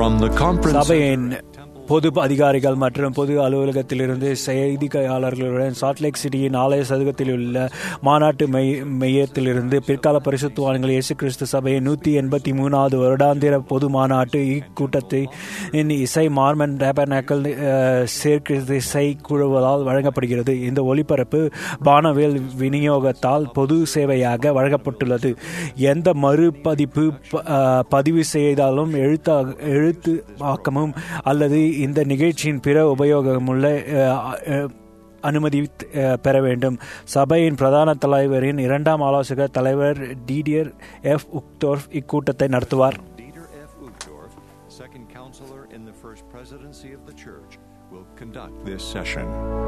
From the conference சபையின் பொது அதிகாரிகள் மற்றும் பொது அலுவலகத்திலிருந்து செய்தியாளர்களுடன் சால்ட் சிட்டியின் ஆலய சதுக்கத்தில் உள்ள மாநாட்டு மையத்திலிருந்து பிற்கால பரிசுத்தவான்கள் இயேசு கிறிஸ்து சபையின் 183வது வருடாந்திர பொது மாநாட்டு இக்கூட்டத்தின் இசை மார்மன் டேபர்நாக்கல் சேர்க்கிசை குழுவால் வழங்கப்படுகிறது. இந்த ஒலிபரப்பு வானவில் விநியோகத்தால் பொது சேவையாக வழங்கப்பட்டுள்ளது. எந்த மறுபதிப்பு பதிவு செய்தாலும் எழுத்து ஆக்கமும் அல்லது இந்த நிகழ்ச்சியின் பிற உபயோகமுள்ள அனுமதி பெற வேண்டும். சபையின் பிரதான தலைவரின் இரண்டாம் ஆலோசகர் தலைவர் டீடியர் எஃப் உக்டோர்ஃப் இக்கூட்டத்தை நடத்துவார். Second counselor in the first presidency of the church, will conduct this session.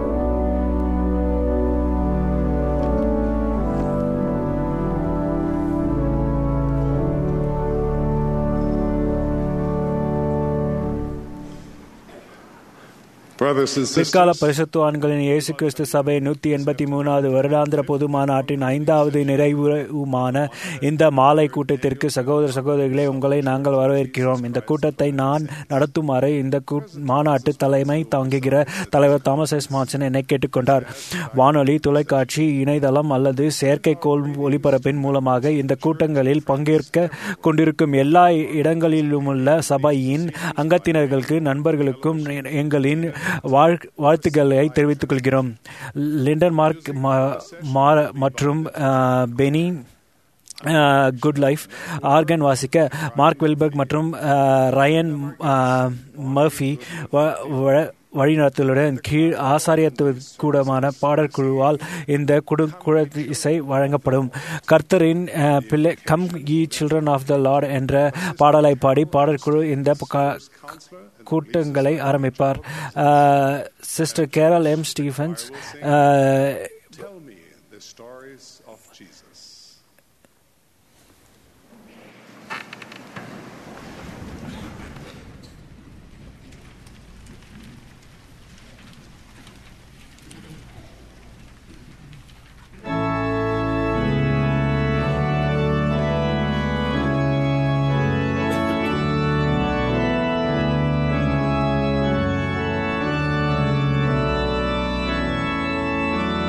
பிற்கால பரிசுத்தவான்களின் இயேசு கிறிஸ்து சபை 183வது வருடாந்திர பொது மாநாட்டின் 5வது நிறைவுமான இந்த மாலை கூட்டத்திற்கு சகோதரிகளே, உங்களை நாங்கள் வரவேற்கிறோம். இந்த கூட்டத்தை நான் நடத்துமாறு இந்த மாநாட்டு தலைமை தாங்குகிற தலைவர் தாமஸ் எஸ் மான்சன் என்னை கேட்டுக்கொண்டார். வானொலி, தொலைக்காட்சி, இணையதளம் அல்லது செயற்கைக்கோள் ஒலிபரப்பின் மூலமாக இந்த கூட்டங்களில் பங்கேற்க கொண்டிருக்கும் எல்லா இடங்களிலுமுள்ள சபையின் அங்கத்தினர்களுக்கு நண்பர்களுக்கும் எங்களின் வாழ்த்துக்களை தெரிவித்துக் கொள்கிறோம். லிண்டன் மார்க் மற்றும் பெனி குட் லைஃப் ஆர்கன் வாசிக்க மார்க் வில்பர்க் மற்றும் ரயன் மர்ஃபி வழிநடத்தலுடன் கீழ் ஆசாரியத்துவக்கூடமான பாடற்குழுவால் இந்த குழ இசை வழங்கப்படும். கர்த்தரின் பிள்ளை come ye children of the Lord என்ற பாடலை பாடி பாடற்குழு இந்த கூட்டங்களை ஆரம்பிப்பார். Sister Carol M Stephens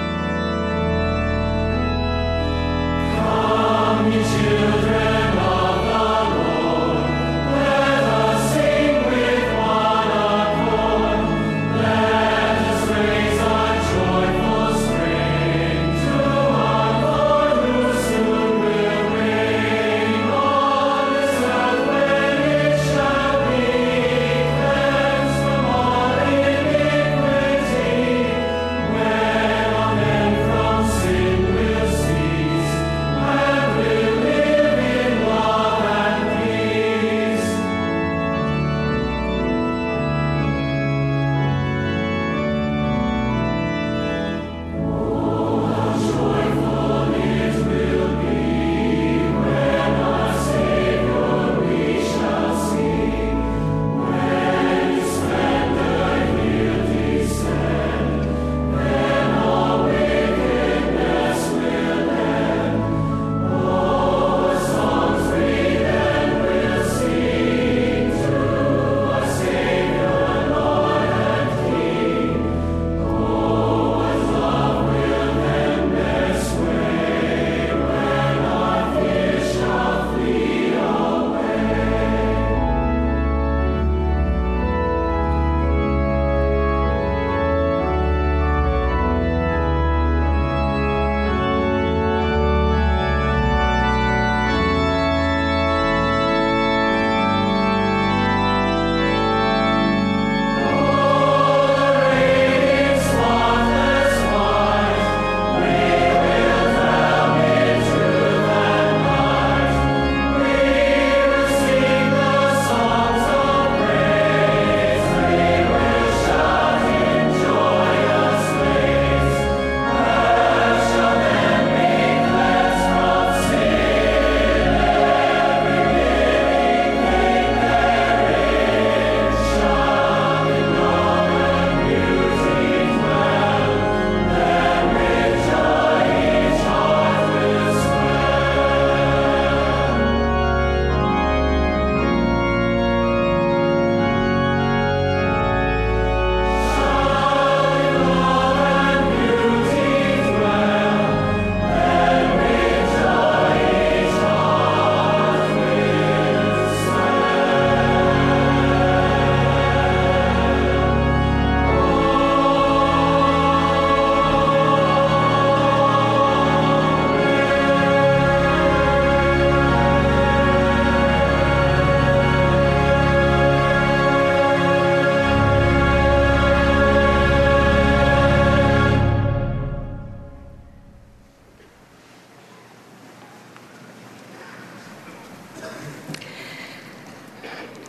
Children of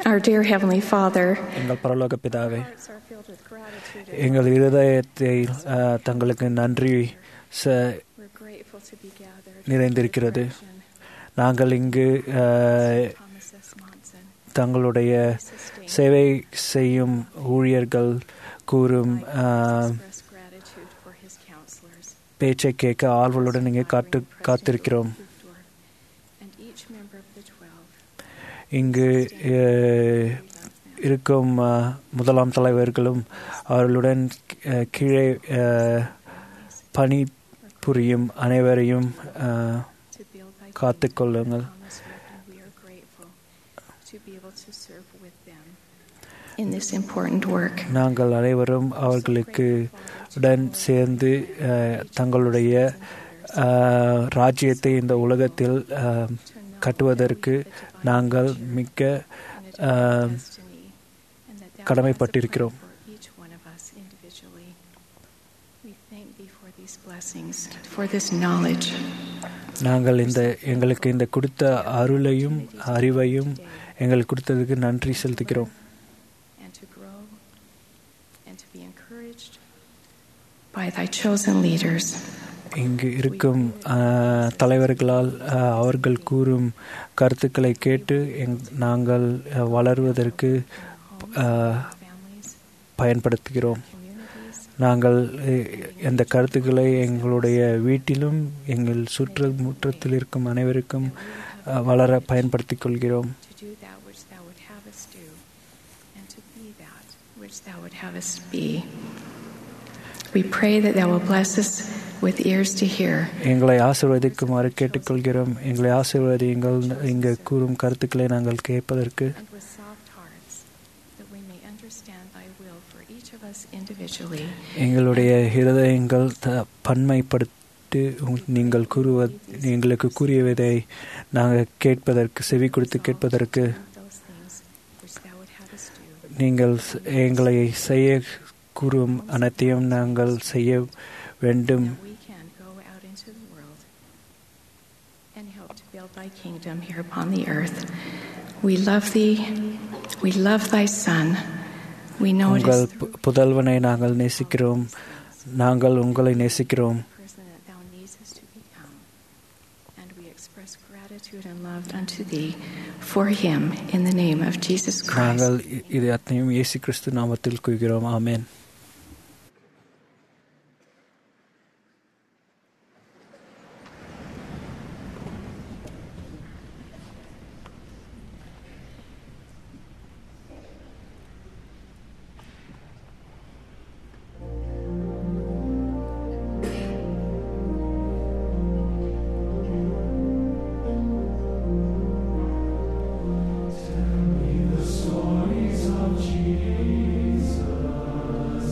Our dear Heavenly Father, எங்கள் பரலோக பிதாவே, hearts are filled with gratitude. எங்கள் இருதயத்தை தங்களுக்கு நன்றி We're grateful to be gathered. நிறைந்திருக்கிறது. நாங்கள் இங்கு Thomas S. Monson, தங்களுடைய சேவை செய்யும் ஊழியர்கள் கூறும் express gratitude for his counselors. பேச்சை கேட்க ஆர்வலுடன் இங்கே காத்திருக்கிறோம். And each member of the 12. இங்கு இருக்கும் முதலாம் தலைவர்களும் அவர்களுடன் கீழே பணி புரியும் அனைவரையும் காத்துக்கொள்ளுங்கள். In this important work. நாங்கள் அனைவரும் அவர்களுக்கு உடன் சேர்ந்து தங்களுடைய ராஜ்யத்தை இந்த உலகத்தில் கட்டுவதற்கு நாங்கள் மிக்க கடமைப்பட்டிருக்கிறோம். நாங்கள் எங்களுக்கு இந்த கொடுத்த அருளையும் அறிவையும் எங்களுக்கு கொடுத்ததுக்கு நன்றி செலுத்துகிறோம். By thy chosen leaders. இங்கு இருக்கும் தலைவர்களால் அவர்கள் கூறும் கருத்துக்களை கேட்டு நாங்கள் வளருவதற்கு பயன்படுத்துகிறோம். நாங்கள் இந்த கருத்துக்களை எங்களுடைய வீட்டிலும் எங்கள் முற்றத்தில் இருக்கும் அனைவருக்கும் வளர பயன்படுத்திக் கொள்கிறோம். We pray that thou will bless us with ears to hear. எங்களை ஆசீர்வதிக்குமாறு கேட்டுக்கொள்கிறோம். எங்களை ஆசீர்வதியுங்கள் இங்கு கூறும் கருத்துக்களை நாங்கள் கேட்பதற்கு. எங்களுடைய இருதயங்கள் பன்மைப்படுத்தி நீங்கள் எங்களுக்கு கூறியதை நாங்கள் கேட்பதற்கு செவி கொடுத்து கேட்பதற்கு நீங்கள் எங்களை செய்ய கூறும் அனைத்தையும் நாங்கள் செய்ய வேண்டும். உங்கள் புதல்வனை நாங்கள் நேசிக்கிறோம். நாங்கள் உங்களை நேசிக்கிறோம். நாங்கள் இது அத்தனையும் இயேசு கிறிஸ்து நாமத்தில் கூறுகிறோம். ஆமென். Stories of Jesus.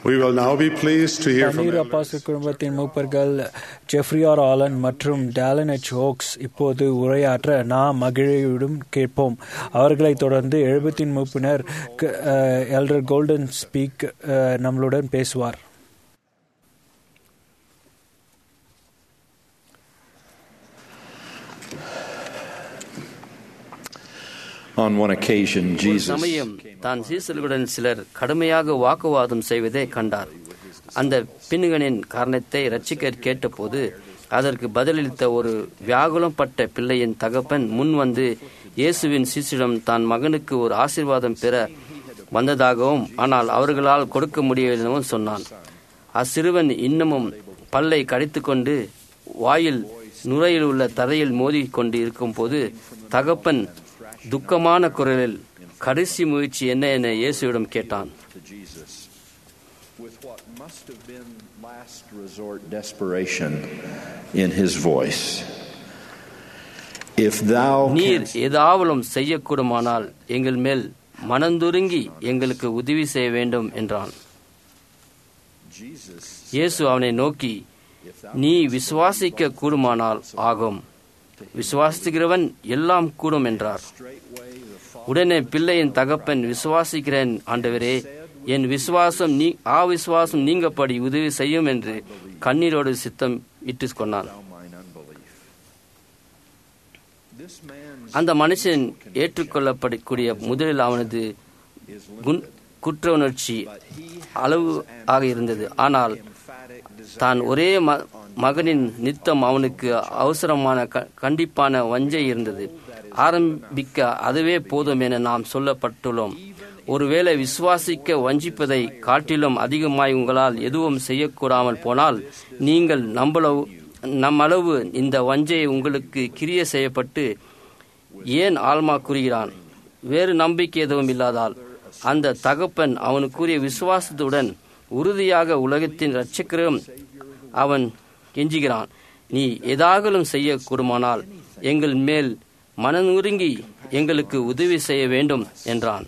We will now be pleased to hear from தண்ணீர் அப்பாஸ் குடும்பத்தின் மூப்பர்கள் ஜெஃப்ரி ஆர் ஆலன் மற்றும் டேலன் எச் ஹோக்ஸ் இப்போது உரையாற்ற நாம் மகிழ்ச்சியுடன் கேட்போம். அவர்களைத் தொடர்ந்து 70 மூப்பினர் எல்டர் கோல்டன் ஸ்பீக் நம்மளுடன் பேசுவார். On one occasion, Jesus சமயம் தான் சீசர்களுடன் சிலர் கடுமையாக வாக்குவாதம் செய்வதை கண்டார். அந்த பின்னுகனின் காரணத்தை இரட்சகர் கேட்டபோது அதற்கு பதிலளித்த ஒரு வியாகுலம் பட்ட பிள்ளையின் தகப்பன் முன் வந்து இயேசுவின் சீசரிடம் தான் மகனுக்கு ஒரு ஆசீர்வாதம் பெற வந்ததாகவும் ஆனால் அவர்களால் கொடுக்க முடியவில்லைவும் சொன்னான். அச்சிறுவன் இன்னமும் பல்லை கடித்து கொண்டு வாயில் நுரையில் உள்ள தரையில் மோதி கொண்டு இருக்கும் போது தகப்பன் துக்கமான குரலில் கடைசி முயற்சி என்ன என இயேசுவிடம் கேட்டான். with what must have been last resort desperation in his voice. If thou நீர் ஏதாவலும் செய்யக்கூடுமானால் எங்கள் மேல் மனந்துருங்கி எங்களுக்கு உதவி செய்ய வேண்டும் என்றான். இயேசு அவனை நோக்கி, நீ விசுவாசிக்க கூடுமானால் ஆகும், விசுவாசிக்கிறவன் எல்லாம் கூடும் என்றார். உடனே பிள்ளையின் தகப்பன், விசுவாசிக்கிறேன் ஆண்டவரே, என் விசுவாசம் அவிசுவாசம் நீங்கப்படி உதவி செய்யும் என்று கண்ணீரோடு சித்தம் இட்டு கொண்டான். அந்த மனுஷன் ஏற்றுக்கொள்ளப்படக்கூடிய முதலில் அவனது குற்ற உணர்ச்சி அளவு ஆக இருந்தது. ஆனால் தான் ஒரே மகனின் நித்தம் அவனுக்கு அவசரமான கண்டிப்பான வஞ்சை இருந்தது. ஆரம்பிக்க அதுவே போதும் என நாம் சொல்லப்பட்டுள்ளோம். ஒருவேளை விசுவாசிக்க வஞ்சிப்பதை காட்டிலும் அதிகமாய் உங்களால் எதுவும் செய்யக்கூடாமல் போனால் நீங்கள் நம்மளவு இந்த வஞ்சை உங்களுக்கு கிரிய செய்யப்பட்டு ஏன் ஆல்மா கூறுகிறான். வேறு நம்பிக்கை எதுவும் இல்லாதால் அந்த தகப்பன் அவனுக்குரிய விசுவாசத்துடன் உறுதியாக உலகத்தின் இரட்சகரும் அவன் கெஞ்சுகிறான். நீ ஏதாகலும் செய்யக்கூடுமானால் எங்கள் மேல் மனநுருங்கி எங்களுக்கு உதவி செய்ய வேண்டும் என்றான்.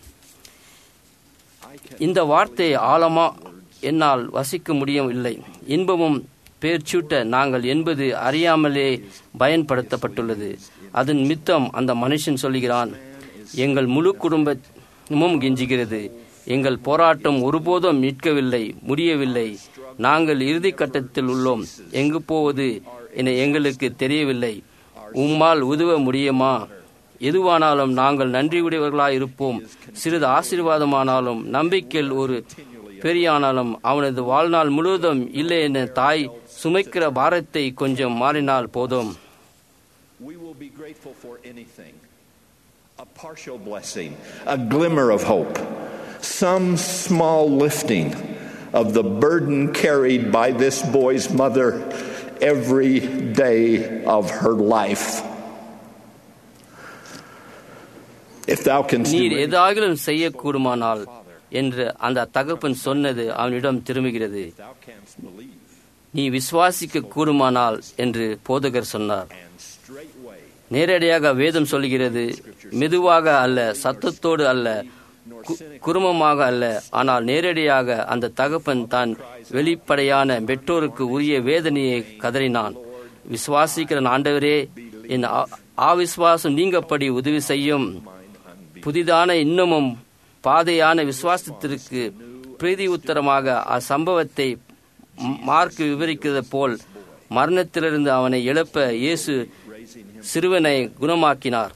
இந்த வார்த்தை ஆழமா என்னால் வசிக்க முடியவில்லை. இன்பமும் பேர்ச்சூட்ட நாங்கள் என்பது அறியாமலே பயன்படுத்தப்பட்டுள்ளது. அதன் மித்தம் அந்த மனுஷன் சொல்லுகிறான், எங்கள் முழு குடும்பமும் கெஞ்சுகிறது, எங்கள் போராட்டம் ஒருபோதும் நிற்கவில்லை, முடியவில்லை, நாங்கள் இறுதி கட்டத்தில் உள்ளோம், எங்கு போவது என எங்களுக்கு தெரியவில்லை, உம்மால் உதவ முடியுமா? எதுவானாலும் நாங்கள் நன்றியுடையவர்களாய் இருப்போம். சிறிது ஆசீர்வாதமானாலும் நம்பிக்கையில் ஒரு பெரியானாலும் அவனது வாழ்நாள் முழுவதும் இல்லை என தாய் சுமைக்கிற பாரத்தை கொஞ்சம் மாறினால் போதும். we will be grateful for anything, a partial blessing, a glimmer of hope, some small lifting of the burden carried by this boy's mother every day of her life. If thou canst நீர் ஏதாகிலும் செய்யக்கூடுமானால் என்று அந்த தகப்பன் சொன்னது அவனிடம் திரும்புகிறது. நீ விசுவாசிக்க கூடுமானால் என்று போதகர் சொன்னார். நேரடியாக வேதம் சொல்கிறது, மெதுவாக அல்ல, சத்தத்தோடு அல்ல, குறுமமாக அல்ல, ஆனால் நேரடியாக அந்த தகப்பன் தான் வெளிப்படையான பெற்றோருக்கு உரிய வேதனையை கதறினான். விசுவாசிக்கிற ஆண்டவரே, என் அவிசுவாசம் நீங்கப்படி உதவி செய்யும். புதிதான இன்னமும் பாதையான விசுவாசத்திற்கு பிரீதி உத்தரமாக அச்சம்பவத்தை மார்க் விவரிக்கிறது போல் மரணத்திலிருந்து அவனை எழுப்ப இயேசு சிறுவனை குணமாக்கினார்.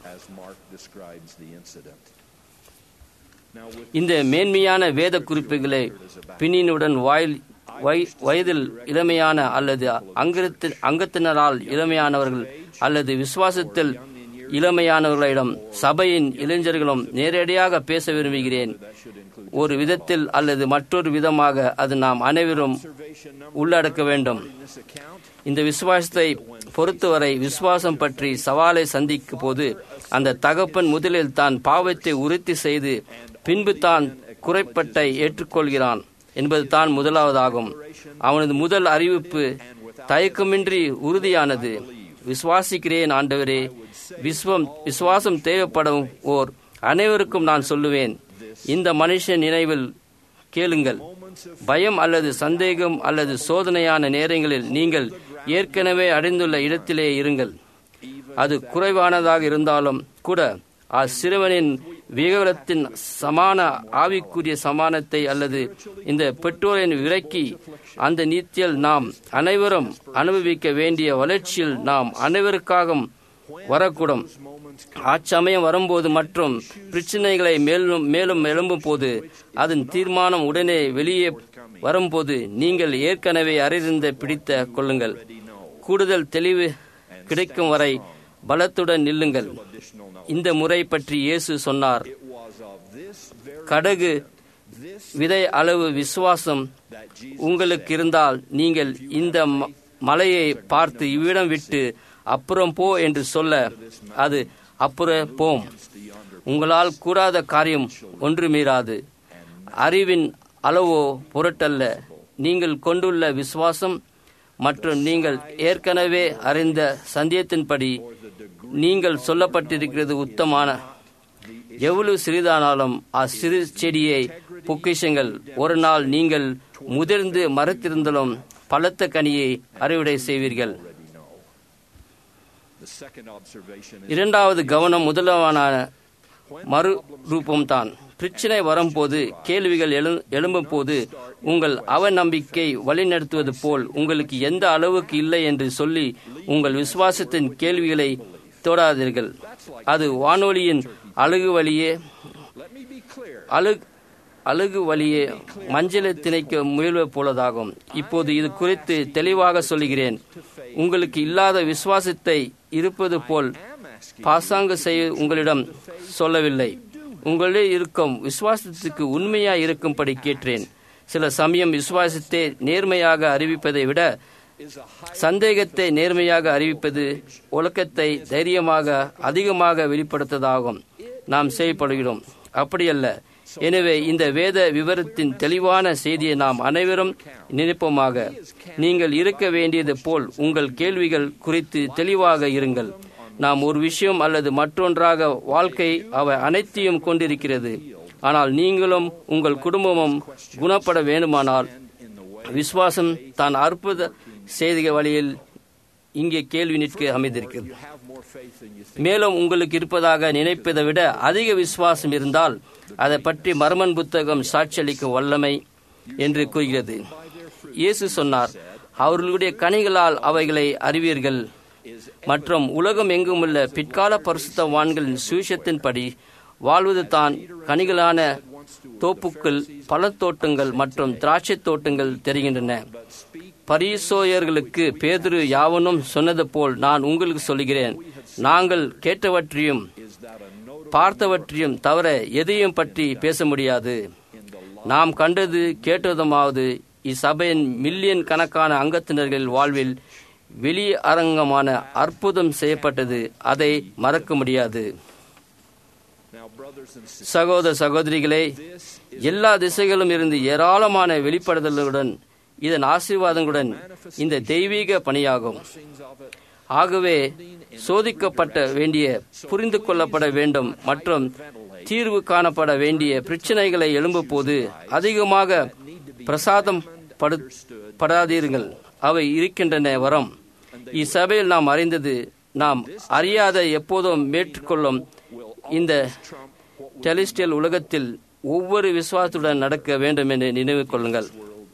இந்த மேன்மையான வேத குறிப்புகளை பின்னினுடன் வயதில் இளமையான அல்லது அங்கத்தினரால் இளமையானவர்கள் அல்லது விசுவாசத்தில் இளமையானவர்களிடம் சபையின் இளைஞர்களும் நேரடியாக பேச விரும்புகிறேன். ஒரு விதத்தில் அல்லது மற்றொரு விதமாக அது நாம் அனைவரும் உள்ளடக்க வேண்டும். இந்த விசுவாசத்தை பொறுத்தவரை விசுவாசம் பற்றி சவாலை சந்திக்கும் போது அந்த தகப்பன் முதலில் தான் பாவத்தை உறுதி செய்து பின்பு தான் குறைப்பட்டை ஏற்றுக்கொள்கிறான் என்பது தான் முதலாவதாகும். அவனது முதல் அறிவிப்பு தயக்கமின்றி உறுதியானது. விசுவாசிக்கிறேன் ஆண்டவரே. விசுவாசம் தேவைப்படும் ஓர் அனைவருக்கும் நான் சொல்லுவேன், இந்த மனுஷன் நினைவில் கேளுங்கள். பயம் அல்லது சந்தேகம் அல்லது சோதனையான நேரங்களில் நீங்கள் ஏற்கனவே அடைந்துள்ள இடத்திலே இருங்கள். அது குறைவானதாக இருந்தாலும் கூட அச்சிறுவனின் விவரத்தின் சமான ஆவிக்குரிய சமானத்தை அல்லது இந்த பெற்றோரின் விலக்கி அந்த நீத்தியில் நாம் அனைவரும் அனுபவிக்க வேண்டிய வளர்ச்சியில் நாம் அனைவருக்காகவும் வரக்கூடும். அச்சமயம் வரும்போது மற்றும் பிரச்சனைகளை மேலும் மேலும் எழும்பும் போது அதன் தீர்மானம் உடனே வெளியே வரும்போது நீங்கள் ஏற்கனவே அறிந்த பிடித்த கொள்ளுங்கள். கூடுதல் தெளிவு கிடைக்கும் வரை பலத்துடன் நில்லுங்கள். இந்த முறை பற்றி இயேசு சொன்னார், கடுகு விதை அளவு விசுவாசம் உங்களுக்கு இருந்தால் நீங்கள் இந்த மலையை பார்த்து இவ்விடம் விட்டு அப்புறம் போ என்று சொல்ல அது அப்புறம் போம். உங்களால் கூடாத காரியம் ஒன்று மீறாது. அறிவின் அளவோ பொருட்டல்ல, நீங்கள் கொண்டுள்ள விசுவாசம் மற்றும் நீங்கள் ஏற்கனவே அறிந்த சந்தேகத்தின்படி நீங்கள் சொல்லப்பட்டிருக்கிறது உத்தமான. எவ்வளவு சிறிதானாலும் அச்சிறு செடியை பொக்கிஷங்கள் ஒரு நாள் நீங்கள் முதிர்ந்து மறைத்திருந்தாலும் பலத்த கனியை அறுவடை செய்வீர்கள். இரண்டாவது கவனம் முதலான மறுரூபம்தான். பிரச்சனை வரும்போது கேள்விகள் எழும்பும் போது உங்கள் அவநம்பிக்கை வழிநடத்துவது போல் உங்களுக்கு எந்த அளவுக்கு இல்லை என்று சொல்லி உங்கள் விசுவாசத்தின் கேள்விகளை தொடாதீர்கள். அது வானொலியின் அழுகு வழியே மஞ்சளை திணைக்க முயல்வது போலதாகும். இப்போது இது குறித்து தெளிவாக சொல்லுகிறேன். உங்களுக்கு இல்லாத விசுவாசத்தை இருப்பது போல் பாசாங்கு செய்ய உங்களிடம் சொல்லவில்லை. உங்களிடம் இருக்கும் விசுவாசத்துக்கு உண்மையாய் இருக்கும்படி கேட்டேன். சில சமயம் விசுவாசத்தை நேர்மையாக அறிவிப்பதை விட சந்தேகத்தை நேர்மையாக அறிவிப்பது ஒழுக்கத்தை தைரியமாக அதிகமாக வெளிப்படுத்ததாகும் நாம் செய்யப்படுகிறோம். அப்படியல்ல. எனவே இந்த வேத விவரத்தின் தெளிவான செய்தியை நாம் அனைவரும் நினைப்போமாக. நீங்கள் இருக்க வேண்டியது போல் உங்கள் கேள்விகள் குறித்து தெளிவாக இருங்கள். நாம் ஒரு விஷயம் அல்லது மற்றொன்றாக வாழ்க்கை அவை அனைத்தையும் கொண்டிருக்கிறது. ஆனால் நீங்களும் உங்கள் குடும்பமும் குணப்பட வேண்டுமானால் விசுவாசம் தான் அற்புத செய்திக வழியில் இங்கே கேள்வி நிற்க அமைந்திருக்கிறது. மேலும் உங்களுக்கு இருப்பதாக நினைப்பதை விட அதிக விசுவாசம் இருந்தால் அதை பற்றி மர்மன் புத்தகம் சாட்சியளிக்கும் வல்லமை என்று கூறுகிறது. இயேசு சொன்னார், அவர்களுடைய கனிகளால் அவைகளை அறிவீர்கள். மற்றும் உலகம் எங்குமுள்ள பிற்கால பரிசுத்தவான்களின் சுவிசேஷத்தின்படி வாழ்வது தான் கனிகளான தோப்புக்கள், பழத்தோட்டங்கள் மற்றும் திராட்சை தோட்டங்கள் தெரிகின்றன. பரிசேயர்களுக்கு பேதுரு யாவனும் சொன்னது போல் நான் உங்களுக்கு சொல்கிறேன், நாங்கள் கேட்டவற்றையும் பார்த்தவற்றையும் தவிர எதையும் பற்றி பேச முடியாது. நாம் கண்டது கேட்டதுமாவது இச்சபையின் மில்லியன் கணக்கான அங்கத்தினர்கள் வாழ்வில் வெளியரங்கமான அற்புதம் செய்யப்பட்டது. அதை மறக்க முடியாது. சகோதர சகோதரிகளே, எல்லா திசைகளும் இருந்து ஏராளமான வெளிப்படுதலுடன் இதன் ஆசீர்வாதங்களுடன் இந்த தெய்வீக பணியாகும். ஆகவே சோதிக்கப்பட வேண்டிய, புரிந்து கொள்ளப்பட வேண்டும் மற்றும் தீர்வு காணப்பட வேண்டிய பிரச்சனைகளை எழும்பும் போது அதிகமாக பிரசாதம் படாதீர்கள். அவை இருக்கின்றன வரம். இச்சபையில் நாம் அறிந்தது, நாம் அறியாத எப்போதும் மேற்கொள்ளும் இந்த டெலிஸ்டியல் உலகத்தில் ஒவ்வொரு விசுவாசத்துடன் நடக்க வேண்டும் என்று நினைவு கொள்ளுங்கள்.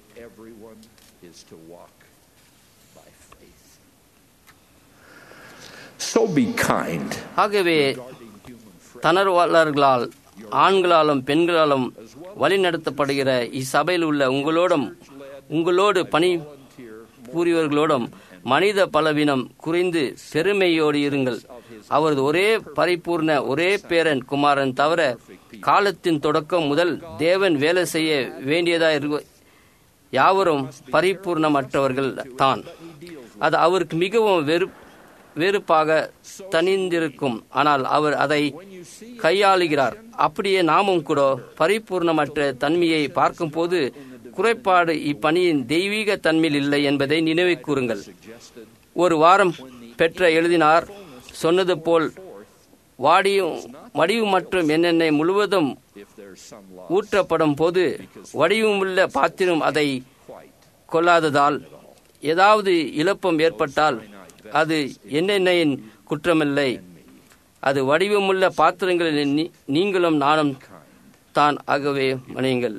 ஆகவே தனர்வாளர்களால் ஆண்களாலும் பெண்களாலும் வழிநடத்தப்படுகிற இச்சபையில் உள்ள உங்களோடு பணி புரியவர்களோடும் மனித பலவீனம் குறைந்து பெருமையோடு இருங்கள். அவரது ஒரே பரிபூர்ண ஒரே பேரன் குமாரன் தவிர காலத்தின் தொடக்கம் முதல் தேவன் வேலை செய்ய வேண்டியதாக யாவரும் பரிபூர்ணமற்றவர்கள் தான். அது அவருக்கு மிகவும் வெறுப்பாக தனிந்திருக்கும். ஆனால் அவர் அதை கையாளுகிறார். அப்படியே நாமும் கூட பரிபூர்ணமற்ற தன்மையை பார்க்கும் போது குறைபாடு இப்பணியின் தெய்வீக தன்மையில் இல்லை என்பதை நினைவு கூறுங்கள். ஒரு வாரம் பெற்ற எழுதினார் சொன்னது போல் வடிவு மற்றும் எண்ணெய் முழுவதும் ஊற்றப்படும் போது வடிவமுள்ள பாத்திரம் அதை கொள்ளாததால் ஏதாவது இழப்பம் ஏற்பட்டால் அது எண்ணெயின் குற்றமில்லை. அது வடிவமுள்ள பாத்திரங்களில் நீங்களும் நானும் தான் ஆகவே மணியுங்கள்.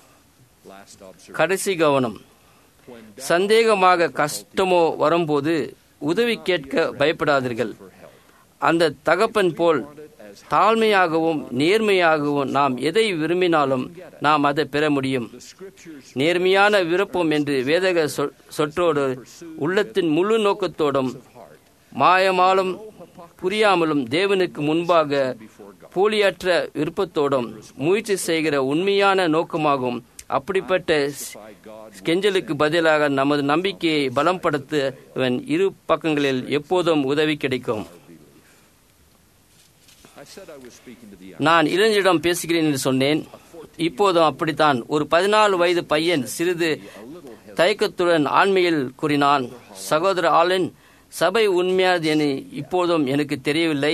கடைசி கவனம். சந்தேகமாக கஷ்டமோ வரும்போது உதவி கேட்க பயப்படாதீர்கள். அந்த தகப்பன் போல் தாழ்மையாகவும் நேர்மையாகவும் நாம் எதை விரும்பினாலும் நாம் அதை பெற முடியும். நேர்மையான விருப்பம் என்று வேதக சொற்றோடு உள்ளத்தின் முழு நோக்கத்தோடும் மாயமாலும் புரியாமலும் தேவனுக்கு முன்பாக போலியற்ற விருப்பத்தோடும் முயற்சி செய்கிற உண்மையான நோக்கமாகும். அப்படிப்பட்ட கெஞ்சலுக்கு பதிலாக நமது நம்பிக்கையை பலப்படுத்துவன் இரு பக்கங்களில் எப்போதும் உதவி கிடைக்கும். நான் இளைஞரிடம் பேசுகிறேன் என்று சொன்னேன். இப்போதும் அப்படித்தான். ஒரு 14 வயது பையன் சிறிது தயக்கத்துடன் ஆண்மையில் கூறினான், சகோதர ஆலன், சபை உண்மையானது என இப்போதும் எனக்கு தெரியவில்லை,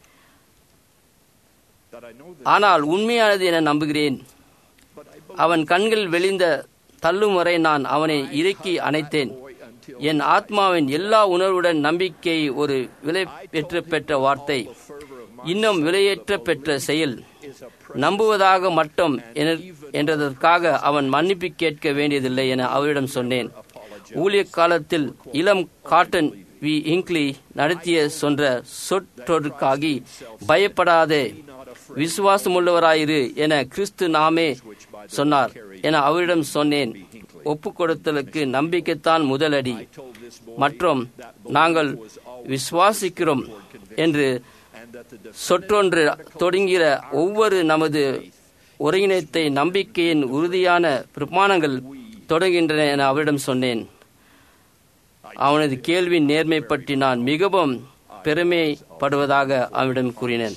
ஆனால் உண்மையானது என நம்புகிறேன். அவன் கண்கள் வெளிந்த தள்ளும் வரை நான் அவனை இறுக்கி அணைத்தேன். என் ஆத்மாவின் எல்லா உணர்வுடன் நம்பிக்கை ஒரு விலையேற்ற பெற்ற வார்த்தை, இன்னும் விலையேற்ற பெற்ற செயல். நம்புவதாக மட்டும் என்றதற்காக அவன் மன்னிப்பு கேட்க வேண்டியதில்லை என அவரிடம் சொன்னேன். ஊழிய காலத்தில் இளம் காட்டன் வி இங்க்லி நடத்திய சொன்ற சொற்றொடர்க்காகி பயப்படாதே, விசுவாசமுள்ளவராயிரு என கிறிஸ்து நாமே சொன்னார் என அவரிடம் சொன்னேன். ஒப்பு கொடுத்தலுக்கு நம்பிக்கைத்தான் முதலடி மற்றும் நாங்கள் விசுவாசிக்கிறோம் என்று சொற்றொன்று தொடங்குகிற ஒவ்வொரு நமது ஒருங்கிணைத்தை நம்பிக்கையின் உறுதியான பிரமாணங்கள் தொடங்குகின்றன என அவரிடம் சொன்னேன். அவனது கேள்வியின் நேர்மை பற்றி நான் மிகவும் பெருமைப்படுவதாக அவனிடம் கூறினேன்.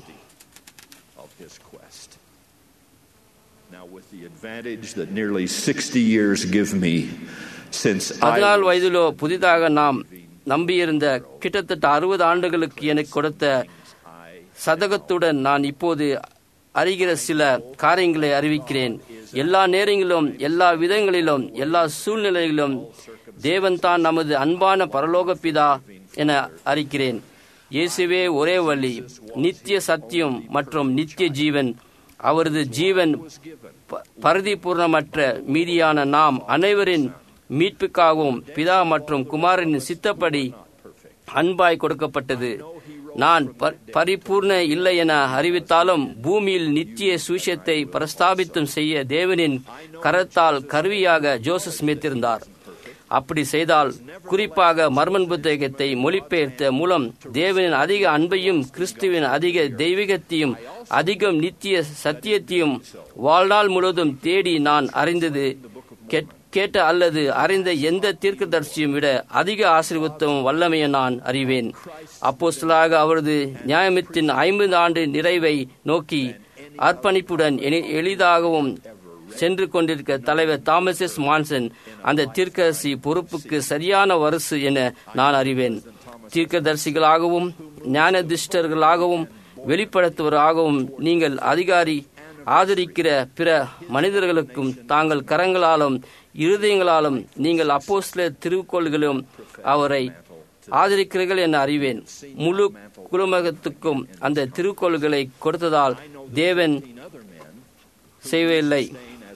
14 வயதிலோ புதிதாக நாம் நம்பியிருந்த கிட்டத்தட்ட 60 ஆண்டுகளுக்கு எனக்கு கொடுத்த சதகத்துடன் நான் இப்போது அறிகிற சில காரியங்களை அறிவிக்கிறேன். எல்லா நேரங்களிலும், எல்லா விதங்களிலும், எல்லா சூழ்நிலைகளிலும் தேவன் தான் நமது அன்பான பரலோக பிதா என அறிக்கிறேன். இயேசுவே ஒரே வழி, நித்திய சத்தியம் மற்றும் நித்திய ஜீவன். அவரது ஜீவன் பரிபூர்ணமற்ற மீதியான நாம் அனைவரின் மீட்புக்காகவும் பிதா மற்றும் குமாரனின் சித்தப்படி அன்பாய் கொடுக்கப்பட்டது. நான் பரிபூர்ண இல்லை என அறிவித்தாலும் பூமியில் நித்திய சுவிசேஷத்தை பிரஸ்தாபித்தும் செய்ய தேவனின் கரத்தால் கருவியாக ஜோசப் ஸ்மித் இருந்தார். அப்படி செய்தால் குறிப்பாக மர்மன் புத்தகத்தை மொழிபெயர்த்த மூலம் தேவனின் அதிக அன்பையும் கிறிஸ்துவின் அதிக தெய்வீகத்தையும் அதிகம் நித்திய சத்தியத்தையும் வாழ்நாள் முழுவதும் தேடி நான் அறிந்தது கேட்ட அல்லது அறிந்த எந்த தீர்க்கதரிசியும் விட அதிக ஆசீர்வாதமும் வல்லமையை நான் அறிவேன். அப்போஸ்தலராக அவரது நியாயத்தின் 50 ஆண்டு நிறைவை நோக்கி அர்ப்பணிப்புடன் எளிதாகவும் சென்று கொண்டிருக்க தலைவர் தாமஸ் எஸ் மான்சன் அந்த தீர்க்கதரிசி பொறுப்புக்கு சரியான வரிசை என நான் அறிவேன். தீர்க்கதரிசிகளாகவும் ஞானதிஷ்டர்களாகவும் வெளிப்படுத்துவராகவும் நீங்கள் ஆதரிக்கிற பிற மனிதர்களுக்கும் தாங்கள் கரங்களாலும் இருதயங்களாலும் நீங்கள் அப்போஸ்தலர் திருக்கோள்களும் அவரை ஆதரிக்கிறீர்கள் என அறிவேன். முழு குழுமத்துக்கும் அந்த திருக்கோள்களை கொடுத்ததால் தேவன் செய்யவில்லை.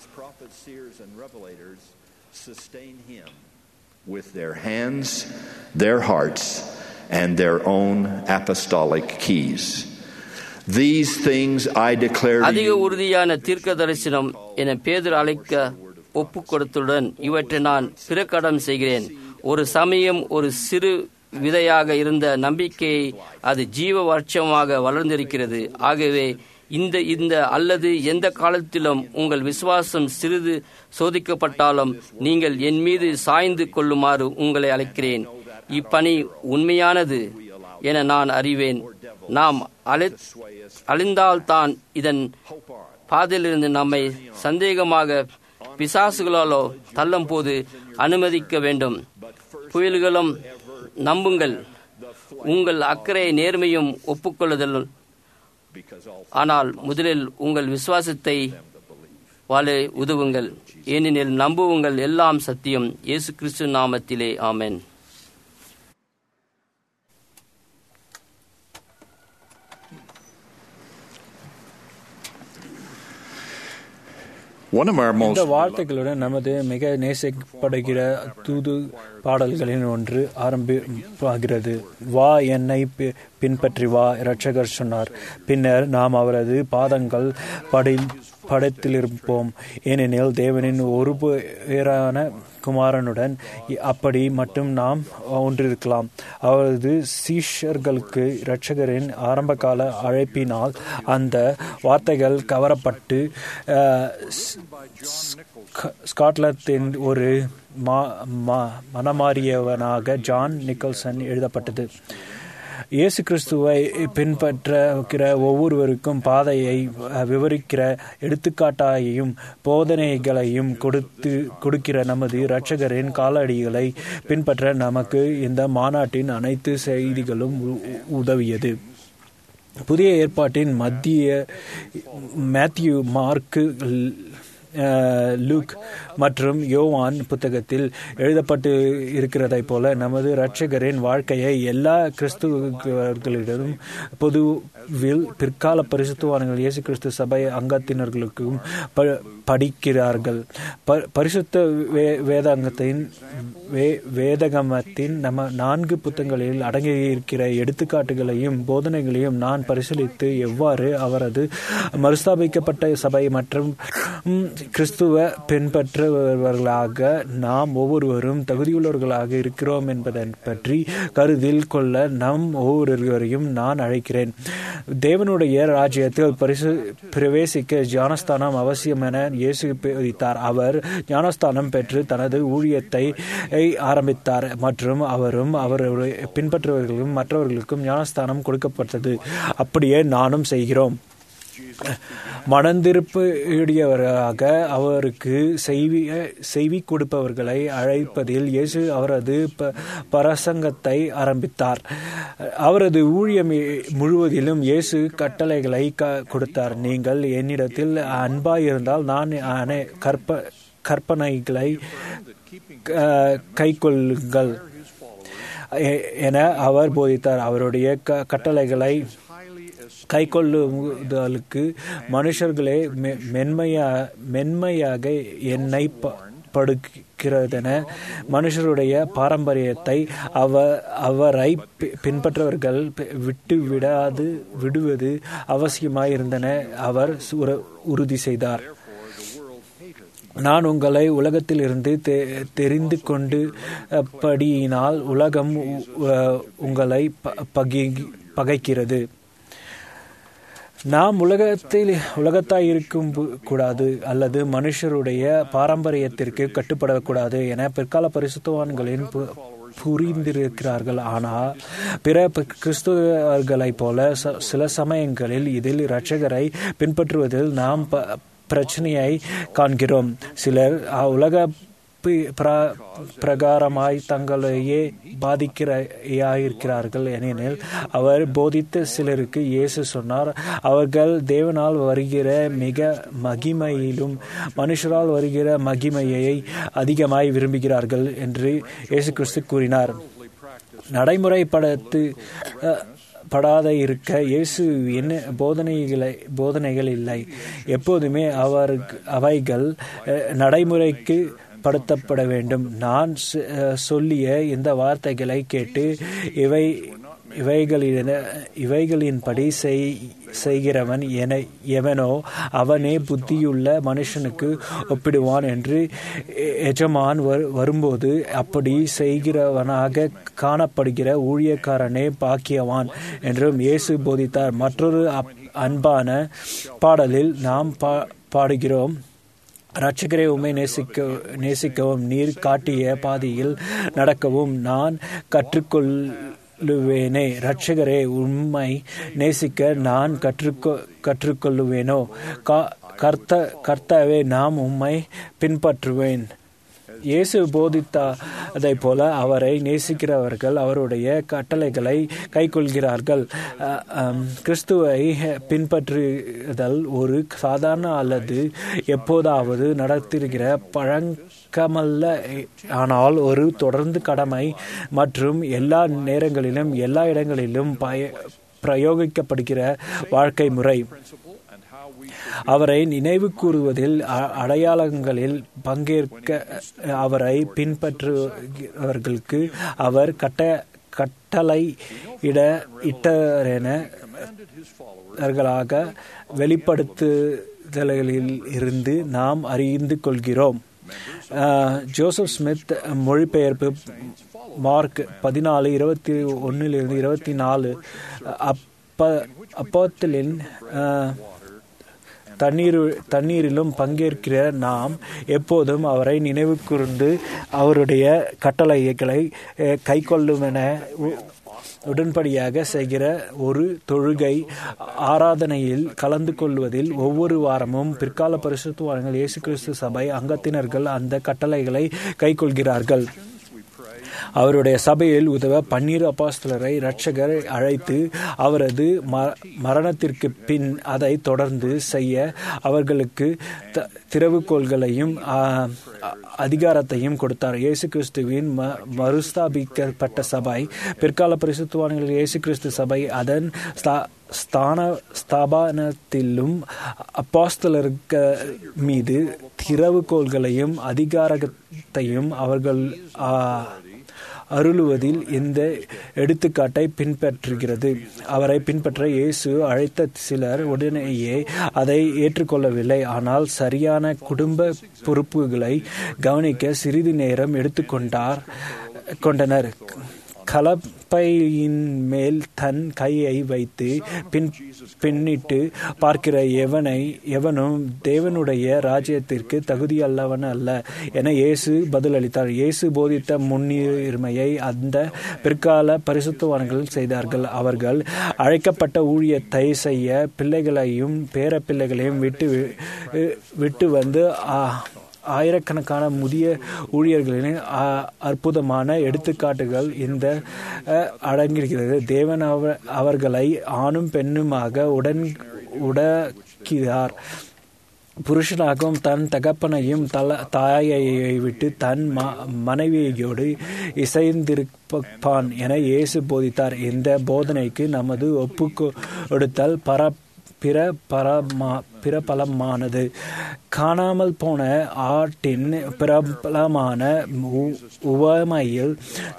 With their hands, their hearts, and their own apostolic keys. These things I declare to அதிக you. உறுதியான தீர்க்க தரிசனம் என பேதுரு அழைக்க ஒப்பு கொடுத்துடன் இவற்றை நான் பிரகடனம் செய்கிறேன். ஒரு சமயம் ஒரு சிறு விதையாக இருந்த நம்பிக்கையை அது ஜீவ வருஷமாக வளர்ந்திருக்கிறது. ஆகவே இந்த அல்லது எந்த காலத்திலும் உங்கள் விசுவாசம் சிறிது சோதிக்கப்பட்டாலும் நீங்கள் என் மீது சாய்ந்து கொள்ளுமாறு உங்களை அழைக்கிறேன். இப்பணி உண்மையானது என நான் அறிவேன். நாம் அழிந்தால்தான் இதன் பாதையிலிருந்து நம்மை சந்தேகமாக பிசாசுகளாலோ தள்ளும் போது அனுமதிக்க வேண்டும். புயல்களும் நம்புங்கள். உங்கள் அக்கறை நேர்மையும் ஒப்புக்கொள்ளுதல் ஆனால் முதலில் உங்கள் விசுவாசத்தை வாழ உதவுங்கள், ஏனெனில் நம்புவங்கள் எல்லாம் சத்தியம். இயேசு கிறிஸ்து நாமத்திலே ஆமென். இந்த வார்த்தைகளுடன் நமது மிக நேசிக்கப்படுகிற தூது பாடல்களின் ஒன்று ஆரம்பமாகிறது. வா, என்னை பின்பற்றி வா, இரட்சகர் சொன்னார். பின்னர் நாம் அவரது பாதங்கள் படத்திலிருப்போம், ஏனெனில் தேவனின் ஒரு பேரான குமாரனுடன் அப்படி மட்டும் நாம் ஒன்றிருக்கலாம். அவரது சீஷர்களுக்கு இரட்சகரின் ஆரம்பகால அழைப்பினால் அந்த வார்த்தைகள் கவரப்பட்டு ஸ்காட்லாந்தின் ஒரு மனமாறியவனாக ஜான் நிக்கல்சன் எழுதப்பட்டது. இயேசு கிறிஸ்துவை பின்பற்றுகிற ஒவ்வொருவருக்கும் பாதையை விவரிக்கிற எடுத்துக்காட்டாயும் போதனைகளையும் கொடுக்கிற நமது இரட்சகரின் காலடிகளை பின்பற்ற நமக்கு இந்த மாநாட்டின் அனைத்து செய்திகளும் உதவியது. புதிய ஏற்பாட்டின் மேத்யூ, மார்க்கு, லூக் மற்றும் யோவான் புத்தகத்தில் எழுதப்பட்டு இருக்கிறதை போல நமது இரட்சகரின் வாழ்க்கையை எல்லா கிறிஸ்துவர்களிடம் பொதுவில் பிற்கால பரிசுத்தவான்கள் இயேசு கிறிஸ்து சபை அங்கத்தினர்களுக்கும் படிக்கிறார்கள். பரிசுத்த வேதகமத்தின் நம்ம 4 புத்தகங்களில் அடங்கியிருக்கிற எடுத்துக்காட்டுகளையும் போதனைகளையும் நான் பரிசீலித்து எவ்வாறு அவரது மறுஸ்தாபிக்கப்பட்ட சபை மற்றும் கிறிஸ்துவ பின்பற்றுபவர்களாக நாம் ஒவ்வொருவரும் தகுதியுள்ளவர்களாக இருக்கிறோம் என்பதை பற்றி கருத்தில் கொள்ள நம் ஒவ்வொருவரையும் நான் அழைக்கிறேன். தேவனுடைய ராஜ்யத்தில் பிரவேசிக்க ஞானஸ்தானம் அவசியம் என இயேசு போதித்தார். அவர் ஞானஸ்தானம் பெற்று தனது ஊழியத்தை ஆரம்பித்தார் மற்றும் அவரும் அவருடைய பின்பற்றுபவர்களும் மற்றவர்களுக்கும் ஞானஸ்தானம் கொடுக்கப்பட்டது. அப்படியே நானும் செய்கிறோம். மனந்திருப்புடையவராக அவருக்கு செய்வி கொடுப்பவர்களை அழைப்பதில் இயேசு அவரது பிரசங்கத்தை ஆரம்பித்தார். அவரது ஊழியம் முழுவதிலும் இயேசு கட்டளைகளை கொடுத்தார். நீங்கள் என்னிடத்தில் அன்பாயிருந்தால் நான் கற்பனைகளை கைக்கொள்ளுங்கள் என அவர் போதித்தார். அவருடைய கட்டளைகளை கைக்கொள்ளுதலுக்கு மனுஷர்களே மென்மையாக என்னை படுக்கிறதென மனுஷருடைய பாரம்பரியத்தை அவரை பின்பற்றவர்கள் விடுவது அவசியமாயிருந்தன அவர் உறுதி செய்தார். நான் உங்களை உலகத்திலிருந்து தெரிந்து கொண்டு படியினால் உலகம் உங்களை பகைக்கிறது. நாம் உலகத்தாய் இருக்கும் கூடாது அல்லது மனுஷருடைய பாரம்பரியத்திற்கு கட்டுப்படக்கூடாது என பிற்கால பரிசுத்தவான்களின் புரிந்திருக்கிறார்கள். ஆனால் பிற கிறிஸ்துவர்களைப் போல சில சமயங்களில் இதில் இரட்சகரை பின்பற்றுவதில் நாம் பிரச்சனையை காண்கிறோம். சிலர் உலக பிரகாரமாய் தங்களையே பாதிக்கிறார்கள். ஏனெனில் அவர் போதித்த சிலருக்கு இயேசு சொன்னார், அவர்கள் தேவனால் வருகிற மிக மகிமையிலும் மனுஷரால் வருகிற மகிமையை அதிகமாய் விரும்புகிறார்கள் என்று இயேசு கிறிஸ்து கூறினார். நடைமுறைப்படாத இருக்க இயேசு என்ன போதனைகள் இல்லை. எப்போதுமே அவைகள் நடைமுறைக்கு படுத்தப்பட வேண்டும். நான் சொல்லிய இந்த வார்த்தைகளை கேட்டு இவைகளின்படி செய்கிறவன் எவனோ அவனே புத்தியுள்ள மனுஷனுக்கு ஒப்பிடுவான் என்று எஜமான் வரும்போது அப்படி செய்கிறவனாக காணப்படுகிற ஊழியக்காரனே பாக்கியவான் என்றும் இயேசு போதித்தார். மற்றொரு அன்பான பாடலில் நாம் பாடுகிறோம், இரட்சகரே உம்மை நேசிக்கவும் நீர் காட்டிய பாதையில் நடக்கவும் நான் கற்றுக்கொள்ளுவேனே. இரட்சகரே உம்மை நேசிக்க நான் கற்றுக்கொள்ளுவேனோ. கர்த்தாவே நாம் உம்மை பின்பற்றுவேன். இயேசு போதித்ததைப் போல அவரை நேசிக்கிறவர்கள் அவருடைய கட்டளைகளை கைக்கொள்கிறார்கள். கிறிஸ்துவை பின்பற்றுதல் ஒரு சாதாரண அல்லது எப்போதாவது நடத்திருக்கிற பழக்கமல்ல, ஆனால் ஒரு தொடர்ந்து கடமை மற்றும் எல்லா நேரங்களிலும் எல்லா இடங்களிலும் பிரயோகிக்கப்படுகிற வாழ்க்கை முறை. அவரை நினைவு கூறுவதில் அடையாளங்களில் பங்கேற்க அவரை பின்பற்றுபவர்களுக்கு அவர் கட்டளையிட்டவர்களாக வெளிப்படுத்துதல்களில் இருந்து நாம் அறிந்து கொள்கிறோம். ஜோசப் ஸ்மித் மொழிபெயர்ப்பு மார்க் 14:21-24 அப்போஸ்தலரின் தண்ணீரிலும் பங்கேற்கிற நாம் எப்போதும் அவரை நினைவு கூர்ந்து அவருடைய கட்டளைகளை கைக்கொள்ளுமென உடன்படியாக செய்கிற ஒரு தொழுகை ஆராதனையில் கலந்து கொள்வதில் ஒவ்வொரு வாரமும் பிற்கால பரிசுத்தவான்கள் இயேசு கிறிஸ்து சபை அங்கத்தினர்கள் அந்த கட்டளைகளை கைக்கொள்கிறார்கள். அவருடைய சபையில் உதவ 12 அப்போஸ்தலரை இரட்சகர் அழைத்து அவரது மரணத்திற்கு பின் அதை தொடர்ந்து செய்ய அவர்களுக்கு திறவுகோள்களையும் அதிகாரத்தையும் கொடுத்தார். இயேசு கிறிஸ்துவின் மறுஸ்தாபிக்கப்பட்ட சபை பிற்கால பரிசுத்தவான்கள் இயேசு கிறிஸ்து சபை அதன் ஸ்தாபனத்திலும் அப்போஸ்தலருக்கு மீது திறவுகோள்களையும் அதிகாரத்தையும் அவர்கள் அருளுவதில் இந்த எடுத்துக்காட்டை பின்பற்றுகிறது. அவரை பின்பற்ற இயேசு அழைத்த சிலர் உடனேயே அதை ஏற்றுக்கொள்ளவில்லை. ஆனால் சரியான குடும்ப பொறுப்புகளை கவனிக்க சிறிது நேரம் எடுத்துக்கொண்டனர். கலப்பையின் மேல் தன் கையை வைத்து பின்னிட்டு பார்க்கிற எவனும் தேவனுடைய ராஜ்யத்திற்கு தகுதியல்லவன் அல்ல என இயேசு பதிலளித்தார். இயேசு போதித்த முன்னுரிமையை அந்த பிற்கால பரிசுத்தவான்கள் செய்தார்கள். அவர்கள் அழைக்கப்பட்ட ஊழியத்தை செய்ய பிள்ளைகளையும் பேர பிள்ளைகளையும் விட்டு வந்து ஆயிரக்கணக்கான முதிய ஊழியர்களின் அற்புதமான எடுத்துக்காட்டுகள் இந்த அடங்கியிருக்கிறது. தேவன் அவர்களை ஆணும் பெண்ணுமாக உடக்கிறார். புருஷனாகவும் தன் தகப்பனையும் தாயை விட்டு தன் மனைவியோடு இசைந்திருப்பான் என இயேசு போதித்தார். இந்த போதனைக்கு நமது ஒப்பு கொடுத்தல் பிரபலமானது. காணாமல் போன ஆட்டின் பிரபலமான உவமையில்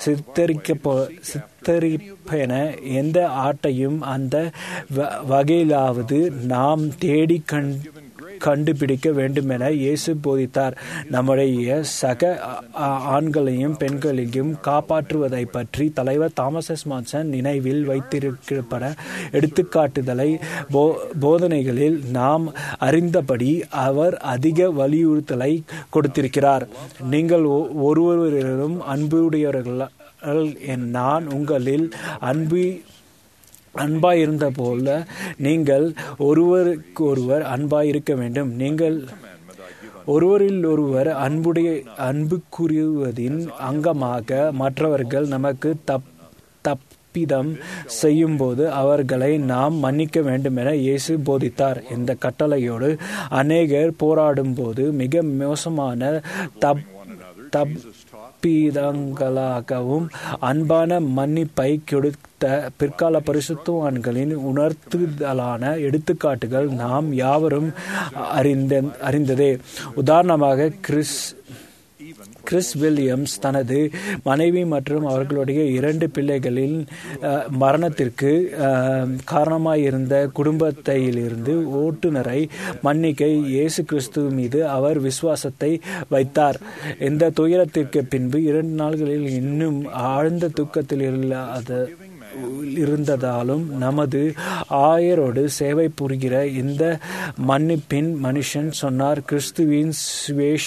சித்தரிப்பென எந்த ஆட்டையும் அந்த வகையிலாவது நாம் தேடி கண்டுபிடிக்க வேண்டுமென இயேசு போதித்தார். நம்முடைய சக ஆண்களையும் பெண்களையும் காப்பாற்றுவதை பற்றி தலைவர் தாமஸ் எஸ் மான்சன் நினைவில் வைத்திருக்கப்பட எடுத்துக்காட்டுதலை போதனைகளில் நாம் அறிந்தபடி அவர் அதிக வலியுறுத்தலை கொடுத்திருக்கிறார். நீங்கள் ஒருவரிடம் அன்புடையவர்கள் நான் உங்களில் அன்பாயிருந்த போல நீங்கள் ஒருவருக்கு ஒருவர் அன்பாயிருக்க வேண்டும். நீங்கள் ஒருவரில் ஒருவர் அன்புக்குரியவதின் அங்கமாக மற்றவர்கள் நமக்கு தப்பிதம் செய்யும் போது அவர்களை நாம் மன்னிக்க வேண்டும் என இயேசு போதித்தார். இந்த கட்டளையோடு அநேகர் போராடும் போது மிக மோசமான தப்பிதங்களாகவும் அன்பான மன்னிப்பை கொடுத்த பிற்கால பரிசுத்தவான்களின் உணர்த்துதலான எடுத்துக்காட்டுகள் நாம் யாவரும் அறிந்ததே. உதாரணமாக கிறிஸ் வில்லியம்ஸ் தனது மனைவி மற்றும் அவர்களுடைய 2 பிள்ளைகளின் மரணத்திற்கு காரணமாயிருந்த குடும்பத்திலிருந்து ஓட்டுநரை மன்னிக்க இயேசு கிறிஸ்து மீது அவர் விசுவாசத்தை வைத்தார். இந்த துயரத்திற்கு பின்பு 2 நாட்களில் இன்னும் ஆழ்ந்த தூக்கத்தில் இருந்ததாலும் நமது ஆயரோடு சேவை புரிகிற இந்த மன்னிப்பின் மனுஷன் சொன்னார், கிறிஸ்துவின்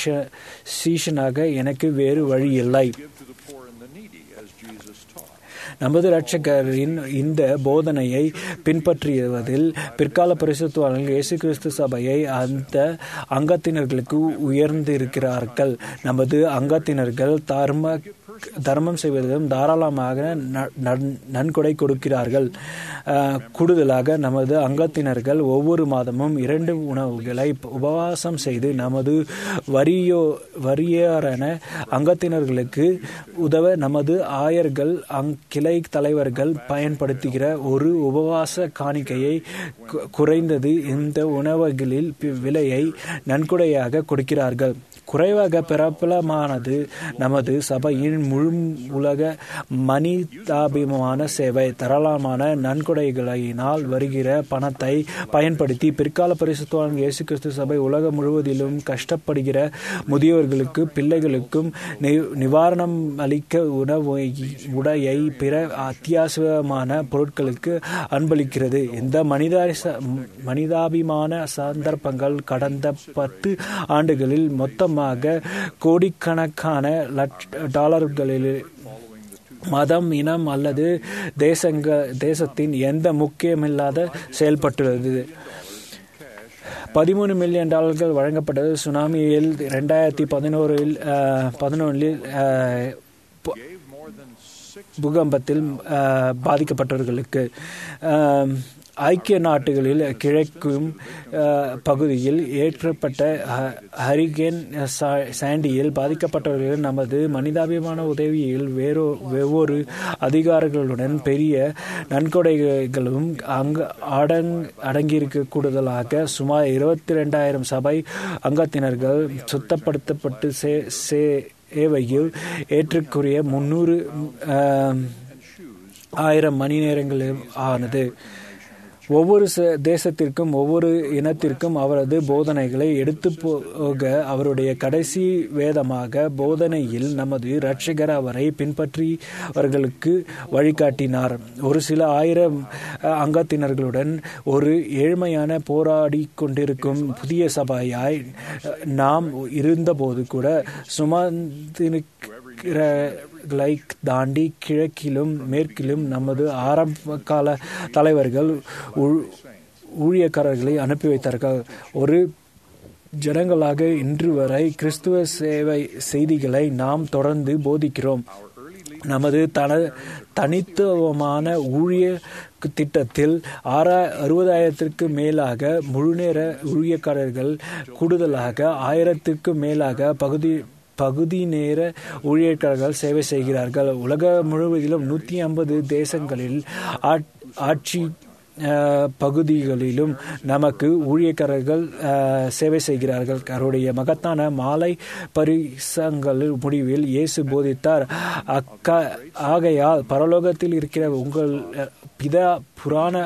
சீஷனாக எனக்கு வேறு வழி இல்லை. நமது இரட்சகரின் இந்த போதனையை பின்பற்றுவதில் பிற்கால பரிசுத்தவான்கள் இயேசு கிறிஸ்து சபையை அந்த அங்கத்தினர்களுக்கு உயர்ந்திருக்கிறார்கள். நமது அங்கத்தினர்கள் தர்மம் செய்வதிலும் தாராளமாக நன்கொடை கொடுக்கிறார்கள். கூடுதலாக நமது அங்கத்தினர்கள் ஒவ்வொரு மாதமும் 2 உணவுகளை உபவாசம் செய்து நமது வறியரான அங்கத்தினர்களுக்கு உதவ நமது ஆயர்கள் கிளை தலைவர்கள் பயன்படுத்துகிற ஒரு உபவாச காணிக்கையை குறைந்தது இந்த உணவுகளில் விலையை நன்கொடையாக கொடுக்கிறார்கள். குறைவாக பிரபலமானது நமது சபையின் முழு உலக மனிதாபிமான சேவை. தாராளமான நன்கொடைகளினால் வருகிற பணத்தை பயன்படுத்தி பிற்கால பரிசுத்தவான் இயேசு கிறிஸ்து சபை உலகம் முழுவதிலும் கஷ்டப்படுகிற முதியோர்களுக்கு பிள்ளைகளுக்கும் நிவாரணம் அளிக்க உடையை பிற அத்தியாவசியமான பொருட்களுக்கு அன்பளிக்கிறது. இந்த மனிதாபிமான சந்தர்ப்பங்கள் கடந்த 10 ஆண்டுகளில் மொத்தமாக கோடிக்கணக்கான டாலர்களில் மதம், இனம் அல்லது தேசத்தின் எந்த முக்கியமில்லாத செயல்பட்டுள்ளது. $13 மில்லியன் வழங்கப்பட்டது. சுனாமியில் 2011 பூகம்பத்தில் பாதிக்கப்பட்டவர்களுக்கு. ஐக்கிய நாடுகளில் கிழக்கும் பகுதியில் ஏற்பட்ட ஹரிகேன் சாண்டியில் பாதிக்கப்பட்டவர்கள் நமது மனிதாபிமான உதவியில் வெவ்வேறு அதிகாரிகளுடன் பெரிய நன்கொடைகளும் அடங்கியிருக்க. கூடுதலாக சுமார் 22,000 சபை அங்கத்தினர்கள் சுத்தப்படுத்தப்பட்டு சேவையில் ஏற்றுக்குரிய 300,000 மணி நேரங்கள் ஆனது. ஒவ்வொரு தேசத்திற்கும் ஒவ்வொரு இனத்திற்கும் அவரது போதனைகளை எடுத்து போக அவருடைய கடைசி வேதமாக போதனையில் நமது இரட்சகர் அவரை பின்பற்றியவர்களுக்கு வழிகாட்டினார். ஒரு சில 1000 அங்கத்தினர்களுடன் ஒரு ஏழ்மையான போராடி கொண்டிருக்கும் புதிய சபையாய் நாம் இருந்தபோது கூட தாண்டி கிழக்கிலும் மேற்கிலும் நமது ஆரம்ப கால தலைவர்கள் ஊழியக்காரர்களை அனுப்பி வைத்தார்கள். ஒரு ஜனங்களாக இன்று வரை கிறிஸ்துவ சேவை செய்திகளை நாம் தொடர்ந்து போதிக்கிறோம். நமது தனித்துவமான ஊழிய திட்டத்தில் 60,000க்கு மேலாக முழுநேர ஊழியக்காரர்கள், கூடுதலாக 1000க்கு மேலாக பகுதி நேர ஊழியர்கள் சேவை செய்கிறார்கள். உலக முழுவதிலும் 150 தேசங்களில் ஆட்சி பகுதிகளிலும் நமக்கு ஊழியக்காரர்கள் சேவை செய்கிறார்கள். அவருடைய மகத்தான மாலை பரிசங்களின் முடிவில் இயேசு போதித்தார், ஆகையால் பரலோகத்தில் இருக்கிற உங்கள் பிதா புராண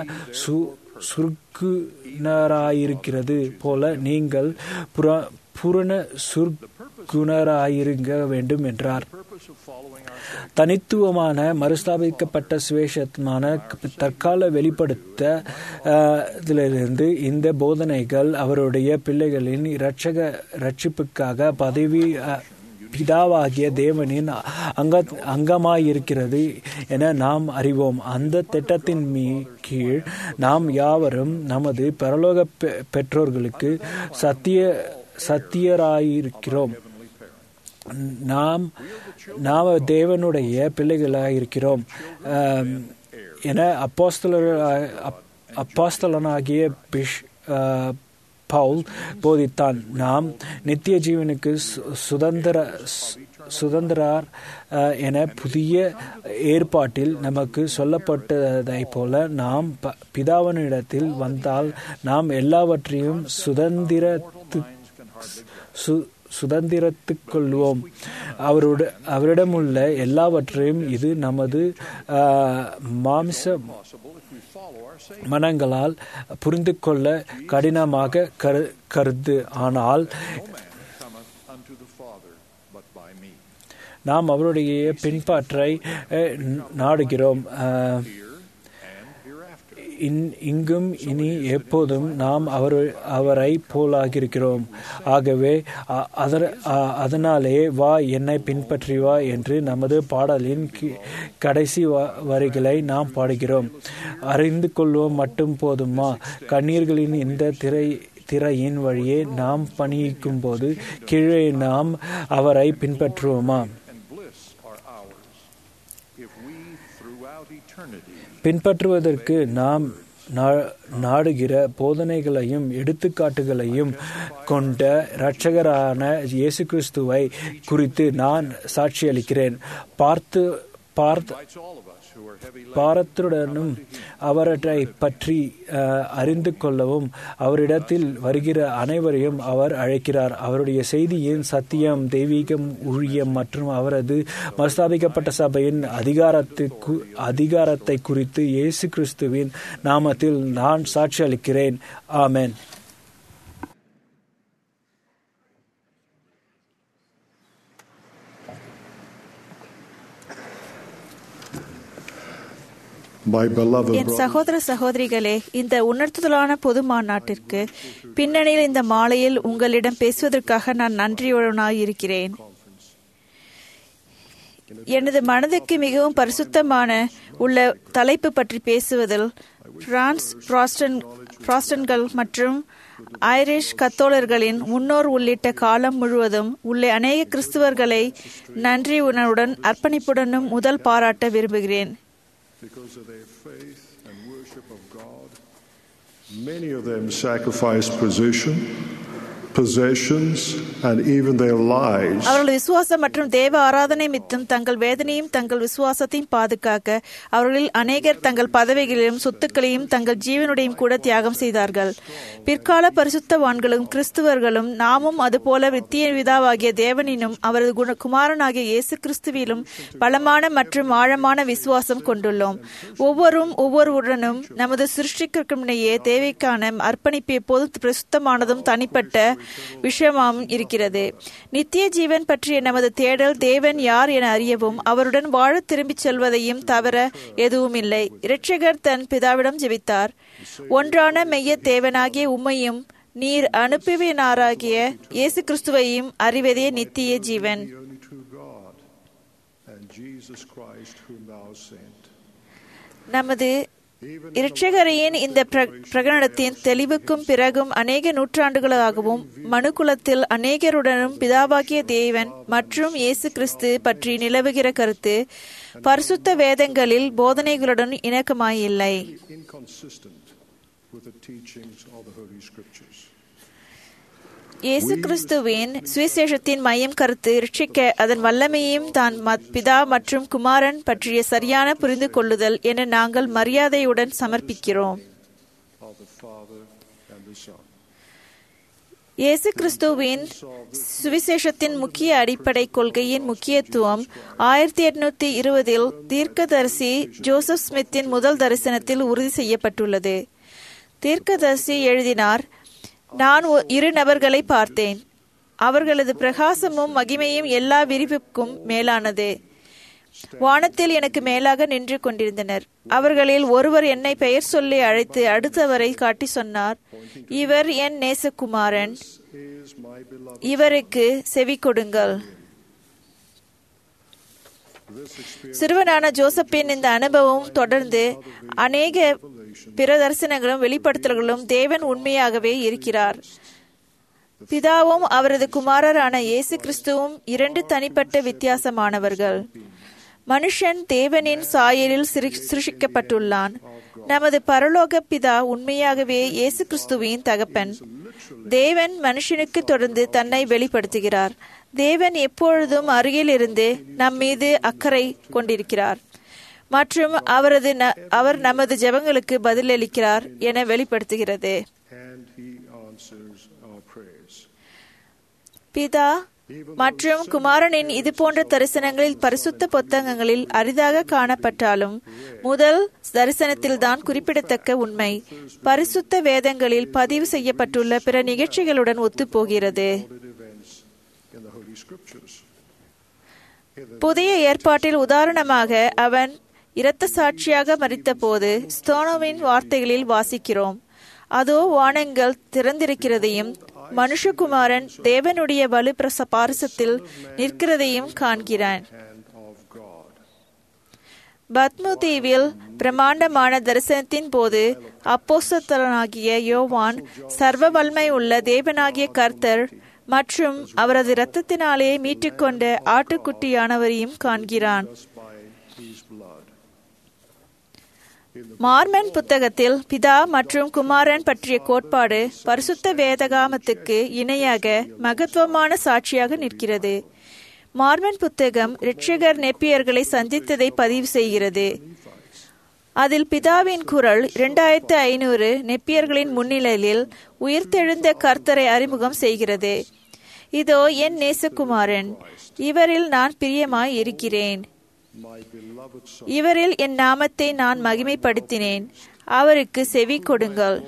சுர்க்குனராயிருக்கிறது போல நீங்கள் பூரண குணராயிருங்க வேண்டும் என்றார். தனித்துவமான மறுஸ்தாபிக்கப்பட்ட சுவேஷமான தற்கால வெளிப்படுத்திலிருந்து இந்த போதனைகள் அவருடைய பிள்ளைகளின் இரட்சிப்புக்காக பிதாவாகிய தேவனின் அங்கமாயிருக்கிறது என நாம் அறிவோம். அந்த திட்டத்தின் கீழ் நாம் யாவரும் நமது பரலோக பெற்றோர்களுக்கு சத்தியராயிருக்கிறோம். நாம் தேவனுடைய பிள்ளைகளாக இருக்கிறோம் என அப்போஸ்தலனாகிய பவுல் போதித்தான். நாம் நித்திய ஜீவனுக்கு சுதந்திரர் என புதிய ஏற்பாட்டில் நமக்கு சொல்லப்பட்டதை போல நாம் பிதாவினிடத்தில் வந்தால் நாம் எல்லாவற்றையும் சுதந்திரத்துக்கொள்வோம். அவரிடமுள்ள எல்லாவற்றையும் இது நமது மாம்ச மனங்களால் புரிந்து கொள்ள கடினமாக கருது. ஆனால் நாம் அவருடைய பின்பற்றை நாடுகிறோம். இங்கும் இனி எப்போதும் நாம் அவரை போலாகியிருக்கிறோம். ஆகவே அதனாலே வா என்னை பின்பற்றி வா என்று நமது பாடலின் கடைசி வரிகளை நாம் பாடுகிறோம். அறிந்து கொள்வோம் மட்டும் போதுமா? கண்ணீர்களின் இந்த திரையின் வழியே நாம் பணிக்கும் போது கீழே நாம் அவரை பின்பற்றுவோமா? பின்பற்றுவதற்கு நாம் நாடுகிற போதனைகளையும் எடுத்துக்காட்டுகளையும் கொண்ட இரட்சகரான இயேசு கிறிஸ்துவை குறித்து நான் சாட்சியளிக்கிறேன். பாரத்துடனும் அவரை பற்றி அறிந்து கொள்ளவும் அவரிடத்தில் வருகிற அனைவரையும் அவர் அழைக்கிறார். அவருடைய செய்தியின் சத்தியம், தெய்வீகம், ஊழியம் மற்றும் அவரது மறுஸ்தாபிக்கப்பட்ட சபையின் அதிகாரத்தை குறித்து இயேசு கிறிஸ்துவின் நாமத்தில் நான் சாட்சி அளிக்கிறேன். ஆமென். என் சகோதர சகோதரிகளே, இந்த உணர்த்துதலான பொது மாநாட்டிற்கு பின்னணியில் இந்த மாலையில் உங்களிடம் பேசுவதற்காக நான் நன்றியுடனாயிருக்கிறேன். எனது மனதுக்கு மிகவும் பரிசுத்தமான உள்ள தலைப்பு பற்றி பேசுவதில் பிரான்ஸ் புராட்டஸ்டன்ட்கள் மற்றும் ஐரிஷ் கத்தோலிக்கர்களின் முன்னோர் உள்ளிட்ட காலம் முழுவதும் உள்ள அநேக கிறிஸ்துவர்களை நன்றி உணர்வுடன் அர்ப்பணிப்புடனும் முதல் பாராட்ட விரும்புகிறேன். Because of their faith and worship of God, many of them sacrificed possessions and even their lives. அவர்கள் விசுவாசம் மற்றும் தேவ ஆராதனை மித்தம் தங்கள் வேதனையும் தங்கள் விசுவாசத்தையும் பாதுகாக்க அவர்களில் அநேகர் தங்கள் பதவிகளையும் சொத்துக்களையும் தங்கள் ஜீவனுடையும் கூட தியாகம் செய்தார்கள். பிற்கால பரிசுத்தவான்களும் கிறிஸ்துவர்களும் நாமும் அதுபோல வித்திய விதாவாகிய தேவனினும் அவரது குமாரனாகிய இயேசு கிறிஸ்துவிலும் பலமான மற்றும் ஆழமான விசுவாசம் கொண்டுள்ளோம். ஒவ்வொருவருடனும் நமது சிருஷ்டிக்குமுன்னையே தேவைக்கான அர்ப்பணிப்பு எப்போதும் பிரசுத்தமானதும் தனிப்பட்ட விஷயமாகவும் இருக்கிறது. நித்திய ஜீவன் பற்றிய நமது தேடல் தேவன் யார் என அறியவும் அவருடன் வாழ திரும்பிச் செல்வதையும் தவிர எதுவும் இல்லை. இரட்சகர் தன் பிதாவிடம் ஜெபித்தார், ஒன்றான மெய்ய தேவனாகிய உம்மையும் நீர் அனுப்பினாராகிய இயேசு கிறிஸ்துவையும் அறிவதே நித்திய ஜீவன். நமது இரட்சகரின் இந்த பிரகடனத்தின் தெளிவுக்கும் பிறகும் அநேக நூற்றாண்டுகளாகவும் மனுக்குலத்தில் அநேகருடனும் பிதாவாகிய தேவன் மற்றும் இயேசு கிறிஸ்து பற்றி நிலவுகிற கருத்து பரிசுத்த வேதங்களில் போதனைகளுடன் இணக்கமாயில்லை. இயேசு கிறிஸ்துவின் சுவிசேஷத்தின் மையம் கருத்து இரட்சிக்க அதன் வல்லமையையும் தான் பிதா மற்றும் குமாரன் பற்றிய சரியான புரிந்து கொள்ளுதல் என நாங்கள் மரியாதையுடன் சமர்ப்பிக்கிறோம். இயேசு கிறிஸ்துவின் சுவிசேஷத்தின் முக்கிய அடிப்படை கொள்கையின் முக்கியத்துவம் 1820 தீர்க்கதரிசி ஜோசப் ஸ்மித்தின் முதல் தரிசனத்தில் உறுதி செய்யப்பட்டுள்ளது. தீர்க்கதரிசி எழுதினார், நான் 2 நபர்களை பார்த்தேன். அவர்களது பிரகாசமும் மகிமையும் எல்லா விரிவுக்கும் மேலானது. வானத்தில் எனக்கு மேலாக நின்று கொண்டிருந்தனர். அவர்களில் ஒருவர் என்னை பெயர் சொல்லி அழைத்து அடுத்தவரை காட்டி சொன்னார், இவர் என் நேசகுமாரன், இவருக்கு செவி கொடுங்கள். சிறுவனான ஜோசப்பின் இந்த அனுபவம் தொடர்ந்து அநேக பிற தரிசனங்களும் வெளிப்படுத்தல்களும் தேவன் உண்மையாகவே இருக்கிறார். பிதாவும் அவரது குமாரரான இயேசு கிறிஸ்துவும் 2 தனிப்பட்ட வித்தியாசமானவர்கள். மனுஷன் தேவனின் சாயலில் சிருஷ்டிக்கப்பட்டுள்ளான். நமது பரலோக பிதா உண்மையாகவே இயேசு கிறிஸ்துவின் தகப்பன். தேவன் மனுஷனுக்கு தொடர்ந்து தன்னை வெளிப்படுத்துகிறார். தேவன் எப்பொழுதும் அருகில் இருந்து நம் மீது அக்கறை கொண்டிருக்கிறார் மற்றும் அவர் நமது ஜெபங்களுக்கு பதிலளிக்கிறார் என வெளிப்படுத்துகிறது. பிதா மற்றும் குமாரனின் இது போன்ற தரிசனங்களில் பரிசுத்த புத்தகங்களில் அரிதாக காணப்பட்டாலும் முதல் தரிசனத்தில்தான் குறிப்பிடத்தக்க உண்மை பரிசுத்த வேதங்களில் பதிவு செய்யப்பட்டுள்ள பிற நிகழ்ச்சிகளுடன் ஒத்துப்போகிறது. புதிய ஏற்பாட்டில் உதாரணமாக அவன் இரத்த சாட்சியாக மரித்தபோது ஸ்தோனோவின் வார்த்தைகளில் வாசிக்கிறோம். அதோ வானங்கள் திறந்திருக்கிறதையும் மனுஷகுமாரன் தேவனுடைய வலு பாரசத்தில் நிற்கிறதையும் காண்கிறான். பத்மு தீவில் பிரம்மாண்டமான தரிசனத்தின் போது அப்போஸ்தலனாகிய யோவான் சர்வ வல்லமை உள்ள தேவனாகிய கர்த்தர் மற்றும் அவரது இரத்தத்தினாலே மீட்டுக்கொண்ட ஆட்டுக்குட்டியானவரையும் காண்கிறான். மார்மன் புத்தகத்தில் பிதா மற்றும் குமாரன் பற்றிய கோட்பாடு பரிசுத்த வேதகாமத்துக்கு இணையாக மகத்துவமான சாட்சியாக நிற்கிறது. மார்மன் புத்தகம் இரட்சகர் நெப்பியர்களை சந்தித்ததை பதிவு செய்கிறது. அதில் பிதாவின் குரல் 2500 நெப்பியர்களின் முன்னிலையில் உயிர்த்தெழுந்த கர்த்தரை அறிமுகம் செய்கிறது. இதோ என் நேசகுமாரன், இவரில் நான் பிரியமாய் இருக்கிறேன், இவரில் என் நாமத்தை நான் மகிமைப்படுத்தினேன், அவருக்கு செவி கொடுங்கள்.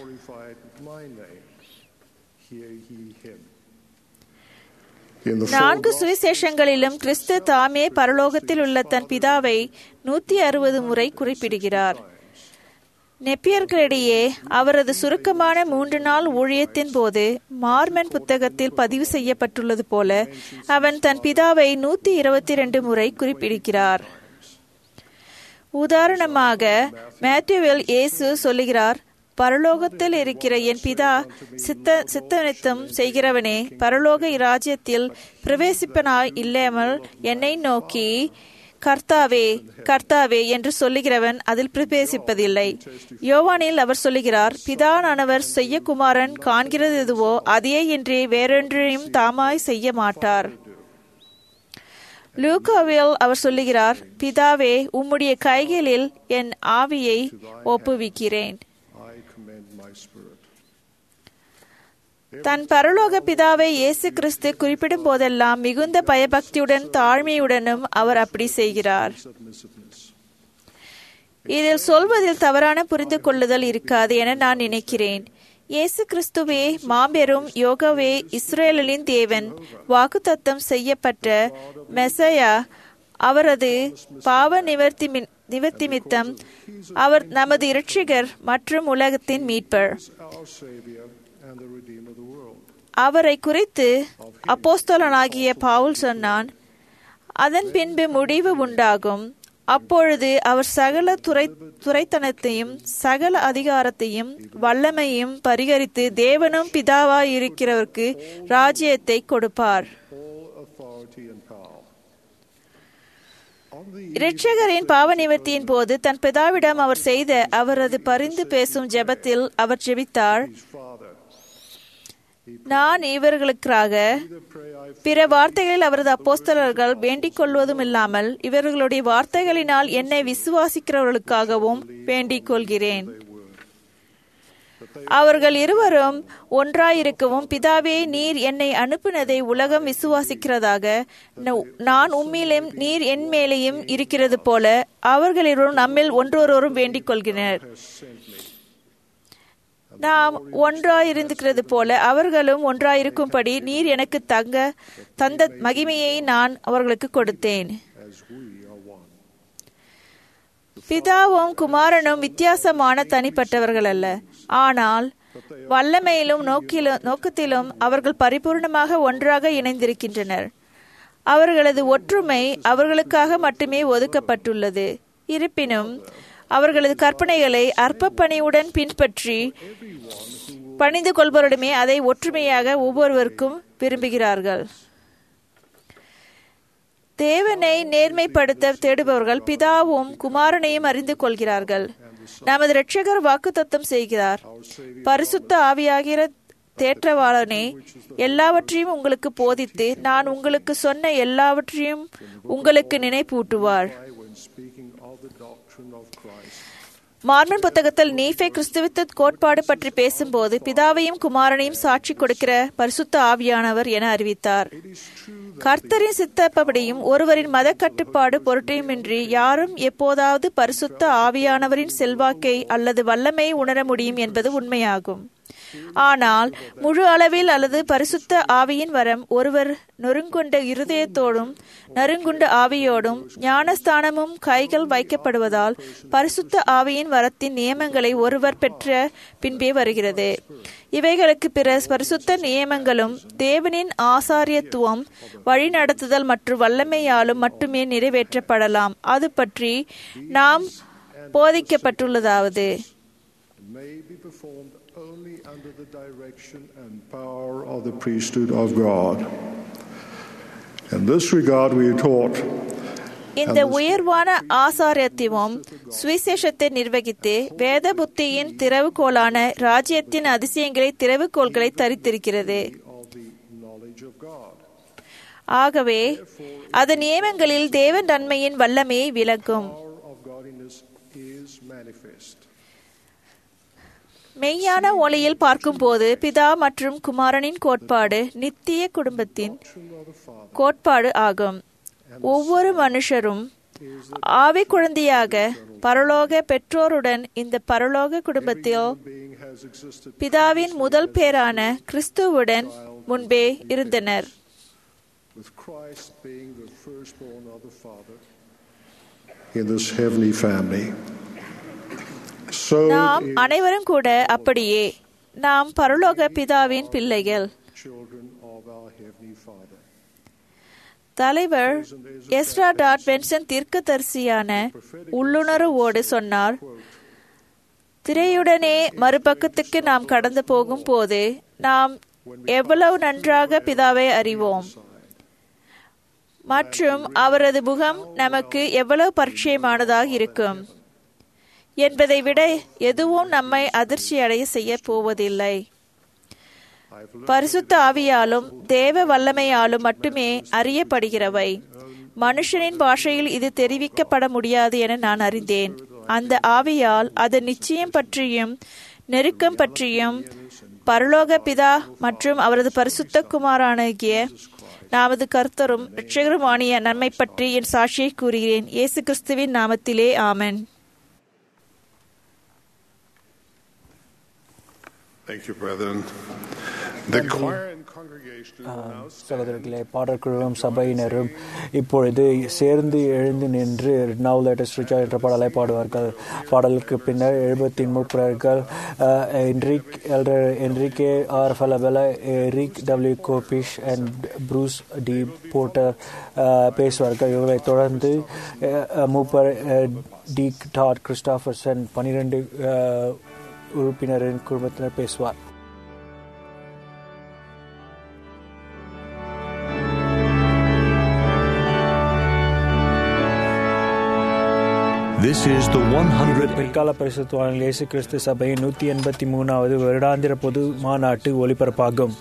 4 சுவிசேஷங்களிலும் கிறிஸ்து தாமே பரலோகத்தில் உள்ள தன் பிதாவை 160 முறை குறிப்பிடுகிறார். நெப்பியர்களிடையே அவரது சுருக்கமான 3 நாள் ஊழியத்தின் போது மார்மன் புத்தகத்தில் பதிவு செய்யப்பட்டுள்ளது போல அவன் தன் பிதாவை 122 முறை குறிப்பிடுகிறார். உதாரணமாக மேத்யூவில் இயேசு சொல்லுகிறார், பரலோகத்தில் இருக்கிற என் பிதா சித்தனித்தம் செய்கிறவனே பரலோக இராஜ்யத்தில் பிரவேசிப்பனாய் இல்லாமல் என்னை நோக்கி கர்த்தாவே கர்த்தாவே என்று சொல்லுகிறவன் அதில் பிரவேசிப்பதில்லை. யோவானில் அவர் சொல்லுகிறார், பிதானானவர் செய்ய குமாரன் காண்கிறது எதுவோ அதையே இன்றி வேறொன்றையும் தாமாய் செய்ய மாட்டார். லூக்காவில் அவர் சொல்லுகிறார், பிதாவே உம்முடைய கைகளில் என் ஆவியை ஒப்புவிக்கிறேன். தன் பரலோக பிதாவை இயேசு கிறிஸ்து குறிப்பிடும் போதெல்லாம் மிகுந்த பயபக்தியுடன் தாழ்மையுடனும் அவர் அப்படி செய்கிறார். இதில் சொல்வதில் தவறான புரிந்து கொள்ளுதல் இருக்காது என நான் நினைக்கிறேன். இயேசு கிறிஸ்துவே மாபெரும் யோகவே, இஸ்ரேலின் தேவன், வாக்குத்தத்தம் செய்யப்பட்ட மெசையா, அவரது பாவ நிவர்த்திமித்தம் அவர் நமது இரட்சகர் மற்றும் உலகத்தின் மீட்பர். அவரை குறித்து அப்போஸ்தலனாகிய பவுல் சொன்னான், அதன் பின்பு முடிவு உண்டாகும், அப்பொழுது அவர் சகல துரைத்தனத்தையும் சகல அதிகாரத்தையும் வல்லமையும் பரிகரித்து தேவனும் பிதாவாய் இருக்கிறவருக்கு ராஜ்யத்தை கொடுப்பார். இரட்சகரின் பாவ நிவர்த்தியின் போது தன் பிதாவிடம் அவர் செய்த அவரது பரிந்து பேசும் ஜெபத்தில் அவர் ஜெபித்தார், நான் இவர்களுக்காக பிற வார்த்தைகளில் அவரது அப்போஸ்தலர்கள் வேண்டிக் கொள்வதும் இல்லாமல் இவர்களுடைய வார்த்தைகளினால் என்னை விசுவாசிக்கிறவர்களுக்காகவும் வேண்டிக் கொள்கிறேன். அவர்கள் இருவரும் ஒன்றாயிருக்கவும், பிதாவே நீர் என்னை அனுப்பினதை உலகம் விசுவாசிக்கிறதாக நான் உம்மிலும் நீர் என் மேலேயும் இருக்கிறது போல அவர்களிலும் நம்மில் ஒன்றொருவரும் வேண்டிக் கொள்கிறனர். நாம் ஒன்றாயிருக்கிறது போல அவர்களும் ஒன்றாயிருக்கும்படி நீர் எனக்கு தந்த மகிமையை நான் அவர்களுக்கு கொடுத்தேன். பிதாவும் குமாரனும் வித்தியாசமான தனிப்பட்டவர்கள் அல்ல, ஆனால் வல்லமையிலும் நோக்கத்திலும் அவர்கள் பரிபூர்ணமாக ஒன்றாக இணைந்திருக்கின்றனர். அவர்களது ஒற்றுமை அவர்களுக்காக மட்டுமே ஒதுக்கப்பட்டுள்ளது. இருப்பினும் அவர்களது கற்பனைகளை அற்ப பணிவுடன் பின்பற்றி பணிந்து கொள்பவருடமே அதை ஒற்றுமையாக ஒவ்வொருவருக்கும் விரும்புகிறார்கள். தேவனை நேர்மைப்படுத்த தேடுபவர்கள் பிதாவும் குமாரனையும் அறிந்து கொள்கிறார்கள். நமது இரட்சகர் வாக்குத்தத்தம் செய்கிறார், பரிசுத்த ஆவியாகிற தேற்றவாளனே, எல்லாவற்றையும் உங்களுக்கு போதித்து நான் உங்களுக்கு சொன்ன எல்லாவற்றையும் உங்களுக்கு நினைப்பூட்டுவார். மார்மன் புத்தகத்தில் நீஃபே கிறிஸ்துவித்த கோட்பாடு பற்றி பேசும்போது பிதாவையும் குமாரனையும் சாட்சி கொடுக்கிற பரிசுத்த ஆவியானவர் என அறிவித்தார். கர்த்தரின் சித்தப்படியும் ஒருவரின் மத கட்டுப்பாடு பொருட்டையுமின்றி யாரும் எப்போதாவது பரிசுத்த ஆவியானவரின் செல்வாக்கை அல்லது வல்லமையை உணர முடியும் என்பது உண்மையாகும். ஆனால் முழு அளவில் அல்லது பரிசுத்த ஆவியின் வரம் ஒருவர் நொறுங்குண்ட இருதயத்தோடும் நறுங்குண்ட ஆவியோடும் ஞானஸ்தானமும் கைகள் வைக்கப்படுவதால் பரிசுத்த ஆவியின் வரத்தின் நியமங்களை ஒருவர் பெற்ற பின்பே வருகிறது. இவைகளுக்கு பிற பரிசுத்த நியமங்களும் தேவனின் ஆசாரியத்துவம் வழிநடத்துதல் மற்றும் வல்லமையாலும் மட்டுமே நிறைவேற்றப்படலாம். அது பற்றி நாம் போதிக்கப்பட்டுள்ளதாவது may be performed only under the direction and power of the priesthood of God. In this regard we are taught இந்த உயர்வான ஆசாரியத்துவம் சுவிசேஷத்தை நிர்வகித்து வேத புத்தியின் திறவுகோலான ராஜ்யத்தின் அதிசயங்களை திறவுகோள்களை தரித்திருக்கிறது. ஆகவே அதன் நியமங்களில் தேவன் நன்மையின் வல்லமையை விளக்கும். மெய்யான ஒளியில் பார்க்கும்போது பிதா மற்றும் குமாரனின் கோட்பாடு நித்திய குடும்பத்தின் கோட்பாடு ஆகும். ஒவ்வொரு மனுஷரும் ஆவி குழந்தையாக பரலோக பெற்றோருடன் இந்த பரலோக குடும்பத்தில் பிதாவின் முதல் பேரான கிறிஸ்துவுடன் முன்பே இருந்தனர். நாம் அனைவரும் கூட அப்படியே நாம் பரலோக பிதாவின் பிள்ளைகள். தலைவர் எஸ்ரா டாட் பென்சன் தீர்க்கதரிசியான உள்ளுணர்வோடு சொன்னார், திரையுடனே மறுபக்கத்துக்கு நாம் கடந்து போகும் போது நாம் எவ்வளவு நன்றாக பிதாவை அறிவோம் மற்றும் அவரது முகம் நமக்கு எவ்வளவு பரிச்சயமானதாக இருக்கும் என்பதை விட எதுவும் நம்மை அதிர்ச்சி அடைய செய்ய போவதில்லை. பரிசுத்த ஆவியாலும் தேவ வல்லமையாலும் மட்டுமே அறியப்படுகிறவை. மனுஷனின் பாஷையில் இது தெரிவிக்கப்பட முடியாது என நான் அறிந்தேன். அந்த ஆவியால் அதன் நிச்சயம் பற்றியும் நெருக்கம் பற்றியும் பரலோக பிதா மற்றும் அவரது பரிசுத்த குமாரனாகிய நமது கர்த்தரும் இரட்சகருமானிய நன்மை பற்றி என் சாட்சியை கூறுகிறேன். இயேசு கிறிஸ்துவின் நாமத்திலே ஆமென். Thank you, brethren. The choir and congregation சகோதரர்களே, பாடற்குழுவும் சபையினரும் இப்பொழுது சேர்ந்து எழுந்து நின்று Now Let Us Rejoice என்ற பாடலை பாடுவார்கள். பாடலுக்கு பின்னர் 70 முப்பர்கள் Enrique R Falabella, Erik W Kopischke and Bruce D Porter பேசுவார்கள். இவர்களை தொடர்ந்து மூப்பர் டி டாட் கிறிஸ்டாபர்சன் 12 உறுப்பினரின் குடும்பத்தினர் பேசுவார். This is the 100 பிற்கால பரிசுத்தவான்கள் இயேசு கிறிஸ்து சபையின் 183வது வருடாந்திர பொது மாநாட்டு ஒலிபரப்பாகும்.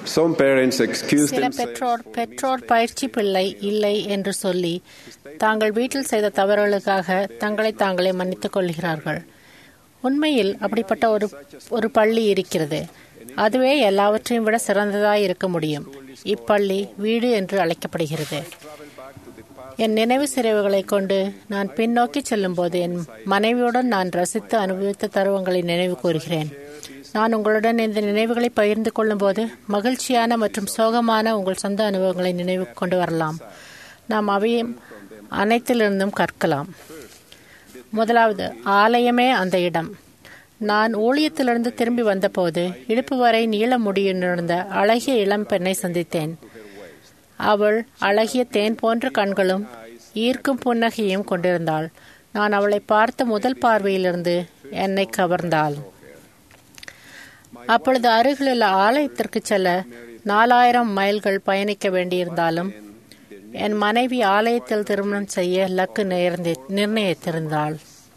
Some parents excuse சில themselves. பெற்றோர் பயிற்சி பிள்ளை இல்லை என்று சொல்லி தாங்கள் வீட்டில் செய்த தவறுகளுக்காக தங்களை தாங்களே மன்னித்துக் கொள்கிறார்கள். உண்மையில் அப்படிப்பட்ட ஒரு பள்ளி இருக்கிறது. அதுவே எல்லாவற்றையும் விட சிறந்ததாய் இருக்க முடியும். இப்பள்ளி வீடு என்று அழைக்கப்படுகிறது. என் நினைவு சிறைவுகளை கொண்டு நான் பின்னோக்கி செல்லும் போது என் மனைவியுடன் நான் ரசித்து அனுபவித்த தருவங்களை நினைவு கூறுகிறேன். நான் உங்களுடன் இந்த நினைவுகளை பகிர்ந்து கொள்ளும் போது மகிழ்ச்சியான மற்றும் சோகமான உங்கள் சொந்த அனுபவங்களை நினைவு கொண்டு வரலாம். நாம் அவையும் அனைத்திலிருந்தும் கற்கலாம். முதலாவது, ஆலயமே அந்த இடம். நான் ஊழியத்திலிருந்து திரும்பி வந்தபோது இடுப்பு வரை நீள முடியுண்டிருந்த அழகிய இளம் பெண்ணை சந்தித்தேன். அவள் அழகிய தேன் போன்ற கண்களும் ஈர்க்கும் புன்னகையும் கொண்டிருந்தாள். நான் அவளை பார்த்த முதல் பார்வையிலிருந்து என்னை கவர்ந்தாள். அப்பொழுது அருகிலுள்ள ஆலயத்திற்கு செல்ல 4000 மைல்கள் பயணிக்க வேண்டியிருந்தாலும் என் மனைவி ஆலயத்தில் திருமணம் செய்ய லக்கு நிர்ணயித்திருந்தாள்.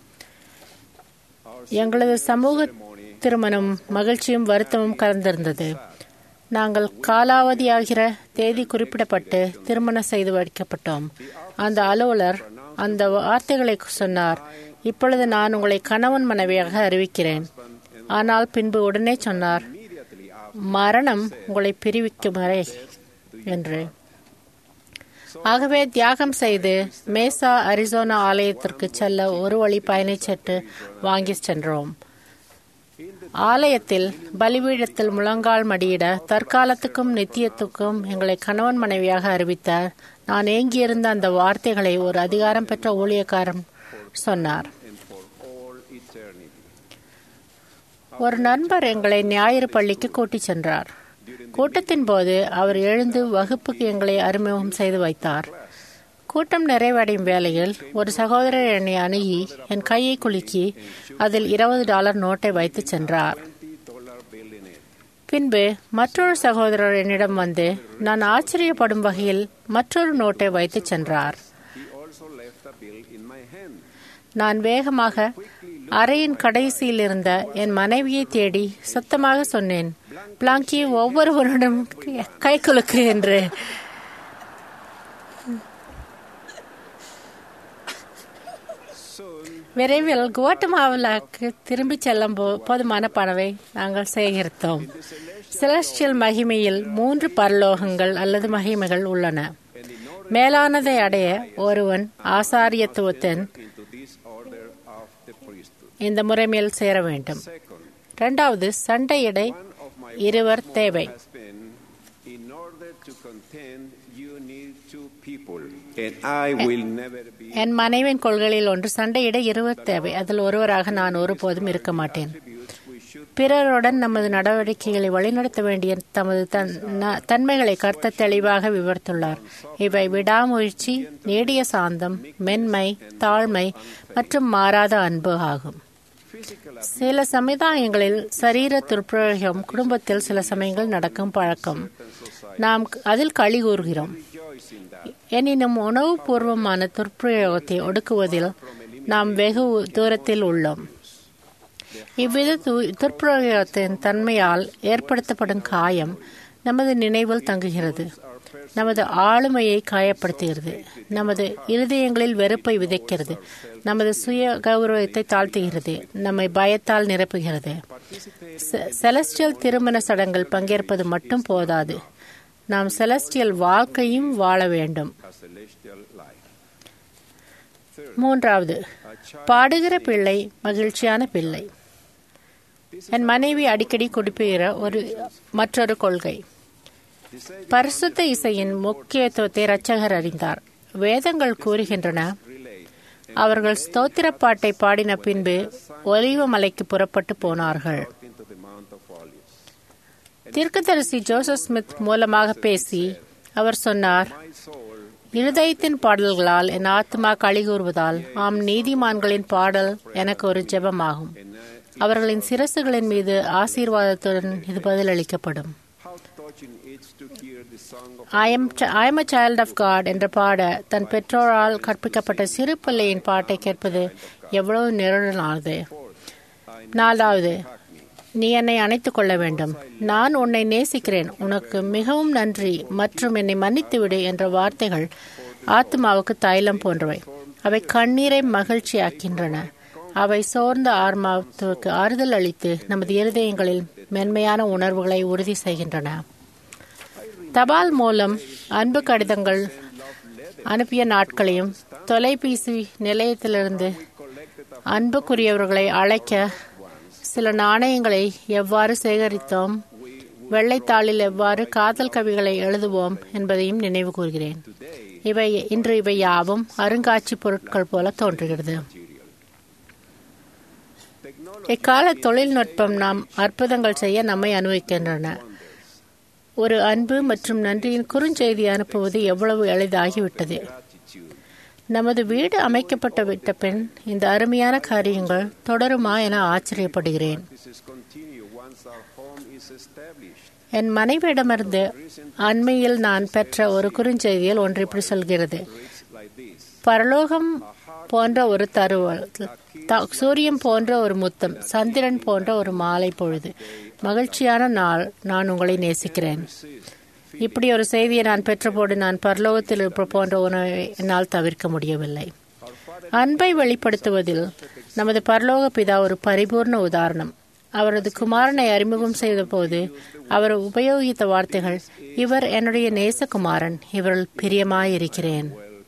எங்களது சமூக திருமணம் மகிழ்ச்சியும் வருத்தமும் கலந்திருந்தது. நாங்கள் காலாவதியாகிற தேதி குறிப்பிடப்பட்டு திருமணம் செய்து வைக்கப்பட்டோம். அந்த அலுவலர் அந்த வார்த்தைகளை சொன்னார், இப்பொழுது நான் உங்களை கணவன் மனைவியாக அறிவிக்கிறேன். ஆனால் பின்பு உடனே சொன்னார், மரணம் உங்களை பிரிவிக்கும் வரை என்று. ஆகவே தியாகம் செய்து மேசா அரிசோனா ஆலயத்திற்கு செல்ல ஒரு வழி பயணச்சீட்டு வாங்கி சென்றோம். ஆலயத்தில் பலிபீடத்தில் முழங்கால் மடியிட தற்காலத்துக்கும் நித்தியத்துக்கும் எங்களை கணவன் மனைவியாக அறிவித்தார். நான் ஏங்கியிருந்த அந்த வார்த்தைகளை ஒரு அதிகாரம் பெற்ற ஊழியக்காரன் சொன்னார். ஒரு நண்பர் எங்களை ஞாயிறு பள்ளிக்கு கூட்டிச் சென்றார். கூட்டத்தின் போது அவர் எழுந்து வகுப்புக்கு எங்களை அறிமுகம் செய்து வைத்தார். கூட்டம் நிறைவடையும் வேளையில் ஒரு சகோதரர் என்னை அணுகி என் கையை குலுக்கி அதில் $20 நோட்டை வைத்து சென்றார். பின்பு மற்றொரு சகோதரர் என்னிடம் வந்து நான் ஆச்சரியப்படும் வகையில் மற்றொரு நோட்டை வைத்து சென்றார். நான் வேகமாக அறையின் கடைசியில் இருந்த என் மனைவியை தேடி சத்தமாக சொன்னேன், பிளாங்கி, ஒவ்வொருவரிடம் கை குலுக்கு என்று. விரைவில் குவாட்டமாலாவுக்கு திரும்பி செல்லும் போதுமான பணவை நாங்கள் சேகரித்தோம். செலஸ்டியல் மகிமையில் 3 பரலோகங்கள் அல்லது மகிமைகள் உள்ளன. மேலானதை அடைய ஒருவன் ஆசாரியத்துவத்தின் இந்த முறைமையில் சேர வேண்டும். இரண்டாவது, சண்டையிட இருவர் தேவை. என் மனைவின் கொள்கையில் ஒன்று, சண்டையிட இருவர் தேவை. அதில் ஒருவராக நான் ஒருபோதும் இருக்க மாட்டேன். பிறருடன் நமது நடவடிக்கைகளை வழிநடத்த வேண்டிய தமது தன்மைகளை கர்த்தர் தெளிவாக விவரித்துள்ளார். இவை விடாமுயற்சி, நீடிய சாந்தம், மென்மை, தாழ்மை மற்றும் மாறாத அன்பு ஆகும். சில சமுதாயங்களில் சரீர துர்ப்பிரயோகம் குடும்பத்தில் சில சமயங்கள் நடக்கும் பழக்கம். நாம் அதில் களி கூறுகிறோம். எனினும் உணவுபூர்வமான துர்ப்பிரயோகத்தை ஒடுக்குவதில் நாம் வெகு தூரத்தில் உள்ளோம். இவ்வித துர்ப்பிரயோகத்தின் தன்மையால் ஏற்படுத்தப்படும் காயம் நமது நினைவில் தங்குகிறது, நமது ஆளுமையை காயப்படுத்துகிறது, நமது இருதயங்களில் வெறுப்பை விதைக்கிறது, நமது சுய கௌரவத்தை தாழ்த்துகிறது, நம்மை பயத்தால் நிரப்புகிறது. செலஸ்டியல் திருமண சடங்கில் பங்கேற்பது மட்டும் போதாது, நாம் செலஸ்டியல் வாழ்க்கையும் வாழ வேண்டும். மூன்றாவது, பாடுகிற பிள்ளை மகிழ்ச்சியான பிள்ளை. என் மனைவி அடிக்கடி குறிப்பிடுகிற மற்றொரு கொள்கை. பரிசுத்த இசையின் முக்கியத்துவத்தை இரட்சகர் அறிந்தார். வேதங்கள் கூறுகின்றன, அவர்கள் ஸ்தோத்திர பாட்டை பாடின பின்பு ஒலிவ மலைக்கு புறப்பட்டு போனார்கள். தீர்க்கதரிசி ஜோசப் ஸ்மித் மூலமாக பேசி அவர் சொன்னார், இருதயத்தின் பாடல்களால் என் ஆத்மா களி கூறுவதால் ஆம், நீதிமான்களின் பாடல் எனக்கு ஒரு ஜெபமாகும். அவர்களின் சிரசுகளின் மீது ஆசீர்வாதத்துடன் இது பதிலளிக்கப்படும். I am a child of God என்ற பாட தன் பெற்றோரால் கற்பிக்கப்பட்ட சிறு பிள்ளையின் பாட்டை கேட்பது எவ்வளவு நிரடனானது. நாலாவது, நீ என்னை அணைத்துக் கொள்ள வேண்டும். நான் உன்னை நேசிக்கிறேன், உனக்கு மிகவும் நன்றி மற்றும் என்னை மன்னித்துவிடு என்ற வார்த்தைகள் ஆத்மாவுக்கு தைலம் போன்றவை. அவை கண்ணீரை மகிழ்ச்சியாக்கின்றன. அவை சோர்ந்த ஆத்மாவுக்கு ஆறுதல் அளித்து நமது இருதயங்களில் மென்மையான உணர்வுகளை உறுதி செய்கின்றன. தபால் மூலம் அன்பு கடிதங்கள் அனுப்பிய நாட்களையும், தொலைபேசி நிலையத்திலிருந்து அன்புக்குரியவர்களை அழைக்க சில நாணயங்களை எவ்வாறு சேகரித்தோம், வெள்ளைத்தாளில் எவ்வாறு காதல் கவிகளை எழுதுவோம் என்பதையும் நினைவு கூறுகிறேன். இன்று இவை யாவும் அருங்காட்சி பொருட்கள் போல தோன்றுகிறது. இக்கால தொழில்நுட்பம் நாம் அற்புதங்கள் செய்ய நம்மை அனுமதிக்கின்றன. ஒரு அன்பு மற்றும் நன்றியின் குறுஞ்செய்தி அனுப்புவது எவ்வளவு எளிதாகிவிட்டது. நமது வீடு அமைக்கப்பட்டு விட்ட பின் இந்த அருமையான காரியங்கள் தொடருமா என ஆச்சரியப்படுகிறேன். என் மனைவியிடமிருந்து அண்மையில் நான் பெற்ற ஒரு குறுஞ்செய்தியில் ஒன்று இப்படி சொல்கிறது: பரலோகம் போன்ற ஒரு தருவல், சூரியன் போன்ற ஒரு முத்தம், சந்திரன் போன்ற ஒரு மாலை பொழுது, மகிழ்ச்சியான நாள், நான் உங்களை நேசிக்கிறேன். இப்படி ஒரு செய்தியை நான் பெற்றபோது நான் பரலோகத்தில் இருப்ப போன்ற உணவை என்னால் தவிர்க்க முடியவில்லை. அன்பை வெளிப்படுத்துவதில் நமது பரலோக பிதா ஒரு பரிபூர்ண உதாரணம். அவரது குமாரனை அறிமுகம் செய்த போது அவர் உபயோகித்த வார்த்தைகள்: இவர் என்னுடைய நேசகுமாரன், இவரில் பிரியமாயிருக்கிறேன்.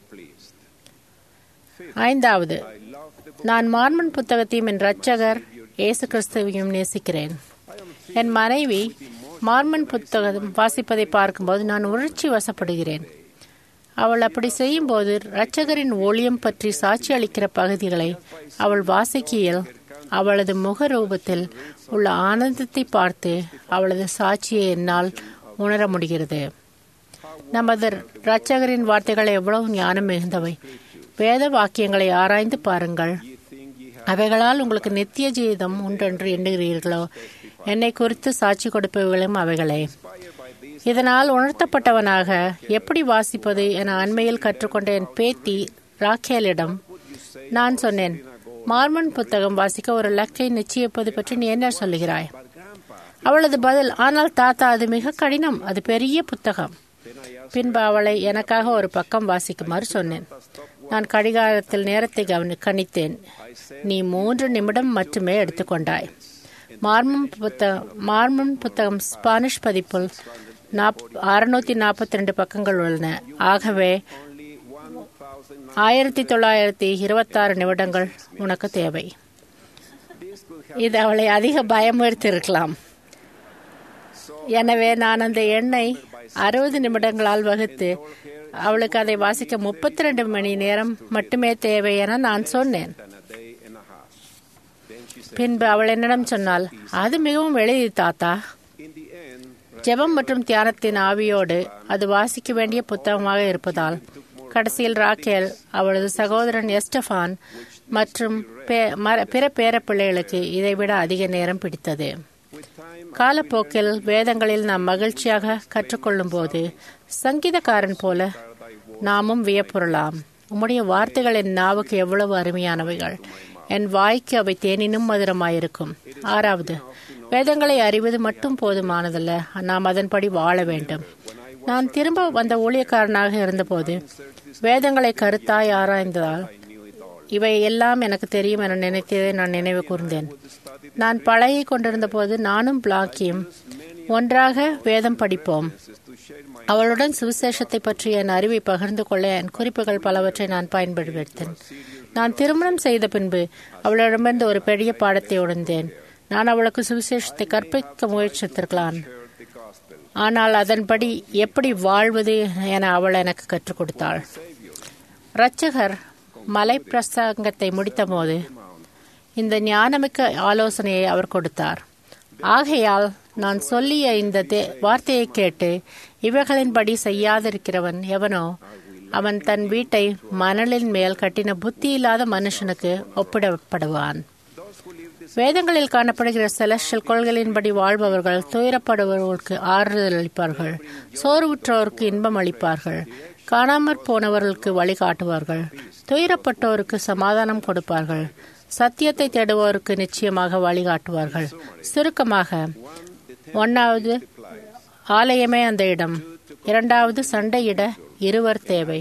5வது, நான் மார்மன் புத்தகத்தையும் என் இரட்சகர் இயேசு கிறிஸ்துவையும் நேசிக்கிறேன். என் மனைவி மார்மன் புத்தகம் வாசிப்பதை பார்க்கும்போது நான் உணர்ச்சி வசப்படுகிறேன். அவள் அப்படி செய்யும்போது இரட்சகரின் ஊழியம் பற்றி சாட்சி அளிக்கிற பகுதிகளை அவள் வாசிக்கையில் அவளது முக ரூபத்தில் உள்ள ஆனந்தத்தை பார்த்து அவளது சாட்சியை என்னால் உணர முடிகிறது. நமது இரட்சகரின் வார்த்தைகள் எவ்வளவு ஞானம் மிகுந்தவை. வேத வாக்கியங்களை ஆராய்ந்து பாருங்கள். அவைகளால் உங்களுக்கு நித்திய ஜீவிதம் உண்டென்று எண்ணுகிறீர்களோ? என்னை குறித்து சாட்சி கொடுப்பவர்களும் அவைகளே. இதனால் உணர்த்தப்பட்டவனாக எப்படி வாசிப்பது என அண்மையில் கற்றுக்கொண்ட என் பேத்தி ராக்கேலிடம் நான் சொன்னேன்: மார்மன் புத்தகம் வாசிக்க ஒரு இலக்கை நிச்சயிப்பது பற்றி நீ என்ன சொல்லுகிறாய்? அவளது பதில்: ஆனால் தாத்தா, அது மிக கடினம், அது பெரிய புத்தகம். பின்பு அவளை எனக்காக ஒரு பக்கம் வாசிக்குமாறு சொன்னேன். நான் கடிகாரத்தில் நேரத்தை கணித்தேன். நீ 3 நிமிடம் மட்டுமே எடுத்துக்கொண்டாய். மார்மன் புத்தகம் ஸ்பானிஷ் பதிப்பில் 642 பக்கங்கள் உள்ளன. ஆகவே 1926 நிமிடங்கள் உனக்கு தேவை. இது அவளை அதிக பயமுறுத்தியிருக்கலாம். எனவே நான் அந்த எண்ணை 60 நிமிடங்களால் வகுத்து அவளுக்கு அதை வாசிக்க 32 மணி நேரம் மட்டுமே தேவை என நான் சொன்னேன். பின்பு அவள் என்னிடம் சொன்னால்: அது மிகவும் எளிது தாத்தா. ஜெபம் மற்றும் தியானத்தின் ஆவியோடு அது வாசிக்க வேண்டிய புத்தகமாக இருப்பதால் கடைசியில் ராக்கேல், அவளது சகோதரன் எஸ்டபான் மற்றும் பிற பேர பிள்ளைகளுக்கு இதைவிட அதிக நேரம் பிடித்தது. காலப்போக்கில் வேதங்களில் நாம் மகிழ்ச்சியாக கற்றுக்கொள்ளும் போது சங்கீதக்காரன் போல நாமும் வியப்புறலாம். உம்முடைய வார்த்தைகள் என் நாவுக்கு எவ்வளவு அருமையானவைகள், என் வாய்க்கு அவை தேனினும் மதுரமாயிருக்கும். 6வது, வேதங்களை அறிவது மட்டும் போதுமானதல்ல, நாம் அதன்படி வாழ வேண்டும். நான் திரும்ப வந்த ஊழியக்காரனாக இருந்தபோது வேதங்களை கருத்தாய் ஆராய்ந்ததால் இவை எல்லாம் எனக்கு தெரியும் என நினைத்ததை நான் நினைவு கூர்ந்தேன். நான் பழகி கொண்டிருந்த போது நானும் பிளாக்கியும் ஒன்றாக வேதம் படிப்போம். அவளுடன் சுவிசேஷத்தை பற்றி என் அறிவை பகிர்ந்து கொள்ள என் குறிப்புகள் பலவற்றை நான் பயன்படுத்தினேன். நான் திருமணம் செய்த பின்பு அவளிடமிருந்து ஒரு பெரிய பாடத்தை உணர்ந்தேன். நான் அவளுக்கு சுவிசேஷத்தை கற்பிக்க முயற்சித்திருக்கலாம், ஆனால் அதன்படி எப்படி வாழ்வது என அவள் எனக்கு கற்றுக் கொடுத்தாள். இரட்சகர் மலை பிரசங்கத்தை முடித்த போது இந்த ஞானமிக்க ஆலோசனையை அவர் கொடுத்தார். ஆகையால் நான் சொல்லிய இந்த வார்த்தையை கேட்டு இவைகளின்படி செய்யாதிருக்கிறவன் எவனோ அவன் தன் வீட்டை மணலின் மேல் கட்டின புத்தி இல்லாத மனுஷனுக்கு ஒப்பிடப்படுவான். வேதங்களில் காணப்படுகிற செலஸ்டியல் கொள்கைகளின்படி வாழ்பவர்கள் துயரப்படுபவர்களுக்கு ஆறுதல் அளிப்பார்கள், சோர்வுற்றோருக்கு இன்பம் அளிப்பார்கள், காணாமற் போனவர்களுக்கு வழிகாட்டுவார்கள், துயரப்பட்டோருக்கு சமாதானம் கொடுப்பார்கள், சத்தியத்தை தேடுவோருக்கு நிச்சயமாக வழிகாட்டுவார்கள். சுருக்கமாக, 1வது ஆலயமே அந்த இடம், 2வது சண்டையிட இருவர் தேவை,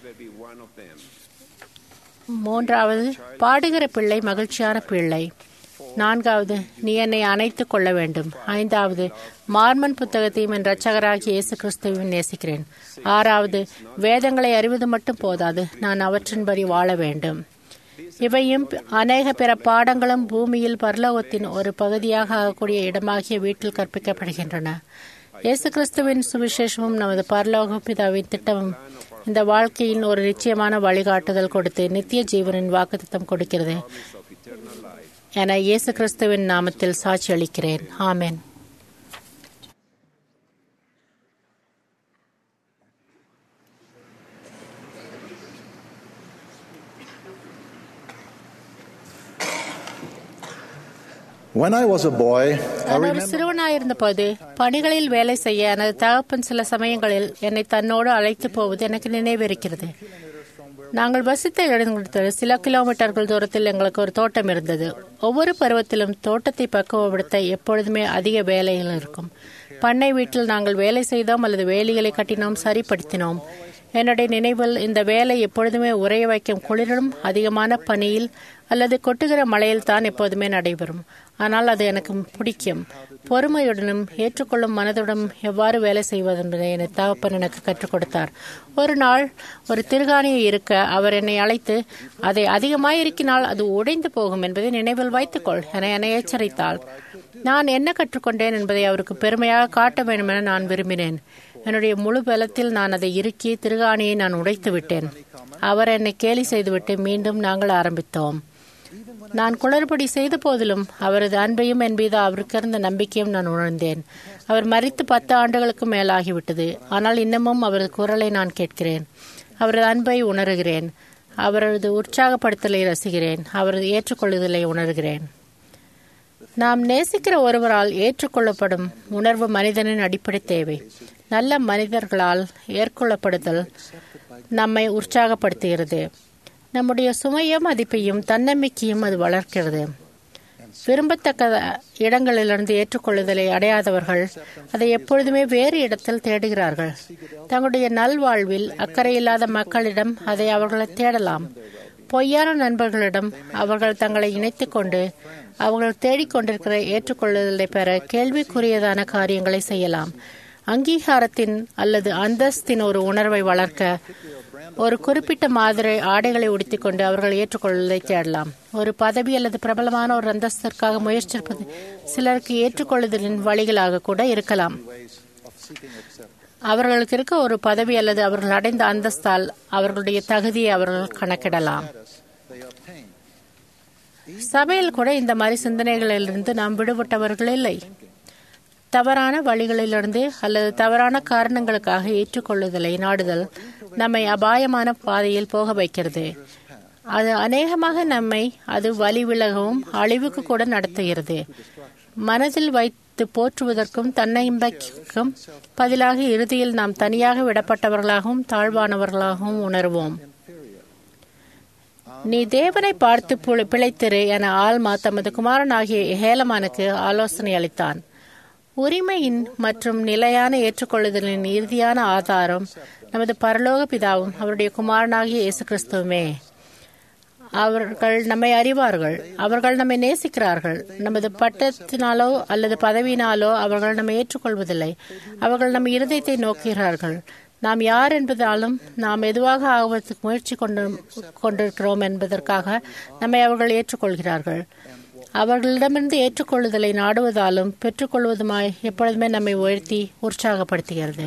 3வது பாடுகிற பிள்ளை மகிழ்ச்சியான பிள்ளை, 4வது நீ என்னை அணைத்துக் கொள்ள வேண்டும், 5வது மார்மன் புத்தகத்தையும் என் இரட்சகராகிய இயேசு கிறிஸ்துவையும் நேசிக்கிறேன், 6வது வேதங்களை அறிவது மட்டும் போதாது, நான் அவற்றின்படி வாழ வேண்டும். இவையும் அநேக பிற பாடங்களும் பூமியில் பரலோகத்தின் ஒரு பகுதியாக ஆகக்கூடிய இடமாகிய வீட்டில் கற்பிக்கப்படுகின்றன. இயேசு கிறிஸ்துவின் சுவிசேஷமும் நமது பரலோக பிதாவின் திட்டமும் இந்த வாழ்க்கையின் ஒரு நிச்சயமான வழிகாட்டுதல் கொடுத்து நித்திய ஜீவனின் வாக்குத்தத்தம் கொடுக்கிறது என இயேசு கிறிஸ்துவின் நாமத்தில் சாட்சி அளிக்கிறேன். ஆமென். When I was a boy, நான் ஒரு சிறுவனாயிருந்த போது பணிகளில் வேலை செய்ய எனது தகப்பன் சில சமயங்களில் என்னை தன்னோடு அழைத்து போவது எனக்கு நினைவிருக்கிறது. நாங்கள் வசித்த இடத்தில் சில கிலோமீட்டர்கள் தூரத்தில் எங்களுக்கு ஒரு தோட்டம் இருந்தது. ஒவ்வொரு பருவத்திலும் தோட்டத்தை பக்குவப்படுத்த எப்பொழுதுமே அதிக வேலைகள் இருக்கும். பண்ணை வீட்டில் நாங்கள் வேலை செய்தோம் அல்லது வேலிகளை கட்டினோம், சரிப்படுத்தினோம். என்னுடைய நினைவில் இந்த வேலை எப்பொழுதுமே உறைய வைக்கும் குளிரிலும் அதிகமான பனியில் அல்லது கொட்டுகிற மழையில் தான் எப்போதுமே நடைபெறும். ஆனால் அது எனக்கு பிடிக்கும். பொறுமையுடனும் ஏற்றுக்கொள்ளும் மனதுடன் எவ்வாறு வேலை செய்வதென்பதை என் தகப்பன் எனக்கு கற்றுக் கொடுத்தார். ஒரு நாள் ஒரு திருகாணியை இருக்க அவர் என்னை அழைத்து, அதை அதிகமாயிருக்கினால் அது உடைந்து போகும் என்பதை நினைவில் வைத்துக்கொள் என என்னை எச்சரித்தாள். நான் என்ன கற்றுக்கொண்டேன் என்பதை அவருக்கு பெருமையாக காட்ட வேண்டும் என நான் விரும்பினேன். என்னுடைய முழு பலத்தில் நான் அதை இறுக்கி திருகாணியை நான் உடைத்து விட்டேன். அவர் என்னை கேலி செய்துவிட்டு மீண்டும் நாங்கள் ஆரம்பித்தோம். நான் குளறுபடி செய்த போதிலும் அவரது அன்பையும் என் மீது அவருக்கு இருந்த நம்பிக்கையும் நான் உணர்ந்தேன். அவர் மரித்து 10 ஆண்டுகளுக்கு மேலாகிவிட்டது. ஆனால் இன்னமும் அவரது குரலை நான் கேட்கிறேன். அவரது அன்பை உணர்கிறேன். அவரது உற்சாகப்படுத்தலை ரசிக்கிறேன். அவரது ஏற்றுக்கொள்ளுதலை உணர்கிறேன். நாம் நேசிக்கிற ஒருவரால் ஏற்றுக்கொள்ளப்படும் உணர்வு மனிதனின் அடிப்படை தேவை. நல்ல மனிதர்களால் ஏற்கொள்ளப்படுதல் நம்மை உற்சாகப்படுத்துகிறது. நம்முடைய சுமையும் மதிப்பையும் தன்னம்பிக்கையும் அது வளர்க்கிறது. விரும்பத்தக்க இடங்களிலிருந்து ஏற்றுக்கொள்ளுதலை அடையாதவர்கள் அதை எப்பொழுதுமே வேறு இடத்தில் தேடுகிறார்கள். தங்களுடைய நல்வாழ்வில் அக்கறையில்லாத மக்களிடம் அதை அவர்கள் தேடலாம். பொய்யான நண்பர்களிடம் அவர்கள் தங்களை இணைத்துக் கொண்டு அவர்கள் தேடிக்கொண்டிருக்கிற ஏற்றுக்கொள்ளுதலை பெற கேள்விக்குரியதான காரியங்களை செய்யலாம். அங்கீகாரத்தின் அல்லது அந்தஸ்தின் ஒரு உணர்வை வளர்க்க ஒரு குறிப்பிட்ட மாதிரி ஆடைகளை உடுத்திக்கொண்டு அவர்கள் ஏற்றுக்கொள்வதை தேடலாம். ஒரு பதவி அல்லது பிரபலமான ஒரு அந்தஸ்திற்காக முயற்சிப்பது சிலருக்கு ஏற்றுக்கொள்ளுதலின் வழிகளாக கூட இருக்கலாம். அவர்களுக்கு இருக்க ஒரு பதவி அல்லது அவர்கள் அடைந்த அந்தஸ்தால் அவர்களுடைய தகுதியை அவர்கள் கணக்கிடலாம். சபையில் கூட இந்த மாதிரி சிந்தனைகளிலிருந்து நாம் விடுபட்டவர்கள் இல்லை. தவறான வழிகளிலிருந்து அல்லது தவறான காரணங்களுக்காக ஏற்றுக்கொள்ளுதலை நாடுதல் நம்மை அபாயமான பாதையில் போக வைக்கிறது. அது அநேகமாக நம்மை அது வழி விலகவும் அழிவுக்கு கூட நடத்துகிறது. மனதில் வைத்து போற்றுவதற்கும் தன்னம்பிக்கைக்கும் பதிலாக இறுதியில் நாம் தனியாக விடப்பட்டவர்களாகவும் தாழ்வானவர்களாகவும் உணர்வோம். நீ தேவனை பார்த்து பிழைத்திரு என ஆல்மா தமது குமாரனாகிய ஹேலமானுக்கு ஆலோசனை அளித்தான். உரிமையின் மற்றும் நிலையான ஏற்றுக்கொள்ளுதலின் இறுதியான ஆதாரம் நமது பரலோக பிதாவும் அவருடைய குமாரனாகிய இயேசு கிறிஸ்துவுமே. அவர்கள் நம்மை அறிவார்கள். அவர்கள் நம்மை நேசிக்கிறார்கள். நமது பட்டத்தினாலோ அல்லது பதவியினாலோ அவர்கள் நம்மை ஏற்றுக்கொள்வதில்லை. அவர்கள் நம் இருதயத்தை நோக்குகிறார்கள். நாம் யார் என்பதாலும் நாம் எதுவாக ஆகுவதற்கு முயற்சி கொண்டிருக்கிறோம் என்பதற்காக நம்மை அவர்கள் ஏற்றுக்கொள்கிறார்கள். அவர்களிடமிருந்து ஏற்றுக்கொள்ளுதலை நாடுவதாலும் பெற்றுக்கொள்வதுமாய் எப்பொழுதுமே நம்மை உயர்த்தி உற்சாகப்படுத்துகிறது.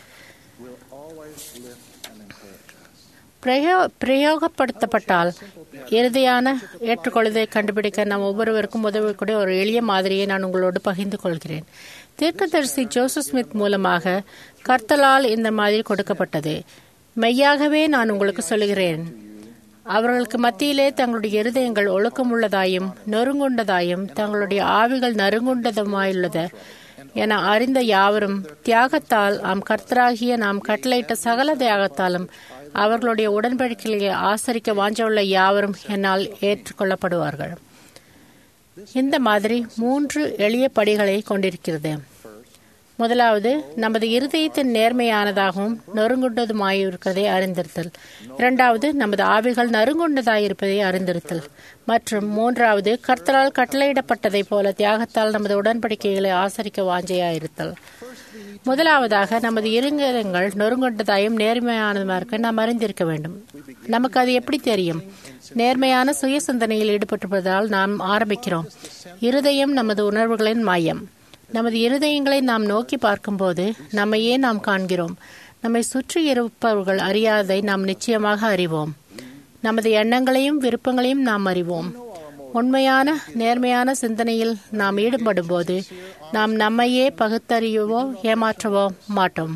பிரயோகப்படுத்தப்பட்டால் இறுதியான ஏற்றுக்கொள்ளுதலை கண்டுபிடிக்க நாம் ஒவ்வொருவருக்கும் உதவக்கூடிய ஒரு எளிய மாதிரியை நான் உங்களோடு பகிர்ந்து கொள்கிறேன். தீர்க்கதரிசி ஜோசப் ஸ்மித் மூலமாக கர்த்தலால் இந்த மாதிரி கொடுக்கப்பட்டது. மெய்யாகவே நான் உங்களுக்கு சொல்கிறேன், அவர்களுக்கு மத்தியிலே தங்களுடைய இருதயங்கள் ஒழுக்கமுள்ளதாயும் நொறுங்குண்டதாயும் தங்களுடைய ஆவிகள் நறுங்குண்டதுமாயுள்ளது என அறிந்த யாவரும் தியாகத்தால் கர்த்தராகிய நாம் கட்டளையிட்ட சகல தியாகத்தாலும் அவர்களுடைய உடன்படிக்கைகளை ஆசரிக்க வாஞ்சவுள்ள யாவரும் என்னால் ஏற்றுக்கொள்ளப்படுவார்கள். இந்த மாதிரி 3 எளிய படிகளை கொண்டிருக்கிறது. முதலாவது, நமது இருதயத்தின் நேர்மையானதாகவும் நொறுங்குண்டதுமாயிருக்கிறதை அறிந்திருத்தல். இரண்டாவது, நமது ஆவிகள் நறுங்குண்டதாயிருப்பதை அறிந்திருத்தல். மற்றும் மூன்றாவது, கர்த்தரால் கட்டளையிடப்பட்டதை போல தியாகத்தால் நமது உடன்படிக்கைகளை ஆசரிக்க வாஞ்சையாயிருத்தல். முதலாவதாக, நமது இருதயங்கள் நொறுங்குண்டதாயும் நேர்மையானதுமாக நாம் அறிந்திருக்க வேண்டும். நமக்கு அது எப்படி தெரியும்? நேர்மையான சுய சிந்தனையில் ஈடுபட்டிருப்பதால் நாம் ஆரம்பிக்கிறோம். இருதயம் நமது உணர்வுகளின் மையம். நமது இருதயங்களை நாம் நோக்கி பார்க்கும்போது நம்மையே நாம் காண்கிறோம். நம்மை சுற்றி இருப்பவர்கள் அறியாததை நாம் நிச்சயமாக அறிவோம். நமது எண்ணங்களையும் விருப்பங்களையும் நாம் அறிவோம். உண்மையான நேர்மையான சிந்தனையில் நாம் ஈடுபடும் போது நாம் நம்மையே பகுத்தறியவோ ஏமாற்றவோ மாட்டோம்.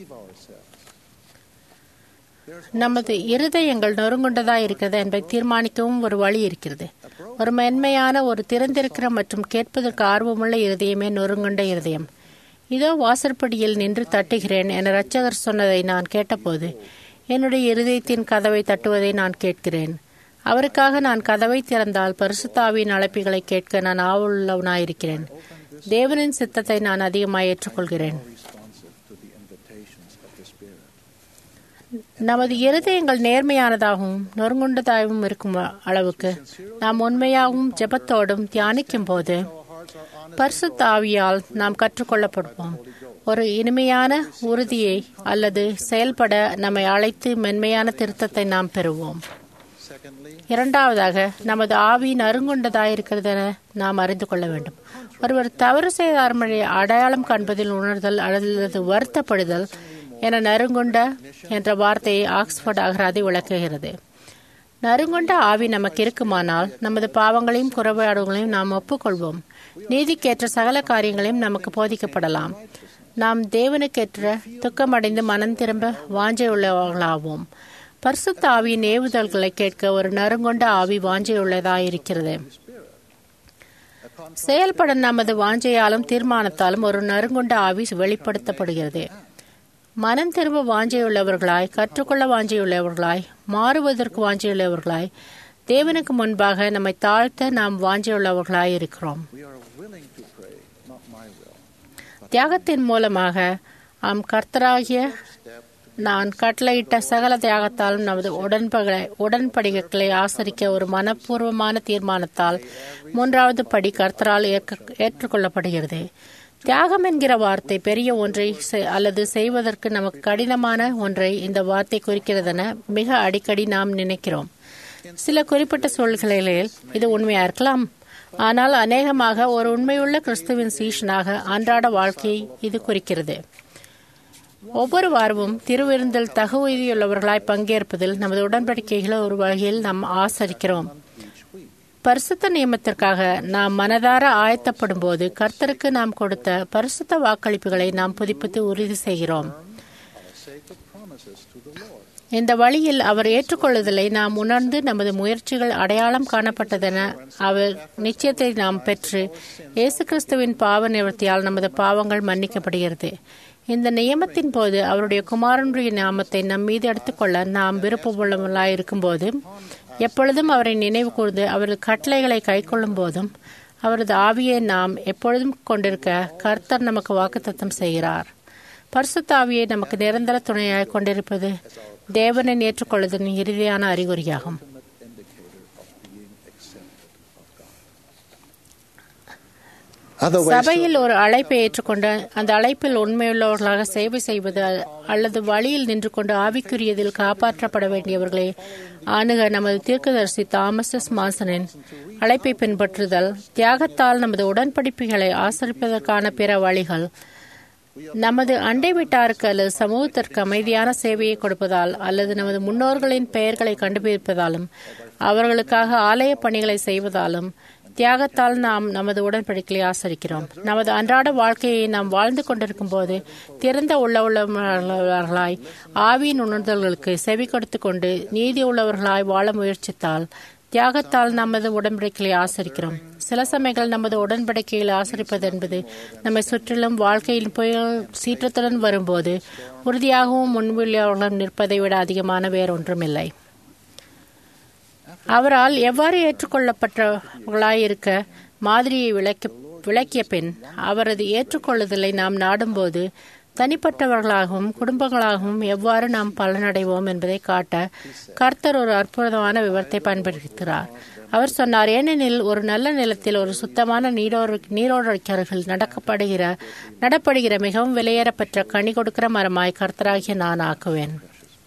நமது இருதயங்கள் நொறுங்குண்டதா இருக்கிறது என்பதை தீர்மானிக்கவும் ஒரு வழி இருக்கிறது. ஒரு மென்மையான, ஒரு திறந்திருக்கிற மற்றும் கேட்பதற்கு ஆர்வமுள்ள இருதயமே நொறுங்குண்ட இருதயம். இதோ வாசற்படியில் நின்று தட்டுகிறேன் என இரட்சகர் சொன்னதை நான் கேட்டபோது என்னுடைய இருதயத்தின் கதவை தட்டுவதை நான் கேட்கிறேன். அவருக்காக நான் கதவை திறந்தால் பரிசுத்த ஆவியின் அழைப்புகளை கேட்க நான் ஆவலுள்ளவனாயிருக்கிறேன். தேவனின் சித்தத்தை நான் அதிகமாக ஏற்றுக்கொள்கிறேன். நமது இருதயங்கள் நேர்மையானதாகவும் நொறுங்குண்டதாகவும் இருக்கும் அளவுக்கு நாம் உண்மையாகவும் ஜெபத்தோடும் தியானிக்கும் போது பரிசுத்த ஆவியால் நாம் கற்றுக்கொள்ளப்படுவோம். ஒரு இனிமையான உறுதியை அல்லது செயல்பட நம்மை அழைத்து மென்மையான திருத்தத்தை நாம் பெறுவோம். இரண்டாவதாக, நமது ஆவி நறுங்குண்டதாயிருக்கிறது என நாம் அறிந்து கொள்ள வேண்டும். ஒருவர் தவறு செய்தார் அடையாளம் காண்பதில் உணர்தல் அல்லது வருத்தப்படுதல் என நறுங்குண்ட என்ற வார்த்தையை ஆக்ஸ்போர்ட் அகராதி விளக்குகிறது. நறுங்குண்ட ஆவி நமக்கு இருக்குமானால் நமது பாவங்களையும் குறைபாடுகளையும் நாம் ஒப்புக்கொள்வோம். நீதிக்கேற்ற சகல காரியங்களையும் நமக்கு போதிக்கப்படலாம். நாம் தேவனுக்கேற்ற துக்கமடைந்து மனம் திரும்ப வாஞ்சை உள்ளவர்களாவோம். பரிசுத்த ஆவியின் ஏவுதல்களை கேட்க ஒரு நறுங்குண்ட ஆவி வாஞ்சை உள்ளதாயிருக்கிறது. செயல்பட நமது வாஞ்சையாலும் தீர்மானத்தாலும் ஒரு நறுங்குண்ட ஆவி வெளிப்படுத்தப்படுகிறது. மனம் திரும்ப வாஞ்சையுள்ளவர்களாய், கற்றுக்கொள்ள வாஞ்சையுள்ளவர்களாய், மாறுவதற்கு வாஞ்சையுள்ளவர்களாய், தேவனுக்கு முன்பாக நம்மை தாழ்த்த நாம் வாஞ்சையுள்ளவர்களாய் இருக்கிறோம். தியாகத்தின் மூலமாக கர்த்தராகிய நான் கட்டளையிட்ட சகல தியாகத்தாலும் நமது உடன்படிக்கைகளை ஆசரிக்க ஒரு மனப்பூர்வமான தீர்மானத்தால் மூன்றாவது படி கர்த்தரால் ஏற்றுக்கொள்ளப்படுகிறது. தியாகம் என்கிற வார்த்தை பெரிய ஒன்றை அல்லது செய்வதற்கு நமக்கு கடினமான ஒன்றை இந்த வார்த்தை குறிக்கிறதென மிக அடிக்கடி நாம் நினைக்கிறோம். சில குறிப்பிட்ட சூழ்நிலைகளில் இது உண்மையா இருக்கலாம். ஆனால் அநேகமாக ஒரு உண்மையுள்ள கிறிஸ்துவின் சீஷனாக அன்றாட வாழ்க்கையை இது குறிக்கிறது. ஒவ்வொரு வாரமும் திருவிருந்தில் தகுதியுள்ளவர்களாய் பங்கேற்பதில் நமது உடன்படிக்கைகளை ஒரு வகையில் நாம் ஆசரிக்கிறோம். பரிசுத்த நியமத்திற்காக நாம் மனதார ஆயத்தப்படும் போது கர்த்தருக்கு நாம் கொடுத்த பரிசுத்த வாக்களிப்புகளை நாம் புதுப்பித்து உறுதி செய்கிறோம். இந்த வழியில் அவர் ஏற்றுக்கொள்ளுதலை நாம் உணர்ந்து நமது முயற்சிகள் அடையாளம் காணப்பட்டதென அவர் நிச்சயத்தை நாம் பெற்று இயேசு கிறிஸ்துவின் பாவ நிவர்த்தியால் நமது பாவங்கள் மன்னிக்கப்படுகிறது. இந்த நியமத்தின் போது அவருடைய குமாரனுடைய நாமத்தை நம் மீது எடுத்துக்கொள்ள நாம் விருப்பமுள்ளவர்களாய் இருக்கும் போது, எப்பொழுதும் அவரை நினைவு கூர்ந்து அவரது கட்டளைகளை கைக்கொள்ளும் போதும், அவரது ஆவியை நாம் எப்பொழுதும் கொண்டிருக்க கர்த்தர் நமக்கு வாக்குத்தத்தம் செய்கிறார். பரிசுத்த ஆவியை நமக்கு நிரந்தர துணையாக கொண்டிருப்பது தேவனை ஏற்றுக்கொள்வதன் இறுதியான அறிகுறியாகும். சபையில் ஒரு அழைப்பை ஏற்றுக்கொண்டு அந்த அழைப்பில் உண்மையுள்ளவர்களாக சேவை செய்வது அல்லது வழியில் நின்று கொண்டு ஆவிக்குரியதில் காப்பாற்றப்பட வேண்டியவர்களை அணுக நமது தீர்க்கதரிசி தாமஸ் மாசனின் அழைப்பை பின்பற்றுதல், தியாகத்தால் நமது உடன்படிப்புகளை ஆசரிப்பதற்கான பிற வழிகள், நமது அண்டை வீட்டாருக்கு அல்லது சமூகத்திற்கு அமைதியான சேவையை கொடுப்பதால் அல்லது நமது முன்னோர்களின் பெயர்களை கண்டுபிடிப்பதாலும் அவர்களுக்காக ஆலய பணிகளை செய்வதாலும் தியாகத்தால் நாம் நமது உடன்படிக்கையை ஆசரிக்கிறோம். நமது அன்றாட வாழ்க்கையை நாம் வாழ்ந்து கொண்டிருக்கும் போது திறந்த உள்ளவர்களாய் ஆவியின் உணர்தல்களுக்கு செவி கொடுத்து கொண்டு நீதி உள்ளவர்களாய் வாழ முயற்சித்தால் தியாகத்தால் நமது உடன்படிக்கைகளை ஆசரிக்கிறோம். சில சமயங்கள் நமது உடன்படிக்கைகளை ஆசரிப்பது என்பது நம்மை சுற்றிலும் வாழ்க்கையில் புயல் சீற்றத்துடன் வரும்போது உறுதியாகவும் முன்வெளியாகவும் நிற்பதை விட அதிகமான வேறொன்றுமில்லை. அவரால் எவ்வாறு ஏற்றுக்கொள்ளப்பட்டவர்களாயிருக்க மாதிரியை விளக்கிய பின் அவரது ஏற்றுக்கொள்ளுதலை நாம் நாடும்போது தனிப்பட்டவர்களாகவும் குடும்பங்களாகவும் எவ்வாறு நாம் பலனடைவோம் என்பதை காட்ட கர்த்தர் ஒரு அற்புதமான விவரத்தை பயன்படுத்துகிறார். அவர் சொன்னார், ஏனெனில் ஒரு நல்ல நிலத்தில் ஒரு சுத்தமான நீரோடைக்கர்கள் நடப்படுகிற மிகவும் விலையேறப்பெற்ற கனி கொடுக்கிற மரமாய் கர்த்தராகிய நான் ஆக்குவேன்.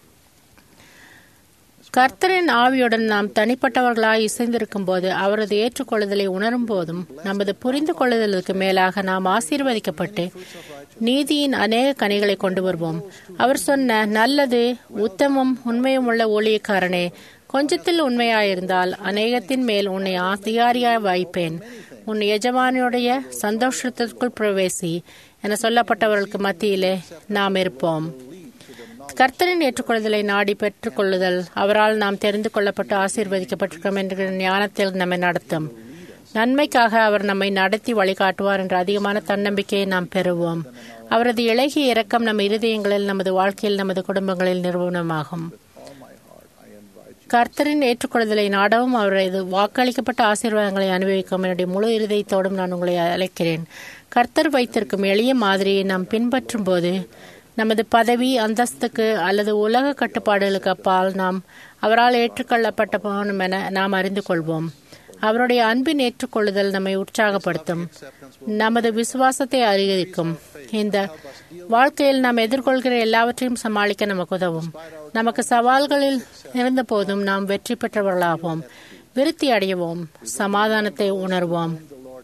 கர்த்தரின் ஆவியுடன் நாம் தனிப்பட்டவர்களாய் இசைந்திருக்கும் போது அவரது ஏற்றுக்கொள்ளுதலை உணரும் போதும் நமது புரிந்து கொள்ளுதலுக்கு மேலாக நாம் ஆசீர்வதிக்கப்பட்டு நீதியின் அநேக கனிகளை கொண்டு வருவோம். அவர் சொன்ன, நல்லது உத்தமம் உண்மையும் உள்ள ஊழியக்காரனே, கொஞ்சத்தில் உண்மையாயிருந்தால் அநேகத்தின் மேல் உன்னை அதிகாரியாய் வைப்பேன். உன் எஜமானுடைய சந்தோஷத்திற்குள் பிரவேசி என சொல்லப்பட்டவர்களுக்கு மத்தியிலே நாம் இருப்போம். கர்த்தரின் ஏற்றுக்கொள்ளுதலை நாடி பெற்றுக் கொள்ளுதல் அவரால் நாம் தெரிந்து கொள்ளப்பட்டு ஆசீர்வதிக்கப்பட்டிருக்கிறோம் என்ற ஞானத்தில் நம்மை நடத்தும். நன்மைக்காக அவர் நம்மை நடத்தி வழிகாட்டுவார் என்ற அதிகமான தன்னம்பிக்கையை நாம் பெறுவோம். அவரது இளகிய இரக்கம் நம் இருதயங்களில், நமது வாழ்க்கையில், நமது குடும்பங்களில் நிறுவனமாகும். கர்த்தரின் ஏற்றுக்கொள்ளுதலை நாடவும் அவரது வாக்களிக்கப்பட்ட ஆசீர்வாதங்களை அனுபவிக்கும் என்னுடைய முழு இருதயத்தோடும் நான் உங்களை அழைக்கிறேன். கர்த்தர் வைத்திருக்கும் எளிய மாதிரியை நாம் பின்பற்றும் போது நமது பதவி அந்தஸ்துக்கு அல்லது உலக கட்டுப்பாடுகளுக்கு அப்பால் நாம் அவரால் ஏற்றுக்கொள்ளப்பட்ட போனோம் என நாம் அறிந்து கொள்வோம். அவருடைய அன்பின் ஏற்றுக்கொள்ளுதல் நம்மை உற்சாகப்படுத்தும், நமது விசுவாசத்தை அதிகரிக்கும். இந்த வாழ்க்கையில் நாம் எதிர்கொள்கிற எல்லாவற்றையும் சமாளிக்க நமக்கு உதவும். நமக்கு சிரமங்களில் இருந்த போதும் நாம் வெற்றி பெற்றவர்களாகவும் விருத்தி அடையவும் சமாதானத்தை உணர்வோம்.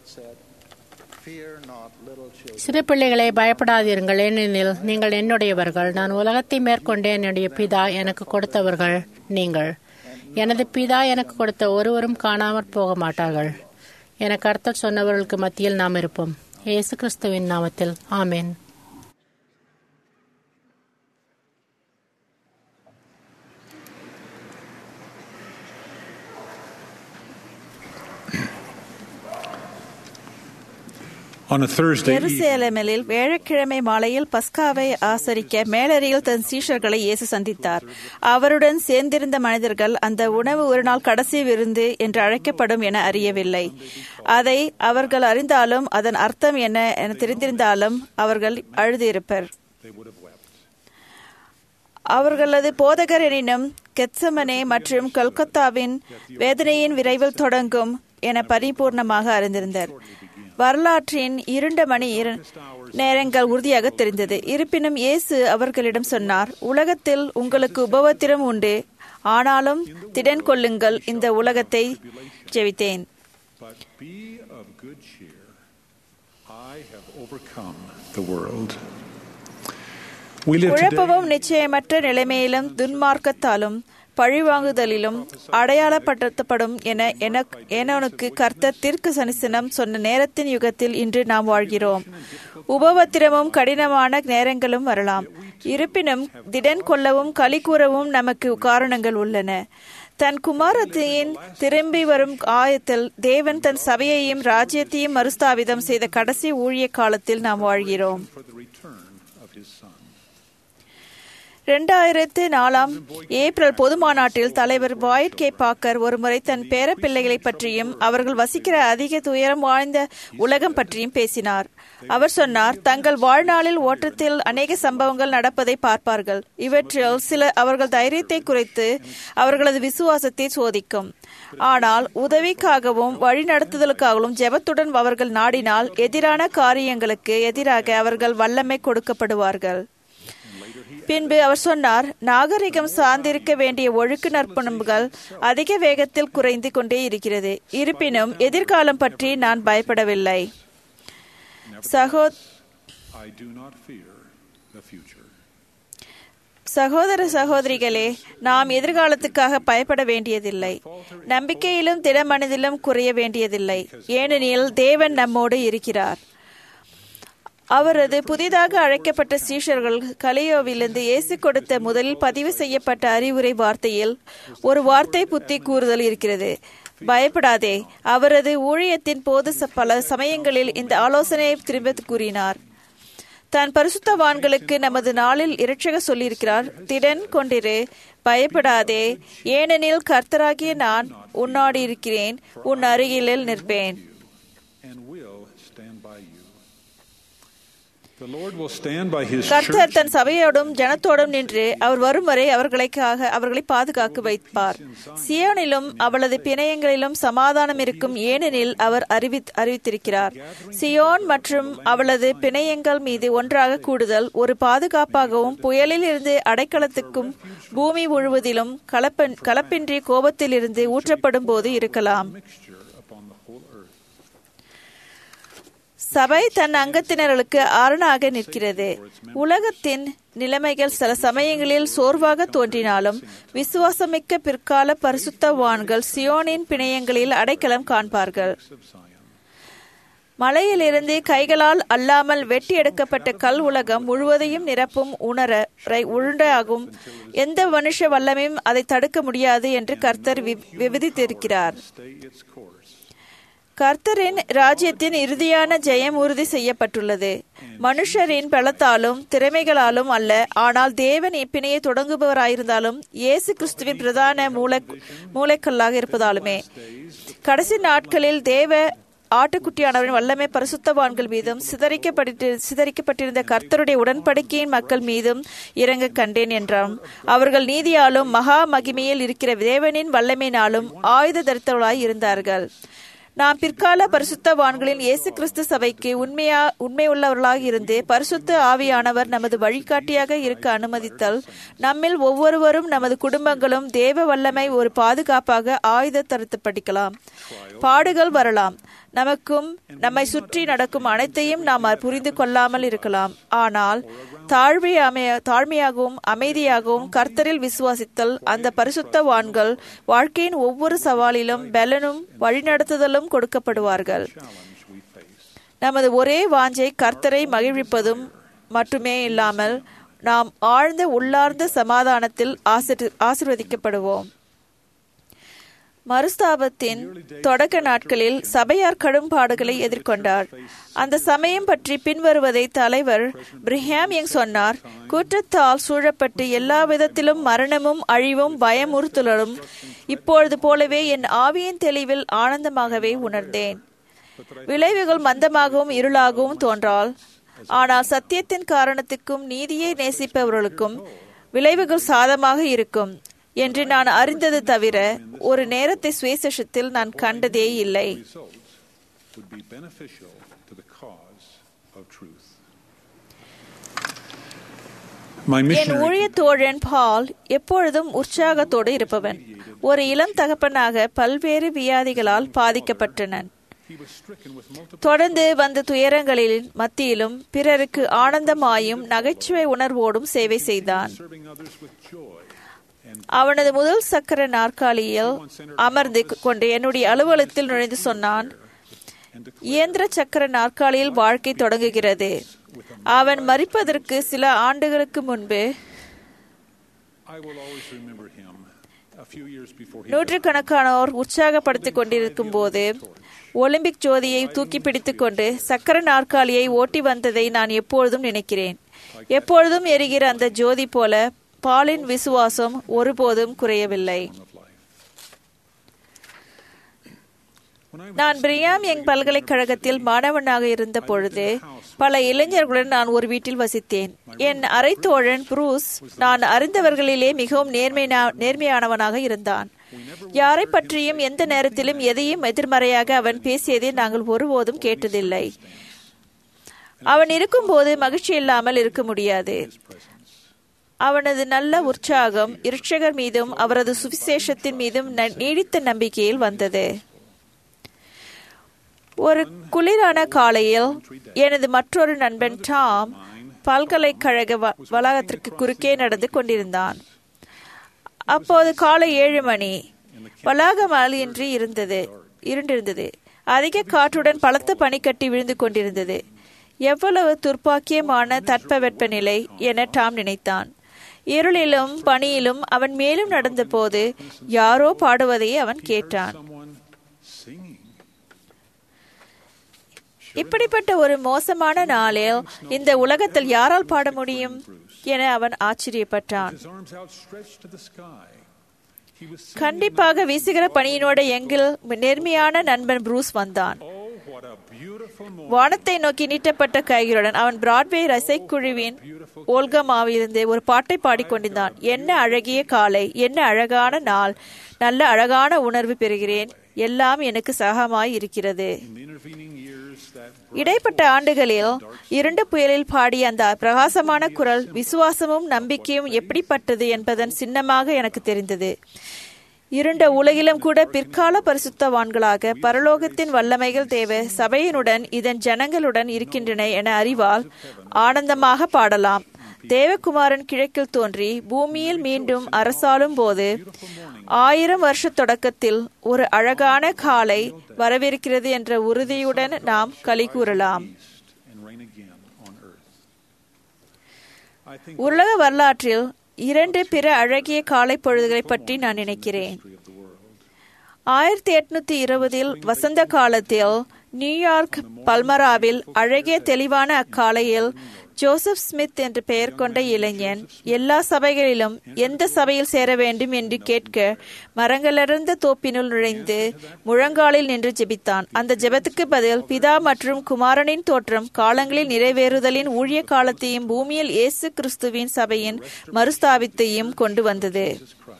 சிறு பிள்ளைகளை பயப்படாதீர்கள், ஏனெனில் நீங்கள் என்னுடையவர்கள். நான் உலகத்தை மேற்கொண்டு என்னுடைய பிதா எனக்கு கொடுத்தவர்கள் நீங்கள். எனது பிதா எனக்கு கொடுத்த ஒருவரும் காணாமற் போக மாட்டார்கள் என கர்த்தர் சொன்னவர்களுக்கு மத்தியில் நாம் இருப்போம். இயேசு கிறிஸ்துவின் நாமத்தில் ஆமென். எருசலேமில் வியாழக்கிழமை மாலையில் பஸ்காவை ஆசரிக்க மேலறையில் தன் சீஷர்களை இயேசு சந்தித்தார். அவருடன் சேர்ந்திருந்த மனிதர்கள் அந்த உணவு ஒரு நாள் கடைசி விருந்து என்று அழைக்கப்படும் என அறியவில்லை. அதை அவர்கள் அறிந்தாலும் அதன் அர்த்தம் என்ன என தெரிந்திருந்தாலும் அவர்கள் அழுதிருப்பர். அவர்களது போதகர் எனினும் கெத்சமனே மற்றும் கல்கத்தாவின் வேதனையின் விரைவில் தொடங்கும் என பரிபூர்ணமாக அறிந்திருந்தார். வரலாற்றின் இருண்ட மணி நேரங்கள் உறுதியாக தெரிந்தது. இருப்பினும் இயேசு அவர்களிடம் சொன்னார், உலகத்தில் உங்களுக்கு உபத்திரம் உண்டு, ஆனாலும் திடன் கொள்ளுங்கள், இந்த உலகத்தை ஜெயித்தேன். குழப்பமும் நிச்சயமற்ற நிலைமையிலும் துன்மார்க்கத்தாலும் பழிவாங்குதலிலும் அடையாளப்படுத்தப்படும் என ஏனோனுக்கு கர்த்தர் தீர்க்க தரிசனம் சொன்ன நேரத்தின் யுகத்தில் இன்று நாம் வாழ்கிறோம். உபத்திரமும் கடினமான நேரங்களும் வரலாம். இருப்பினும் திடன் கொள்ளவும் களி கூறவும் நமக்கு காரணங்கள் உள்ளன. தன் குமாரத்தின் திரும்பி வரும் ஆயத்தில் தேவன் தன் சபையையும் ராஜ்யத்தையும் மறுஸ்தாபிதம் செய்த கடைசி ஊழிய காலத்தில் நாம் வாழ்கிறோம். 2004 ஏப்ரல் பொது மாநாட்டில் தலைவர் பாய்ட் கே பாக்கர் ஒருமுறை தன் பேர பிள்ளைகளை பற்றியும் அவர்கள் வசிக்கிற அதிக துயரம் வாழ்ந்த உலகம் பற்றியும் பேசினார். அவர் சொன்னார், தங்கள் வாழ்நாளில் ஓட்டத்தில் அநேக சம்பவங்கள் நடப்பதை பார்ப்பார்கள். இவற்றில் சில அவர்கள் தைரியத்தை குறைத்து அவர்களது விசுவாசத்தை சோதிக்கும். ஆனால் உதவிக்காகவும் வழிநடத்துதலுக்காகவும் ஜெபத்துடன் அவர்கள் நாடினால் எதிரான காரியங்களுக்கு எதிராக அவர்கள் வல்லமை கொடுக்கப்படுவார்கள். பின்பு அவர் சொன்னார், நாகரிகம் சார்ந்திருக்க வேண்டிய ஒழுக்க நற்பண்புகள் அதிக வேகத்தில் குறைந்து கொண்டே இருக்கிறது. இருப்பினும் எதிர்காலம் பற்றி நான் பயப்படவில்லை. சகோதர சகோதரிகளே, நாம் எதிர்காலத்துக்காக பயப்பட வேண்டியதில்லை. நம்பிக்கையிலும் திடமனதிலும் குறைய வேண்டியதில்லை. ஏனெனில் தேவன் நம்மோடு இருக்கிறார். அவரது புதிதாக அழைக்கப்பட்ட சீஷர்கள் கலியோவிலிருந்து இயேசு கொடுத்த முதலில் பதிவு செய்யப்பட்ட அறிவுரை வார்த்தையில் ஒரு வார்த்தை புத்தி கூறுதல் இருக்கிறது. பயப்படாதே. அவரது ஊழியத்தின் போது பல சமயங்களில் இந்த ஆலோசனையை திரும்ப கூறினார். தான் பரிசுத்தவான்களுக்கு நமது நாளில் இரட்சகர் சொல்லியிருக்கிறார், திடன் கொண்டிரு, பயப்படாதே, ஏனெனில் கர்த்தராகிய நான் உன்னோடு இருக்கிறேன், உன் அருகிலில் நிற்பேன். கர்த்தர் தன் சபையோடும் ஜனத்தோடும் நின்று அவர் வரும் வரை அவர்களை பாதுகாக்க வைப்பார். சியோனிலும் அவளது பிணையங்களிலும் சமாதானம் இருக்கும், ஏனெனில் அவர் அறிவித்திருக்கிறார். சியோன் மற்றும் அவளது பிணையங்கள் மீது ஒன்றாக கூடுதல் ஒரு பாதுகாப்பாகவும், புயலில் இருந்து அடைக்கலத்துக்கும் பூமி முழுவதிலும் கலப்பின்றி கோபத்திலிருந்து ஊற்றப்படும் போது இருக்கலாம். சபை தன் அங்கத்தினர்களுக்கு அரணாக நிற்கிறது. உலகத்தின் நிலைமைகள் சில சமயங்களில் சோர்வாக தோன்றினாலும் விசுவாசமிக்க பிற்கால பரிசுத்தவான்கள் சியோனின் பிணையங்களில் அடைக்கலம் காண்பார்கள். மலையிலிருந்து கைகளால் அல்லாமல் வெட்டி எடுக்கப்பட்ட கல் உலகம் முழுவதையும் நிரப்பும் உருண்டாகும். எந்த மனுஷ வல்லமையும் அதை தடுக்க முடியாது என்று கர்த்தர் விவரித்திருக்கிறார். கர்த்தரின் ராஜ்யத்தின் இறுதியான ஜெயம் உறுதி செய்யப்பட்டுள்ளது. மனுஷரின் பலத்தாலும் திறமைகளாலும் அல்ல, ஆனால் தேவன் இப்பிணையை தொடங்குபவராயிருந்தாலும் இயேசு கிறிஸ்துவின் பிரதான மூளைக்கல்லாக இருப்பதாலுமே. கடைசி நாட்களில் தேவ ஆட்டுக்குட்டியானவரின் வல்லமை பரிசுத்தவான்கள் மீதும் சிதறிக்கப்பட்டிருந்த கர்த்தருடைய உடன்படிக்கையின் மக்கள் மீதும் இறங்க கண்டேன் என்றான். அவர்கள் நீதியாலும் மகா மகிமையில் இருக்கிற தேவனின் வல்லமையினாலும் ஆயுத தரித்தவர்களாய் இருந்தார்கள். நாம் பிற்கால பரிசுத்தவான்களின் இயேசு கிறிஸ்து சபைக்கு உண்மையுள்ளவர்களாக இருந்து பரிசுத்த ஆவியானவர் நமது வழிகாட்டியாக இருக்க அனுமதித்தல், நம்மில் ஒவ்வொருவரும் நமது குடும்பங்களும் தேவ வல்லமை ஒரு பாதுகாப்பாக ஆயுத தரித்தப்படிக்கலாம். பாடுகள் வரலாம். நமக்கும் நம்மை சுற்றி நடக்கும் அனைத்தையும் நாம் புரிந்து கொள்ளாமல் இருக்கலாம். ஆனால் தாழ்மையாகவும் அமைதியாகவும் கர்த்தரில் விசுவாசித்தல் அந்த பரிசுத்தவான்கள் வாழ்க்கையின் ஒவ்வொரு சவாலிலும் பலனும் வழிநடத்துதலும் கொடுக்கப்படுவார்கள். நமது ஒரே வாஞ்சை கர்த்தரை மகிழ்விப்பதும் மட்டுமே இல்லாமல் நாம் ஆழ்ந்த உள்ளார்ந்த சமாதானத்தில் ஆசீர்வதிக்கப்படுவோம். மறுஸ்தாபத்தின் தொடக்க நாட்களில் சபையார் கடும் பாடுகளை எதிர்கொண்டார். அந்த சமயம் பற்றி பின்வருவதை தலைவர் பிரிஹாம் யங் சொன்னார். குற்றத்தால் சூழப்பட்டு எல்லா விதத்திலும் மரணமும் அழிவும் பயமுறுத்தலும் இப்பொழுது போலவே என் ஆவியின் தெளிவில் ஆனந்தமாகவே உணர்ந்தேன். விளைவுகள் மந்தமாகவும் இருளாகவும் தோன்றால், ஆனால் சத்தியத்தின் காரணத்துக்கும் நீதியை நேசிப்பவர்களுக்கும் விளைவுகள் சாதமாக இருக்கும் என்று நான் அறிந்தது தவிர ஒரு நேரத்தை சுவிசேஷத்தில் நான் கண்டதே இல்லை. என் ஊழிய தோழன் பால் எப்பொழுதும் உற்சாகத்தோடு இருப்பவன். ஒரு இளம் தகப்பனாக பல்வேறு வியாதிகளால் பாதிக்கப்பட்டனன். தொடர்ந்து வந்த துயரங்களின் மத்தியிலும் பிறருக்கு ஆனந்தமாயும் நகைச்சுவை உணர்வோடும் சேவை செய்தான். அவனது முதல் சக்கர நாற்காலியில் அமர்ந்து கொண்டு என்னுடைய அலுவலகத்தில் நுழைந்து சொன்னான், இயந்திர சக்கர நாற்காலியில் வாழ்க்கை தொடங்குகிறது. அவன் மரிப்பதற்கு சில ஆண்டுகளுக்கு முன்பு நூற்றுக்கணக்கானோர் உற்சாகப்படுத்திக் கொண்டிருக்கும் போது ஒலிம்பிக் ஜோதியை தூக்கி பிடித்துக் கொண்டு சக்கர நாற்காலியை ஓட்டி வந்ததை நான் எப்பொழுதும் நினைக்கிறேன். எப்பொழுதும் எரிகிற அந்த ஜோதி போல பாலின் விசுவாசம் ஒருபோதும் குறையவில்லை. நான் பிரியாம் யங் பல்கலைக்கழகத்தில் மாணவனாக இருந்த பொழுது பல இளைஞர்களுடன் நான் ஒரு வீட்டில் வசித்தேன். என் அரை தோழன் புரூஸ் நான் அறிந்தவர்களிலே மிகவும் நேர்மையானவனாக இருந்தான். யாரை பற்றியும் எந்த நேரத்திலும் எதையும் எதிர்மறையாக அவன் பேசியதை நாங்கள் ஒருபோதும் கேட்டதில்லை. அவன் இருக்கும்போது மகிழ்ச்சி இல்லாமல் இருக்க முடியாது. அவனது நல்ல உற்சாகம் இரட்சகர் மீதும் அவரது சுவிசேஷத்தின் மீதும் நீடித்த நம்பிக்கையில் வந்தது. ஒரு குளிரான காலையில் எனது மற்றொரு நண்பன் டாம் பல்கலைக்கழக வளாகத்திற்கு குறுக்கே நடந்து கொண்டிருந்தான். அப்போது காலை 7 மணி. வளாகம் இருண்டிருந்தது. அதிக காற்றுடன் பலத்த பனிக்கட்டி விழுந்து கொண்டிருந்தது. எவ்வளவு துர்ப்பாக்கியமான தட்பவெப்பநிலை என டாம் நினைத்தான். இருளிலும் பனியிலும் அவன் மேலும் நடந்தபோது யாரோ பாடுவதை அவன் கேட்டான். இப்படிப்பட்ட ஒரு மோசமான நாளில் இந்த உலகத்தில் யாரால் பாட முடியும் என அவன் ஆச்சரியப்பட்டான். கண்டிப்பாக வீசுகிற பணியினோட எங்கள் நேர்மையான நண்பன் ப்ரூஸ் வந்தான். வானத்தை நோக்கி நீட்டப்பட்ட கைகளுடன் அவன் பிராட்வே இசைக்குழுவின் ஓல்கமாவிலிருந்து ஒரு பாட்டை பாடிக்கொண்டிருந்தான். என்ன அழகிய காலை, என்ன அழகான நாள், நல்ல அழகான உணர்வு பெறுகிறேன், எல்லாம் எனக்கு சகமாய் இருக்கிறது. இடைப்பட்ட ஆண்டுகளில் இருண்ட புயலில் பாடிய அந்த பிரகாசமான குரல் விசுவாசமும் நம்பிக்கையும் எப்படிப்பட்டது என்பதன் சின்னமாக எனக்கு தெரிந்தது. இருண்ட உலகிலும் கூட பிற்கால பரிசுத்தவான்களாக பரலோகத்தின் வல்லமைகள் தேவ சபையினுடன் இதன் ஜனங்களுடன் இருக்கின்றன என அறிவால் ஆனந்தமாக பாடலாம். தேவகுமாரன் கிழக்கில் தோன்றி பூமியில் மீண்டும் அரசாளும் போது 1000 வருஷ தொடக்கத்தில் ஒரு அழகான காலை வரவிருக்கிறது என்ற உறுதியுடன் நாம் களி கூறலாம். உலக வரலாற்றில் 2 பிற அழகிய காலை பொழுதுகளை பற்றி நான் நினைக்கிறேன். 1820 வசந்த காலத்தில் நியூயார்க் பல்மராவில் அழகிய தெளிவான அக்காலையில் ஜோசப் ஸ்மித் என்று பெயர் கொண்ட இளைஞன் எல்லா சபைகளிலும் எந்த சபையில் சேர வேண்டும் என்று கேட்க மரங்களர்ந்த தோப்பினுள் நுழைந்து முழங்காலில் நின்று ஜெபித்தான். அந்த ஜெபத்துக்கு பதில் பிதா மற்றும் குமாரனின் தோற்றம் காலங்களில் நிறைவேறுதலின் ஊழிய காலத்தையும் பூமியில் இயேசு கிறிஸ்துவின் சபையின் மறுஸ்தாபித்தையும் கொண்டு வந்தது.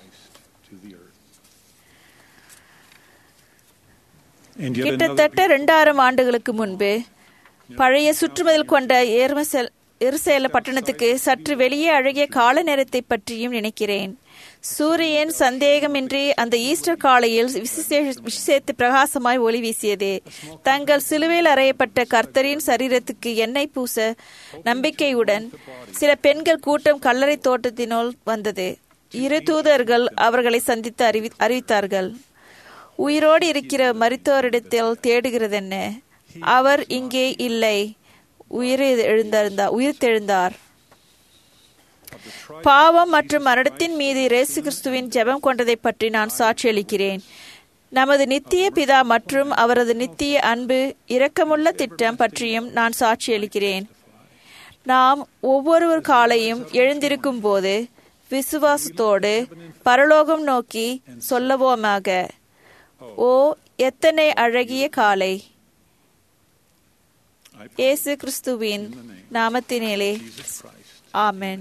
கிட்டத்தட்ட 2000 ஆண்டுகளுக்கு முன்பு பழைய சுற்றுமதில் கொண்ட எருசலேம் பட்டணத்துக்கு சற்று வெளியே அழகிய கால நேரத்தை பற்றியும் நினைக்கிறேன். சூரியன் சந்தேகமின்றி அந்த ஈஸ்டர் காலையில் விசேஷித்த பிரகாசமாய் ஒளி வீசியது. தங்கள் சிலுவையில் அறையப்பட்ட கர்த்தரின் சரீரத்துக்கு எண்ணெய் பூச நம்பிக்கையுடன் சில பெண்கள் கூட்டம் கல்லறை தோட்டத்தினுள் வந்தது. 2 தூதர்கள் அவர்களை சந்தித்து அறிவித்தார்கள். உயிரோடு இருக்கிற மரித்தோரிடத்தில் தேடுகிறதென்ன? அவர் இங்கே இல்லை, உயிர்த்தெழுந்தார். பாவம் மற்றும் மரணத்தின் மீது இயேசு கிறிஸ்துவின் ஜெபம் கொண்டதை பற்றி நான் சாட்சியளிக்கிறேன். நமது நித்திய பிதா மற்றும் அவரது நித்திய அன்பு இரக்கமுள்ள திட்டம் பற்றியும் நான் சாட்சியளிக்கிறேன். நாம் ஒவ்வொரு காலையும் எழுந்திருக்கும் போது விசுவாசத்தோடு பரலோகம் நோக்கி சொல்லவோமாக, ஓ எத்தனை அழகிய காலை! இயேசு கிறிஸ்துவின் நாமத்தினாலே ஆமென்.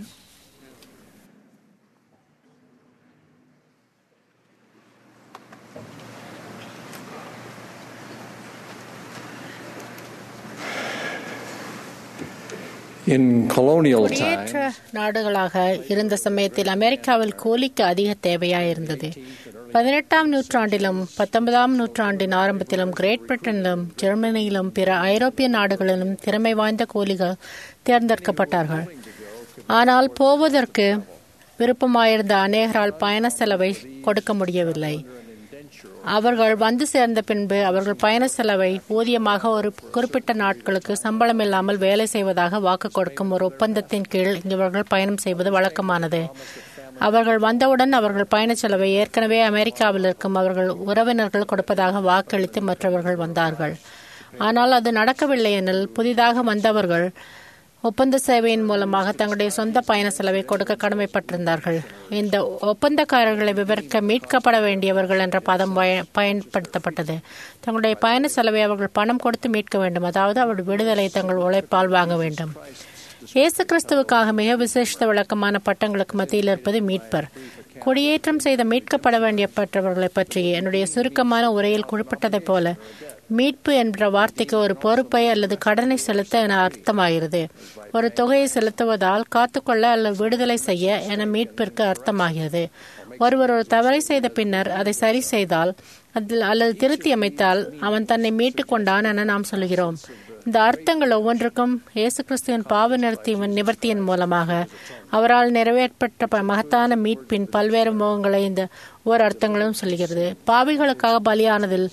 குடியேற்ற நாடுகளாக இருந்த சமயத்தில் அமெரிக்காவில் கூலிக்கு அதிக தேவையாயிருந்தது. 18ஆம் நூற்றாண்டிலும் 19ஆம் நூற்றாண்டின் ஆரம்பத்திலும் கிரேட் பிரிட்டனிலும் ஜெர்மனியிலும் பிற ஐரோப்பிய நாடுகளிலும் திறமை வாய்ந்த கூலிகள் தேர்ந்தெடுக்கப்பட்டார்கள். ஆனால் போவதற்கு விருப்பமாயிருந்த அநேகரால் பயண செலவை கொடுக்க முடியவில்லை. அவர்கள் வந்து சேர்ந்த பின்பு அவர்கள் பயண செலவை ஊதியமாக ஒரு குறிப்பிட்ட நாட்களுக்கு சம்பளம் இல்லாமல் வேலை செய்வதாக வாக்கு கொடுக்கும் ஒரு ஒப்பந்தத்தின் கீழ் இவர்கள் பயணம் செய்வது வழக்கமானது. அவர்கள் வந்தவுடன் அவர்கள் பயண செலவை ஏற்கனவே அமெரிக்காவில் இருக்கும் அவர்கள் உறவினர்கள் கொடுப்பதாக வாக்களித்து மற்றவர்கள் வந்தார்கள். ஆனால் அது நடக்கவில்லை எனில் புதிதாக வந்தவர்கள் ஒப்பந்த சேவையின் மூலமாக தங்களுடைய சொந்த பயண செலவை கொடுக்க கடமைப்பட்டிருந்தார்கள். இந்த ஒப்பந்தக்காரர்களை விவரிக்க மீட்கப்பட வேண்டியவர்கள் என்ற பதம் பயன்படுத்தப்பட்டது. தங்களுடைய பயண செலவை அவர்கள் பணம் கொடுத்து மீட்க வேண்டும், அதாவது அவருடைய விடுதலை தங்கள் உழைப்பால் வாங்க வேண்டும். இயேசு கிறிஸ்துவுக்காக மிக விசேஷ விளக்கமான பட்டங்களுக்கு மத்தியில் இருப்பது மீட்பர். குடியேற்றம் செய்த மீட்கப்பட வேண்டியப்பட்டவர்களை பற்றி என்னுடைய சுருக்கமான உரையில் குறிப்பிட்டதைப் போல மீட்பு என்ற வார்த்தைக்கு ஒரு பொறுப்பை அல்லது கடனை செலுத்த என அர்த்தமாகிறது. ஒரு தொகையை செலுத்துவதால் காத்துக்கொள்ள அல்லது விடுதலை செய்ய என மீட்பிற்கு அர்த்தமாகிறது. ஒருவர் ஒரு தவறை செய்த பின்னர் அதை சரி செய்தால் அல்லது திருத்தி அமைத்தால் அவன் தன்னை மீட்டுக் கொண்டான் என நாம் சொல்கிறோம். இந்த அர்த்தங்கள் ஒவ்வொன்றுக்கும் இயேசு கிறிஸ்துவின் பாவ நிவர்த்தியின் மூலமாக அவரால் நிறைவேற்றப்பட்ட மகத்தான மீட்பின் பல்வேறு முகங்களை இந்த ஓர் அர்த்தங்களும் சொல்கிறது. பாவிகளுக்காக பலியானதில்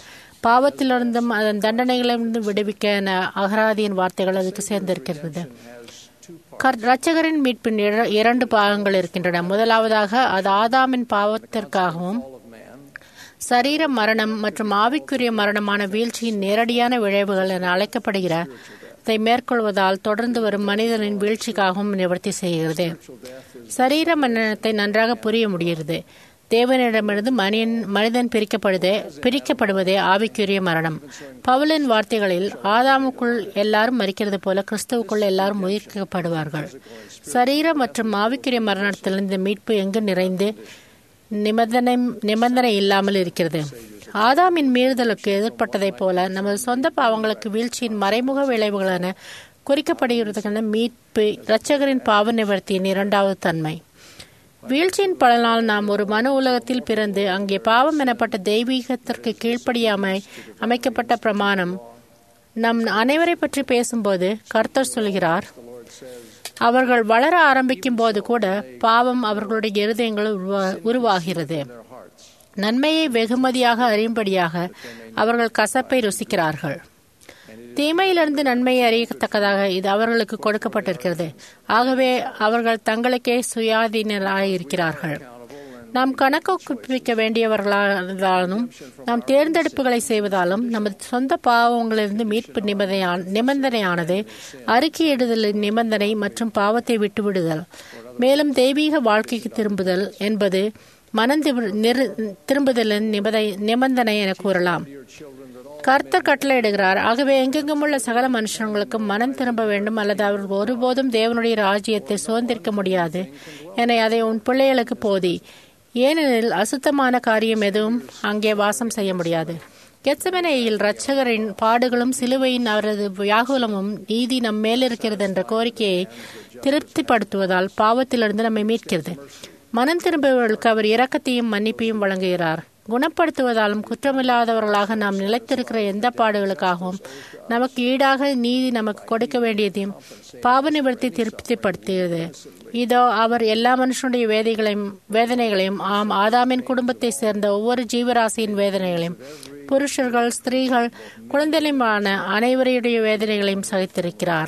பாவத்திலிருந்தும் அதன் தண்டனைகளிலிருந்தும் விடுவிக்க என அகராதியின் வார்த்தைகள் அதுக்கு சேர்ந்திருக்கிறது. இரட்சகரின் மீட்பின் 2 பாகங்கள் இருக்கின்றன. முதலாவதாக அது ஆதாமின் பாவத்திற்காகவும் சரீர மரணம் மற்றும் ஆவிக்குரிய மரணமான வீழ்ச்சியின் நேரடியான விளைவுகள் என அழைக்கப்படுகிற இதை மேற்கொள்வதால் தொடர்ந்து வரும் மனிதனின் வீழ்ச்சிக்காகவும் நிவர்த்தி செய்கிறது. சரீர மரணத்தை நன்றாக புரிய முடிகிறது. தேவனிடமிருந்து மனிதன் பிரிக்கப்படுவதே ஆவிக்குரிய மரணம். பவுலின் வார்த்தைகளில், ஆதாமுக்குள் எல்லாரும் மரிக்கிறது போல கிறிஸ்துவுக்குள் எல்லாரும் உயிர்க்கப்படுவார்கள். சரீர மற்றும் ஆவிக்குரிய மரணத்திலிருந்து மீட்பு எங்கு நிறைந்து நிபந்தனை இல்லாமல் இருக்கிறது. ஆதாமின் மீறுதலுக்கு எதிர்ப்பட்டதைப் போல நமது சொந்த பாவங்களுக்கு வீழ்ச்சியின் மறைமுக விளைவுகளென குறிக்கப்படுகிறதுக்கான மீட்பு இரட்சகரின் பாவ நிவர்த்தியின் 2வது தன்மை. வீழ்ச்சியின் பலனால் நாம் ஒரு மனு உலகத்தில் பிறந்து அங்கே பாவம் எனப்பட்ட தெய்வீகத்திற்கு கீழ்ப்படியாமை அமைக்கப்பட்ட பிரமாணம். நம் அனைவரை பற்றி பேசும்போது கர்த்தர் சொல்கிறார், அவர்கள் வளர ஆரம்பிக்கும் போது கூட பாவம் அவர்களுடைய இருதயங்களில் உருவாகிறது. நன்மையை வெகுமதியாக அறியும்படியாக அவர்கள் கசப்பை ருசிக்கிறார்கள். தீமையிலிருந்து நன்மையை அறியத்தக்கதாக இது அவர்களுக்கு கொடுக்கப்பட்டிருக்கிறது. ஆகவே அவர்கள் தங்களுக்கே சுயாதீனராயிருக்கிறார்கள். நாம் கணக்கு குறிப்பிக்க வேண்டியவர்களாலும் நாம் தேர்ந்தெடுப்புகளை செய்வதாலும் நமது சொந்த பாவங்களிலிருந்து மீட்பு நிபந்தனையானது அறிக்கையிடுதலின் நிபந்தனை மற்றும் பாவத்தை விட்டுவிடுதல். மேலும் தெய்வீக வாழ்க்கைக்கு திரும்புதல் என்பது மனம் திரும்புதலின் நிபந்தனை என கூறலாம். கர்த்தர் கட்டளையிடுகிறார், ஆகவே எங்கெங்குமுள்ள சகல மனுஷங்களுக்கும் மனம் திரும்ப வேண்டும், அல்லது அவர்கள் ஒருபோதும் தேவனுடைய ராஜ்யத்தை சுதந்திரிக்க முடியாது என அதை உன் பிள்ளைகளுக்கு போதி. ஏனெனில் அசுத்தமான காரியம் எதுவும் அங்கே வாசம் செய்ய முடியாது. கெத்செமனேயில் இரட்சகரின் பாடுகளும் சிலுவையின் அவரது வியாகுலமும் நீதி நம் மேலிருக்கிறது என்ற கோரிக்கையை திருப்திப்படுத்துவதால் பாவத்திலிருந்து நம்மை மீட்கிறது. மனம் திரும்புபவர்களுக்கு அவர் இரக்கத்தையும் மன்னிப்பையும் வழங்குகிறார். குணப்படுத்துவதாலும் குற்றமில்லாதவர்களாக நாம் நிலைத்திருக்கிற எந்த பாடுகளுக்காகவும் நமக்கு ஈடாக நீதி நமக்கு கொடுக்க வேண்டியதையும் பாவ நிவர்த்தி திருப்திப்படுத்துகிறது. இதோ அவர் எல்லா மனுஷனுடைய வேதனைகளையும் ஆதாமின் குடும்பத்தை சேர்ந்த ஒவ்வொரு ஜீவராசியின் வேதனைகளையும் புருஷர்கள், ஸ்திரீகள், குழந்தைகளுமான அனைவருடைய வேதனைகளையும் சகித்திருக்கிறார்.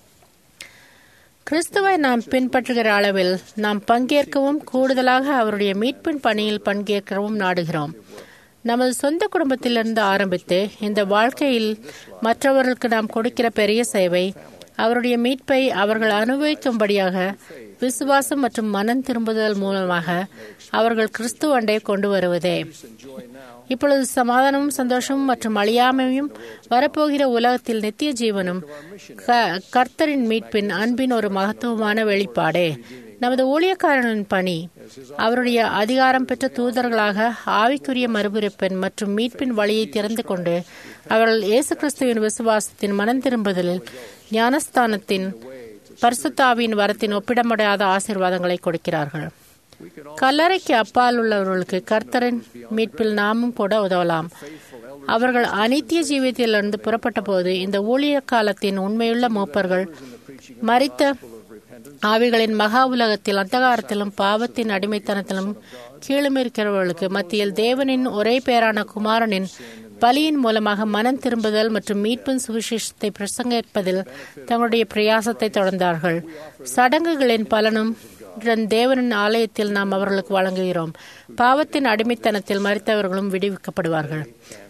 கிறிஸ்துவை நாம் பின்பற்றுகிற அளவில் நாம் பங்கேற்கவும் கூடுதலாக அவருடைய மீட்பின் பணியில் பங்கேற்கவும் நாடுகிறோம். நமது சொந்த குடும்பத்திலிருந்து ஆரம்பித்து இந்த வாழ்க்கையில் மற்றவர்களுக்கு நாம் கொடுக்கிற பெரிய சேவை அவருடைய மீட்பை அவர்கள் அனுபவிக்கும்படியாக விசுவாசம் மற்றும் மனம் திரும்புதல் மூலமாக அவர்கள் கிறிஸ்துவ அண்டை கொண்டு வருவதே. இப்பொழுது சமாதானமும் சந்தோஷமும் மற்றும் அழியாமையும் வரப்போகிற உலகத்தில் நித்திய ஜீவனும் கர்த்தரின் மீட்பின் அன்பின் ஒரு மகத்துவமான வெளிப்பாடே. நமது ஊழியக்காரனின் பணி அவருடைய அதிகாரம் பெற்ற தூதர்களாக ஆவிக்குரிய மறுபிறப்பின் மற்றும் மீட்பின் வழியை திறந்து கொண்டு அவர்கள் இயேசு கிறிஸ்துவின் விசுவாசத்தின் மனம் திரும்புதலில் ஞானஸ்தானத்தின் பரிசுத்தாவின் வரத்தின் ஒப்பிட முடியாத ஆசீர்வாதங்களை கொடுக்கிறார்கள். கல்லறைக்கு அப்பால் உள்ளவர்களுக்கு கர்த்தரின் மீட்பில் நாமும் கூட உதவலாம். அவர்கள் அனித்திய ஜீவியத்திலிருந்து புறப்பட்ட போது இந்த ஊழிய காலத்தின் உண்மையுள்ள மூப்பர்கள் மரித்த ஆவிகளின் மகா உலகத்தில் அந்தகாரத்திலும் பாவத்தின் அடிமைத்தனத்திலும் கீழுமிருக்கிறவர்களுக்கு மத்தியில் தேவனின் ஒரே பேரான குமாரனின் பலியின் மூலமாக மனம் திரும்புதல் மற்றும் மீட்பின் சுவிசேஷத்தை பிரசங்கிப்பதில் தங்களுடைய பிரயாசத்தை தொடர்ந்தார்கள். சடங்குகளின் பலனும் தேவனின் ஆலயத்தில் நாம் அவர்களுக்கு வழங்குகிறோம். பாவத்தின் அடிமைத்தனத்தில் மரித்தவர்களும் விடுவிக்கப்படுவார்கள்.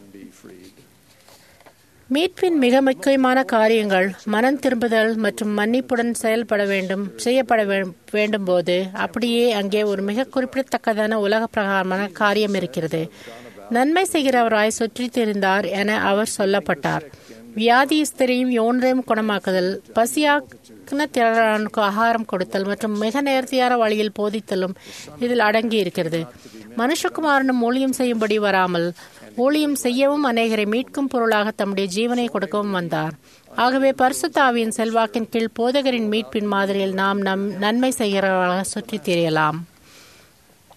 மீட்பின் மிக முக்கியமான காரியங்கள் மனம் திரும்புதல் மற்றும் மன்னிப்புடன் செய்யப்பட வேண்டும் போது அப்படியே அங்கே ஒரு மிக குறிப்பிடத்தக்கதான உலக பிரகாரமான காரியம் இருக்கிறது. நன்மை செய்கிறவராய் சுற்றி திரிந்தார் என அவர் சொல்லப்பட்டார். வியாதிஸ்தரையும் யோனரையும் குணமாக்குதல், பசியாக்கின திரளானுக்கு ஆகாரம் கொடுத்தல் மற்றும் மிக நேர்த்தியான வழியில் போதித்தலும் இதில் அடங்கி இருக்கிறது. மனுஷகுமாரனும் ஊழியம் செய்யும்படி வராமல் ஊழியம் செய்யவும் அநேகரை மீட்கும் பொருளாக தம்முடைய ஜீவனை கொடுக்கவும் வந்தார். ஆகவே பரிசுத்த ஆவியின் செல்வாக்கின் கீழ் போதகரின் மீட்பின் மாதிரியில் நாம் நன்மை செய்கிறவர்களாக சுற்றித் திரியலாம்.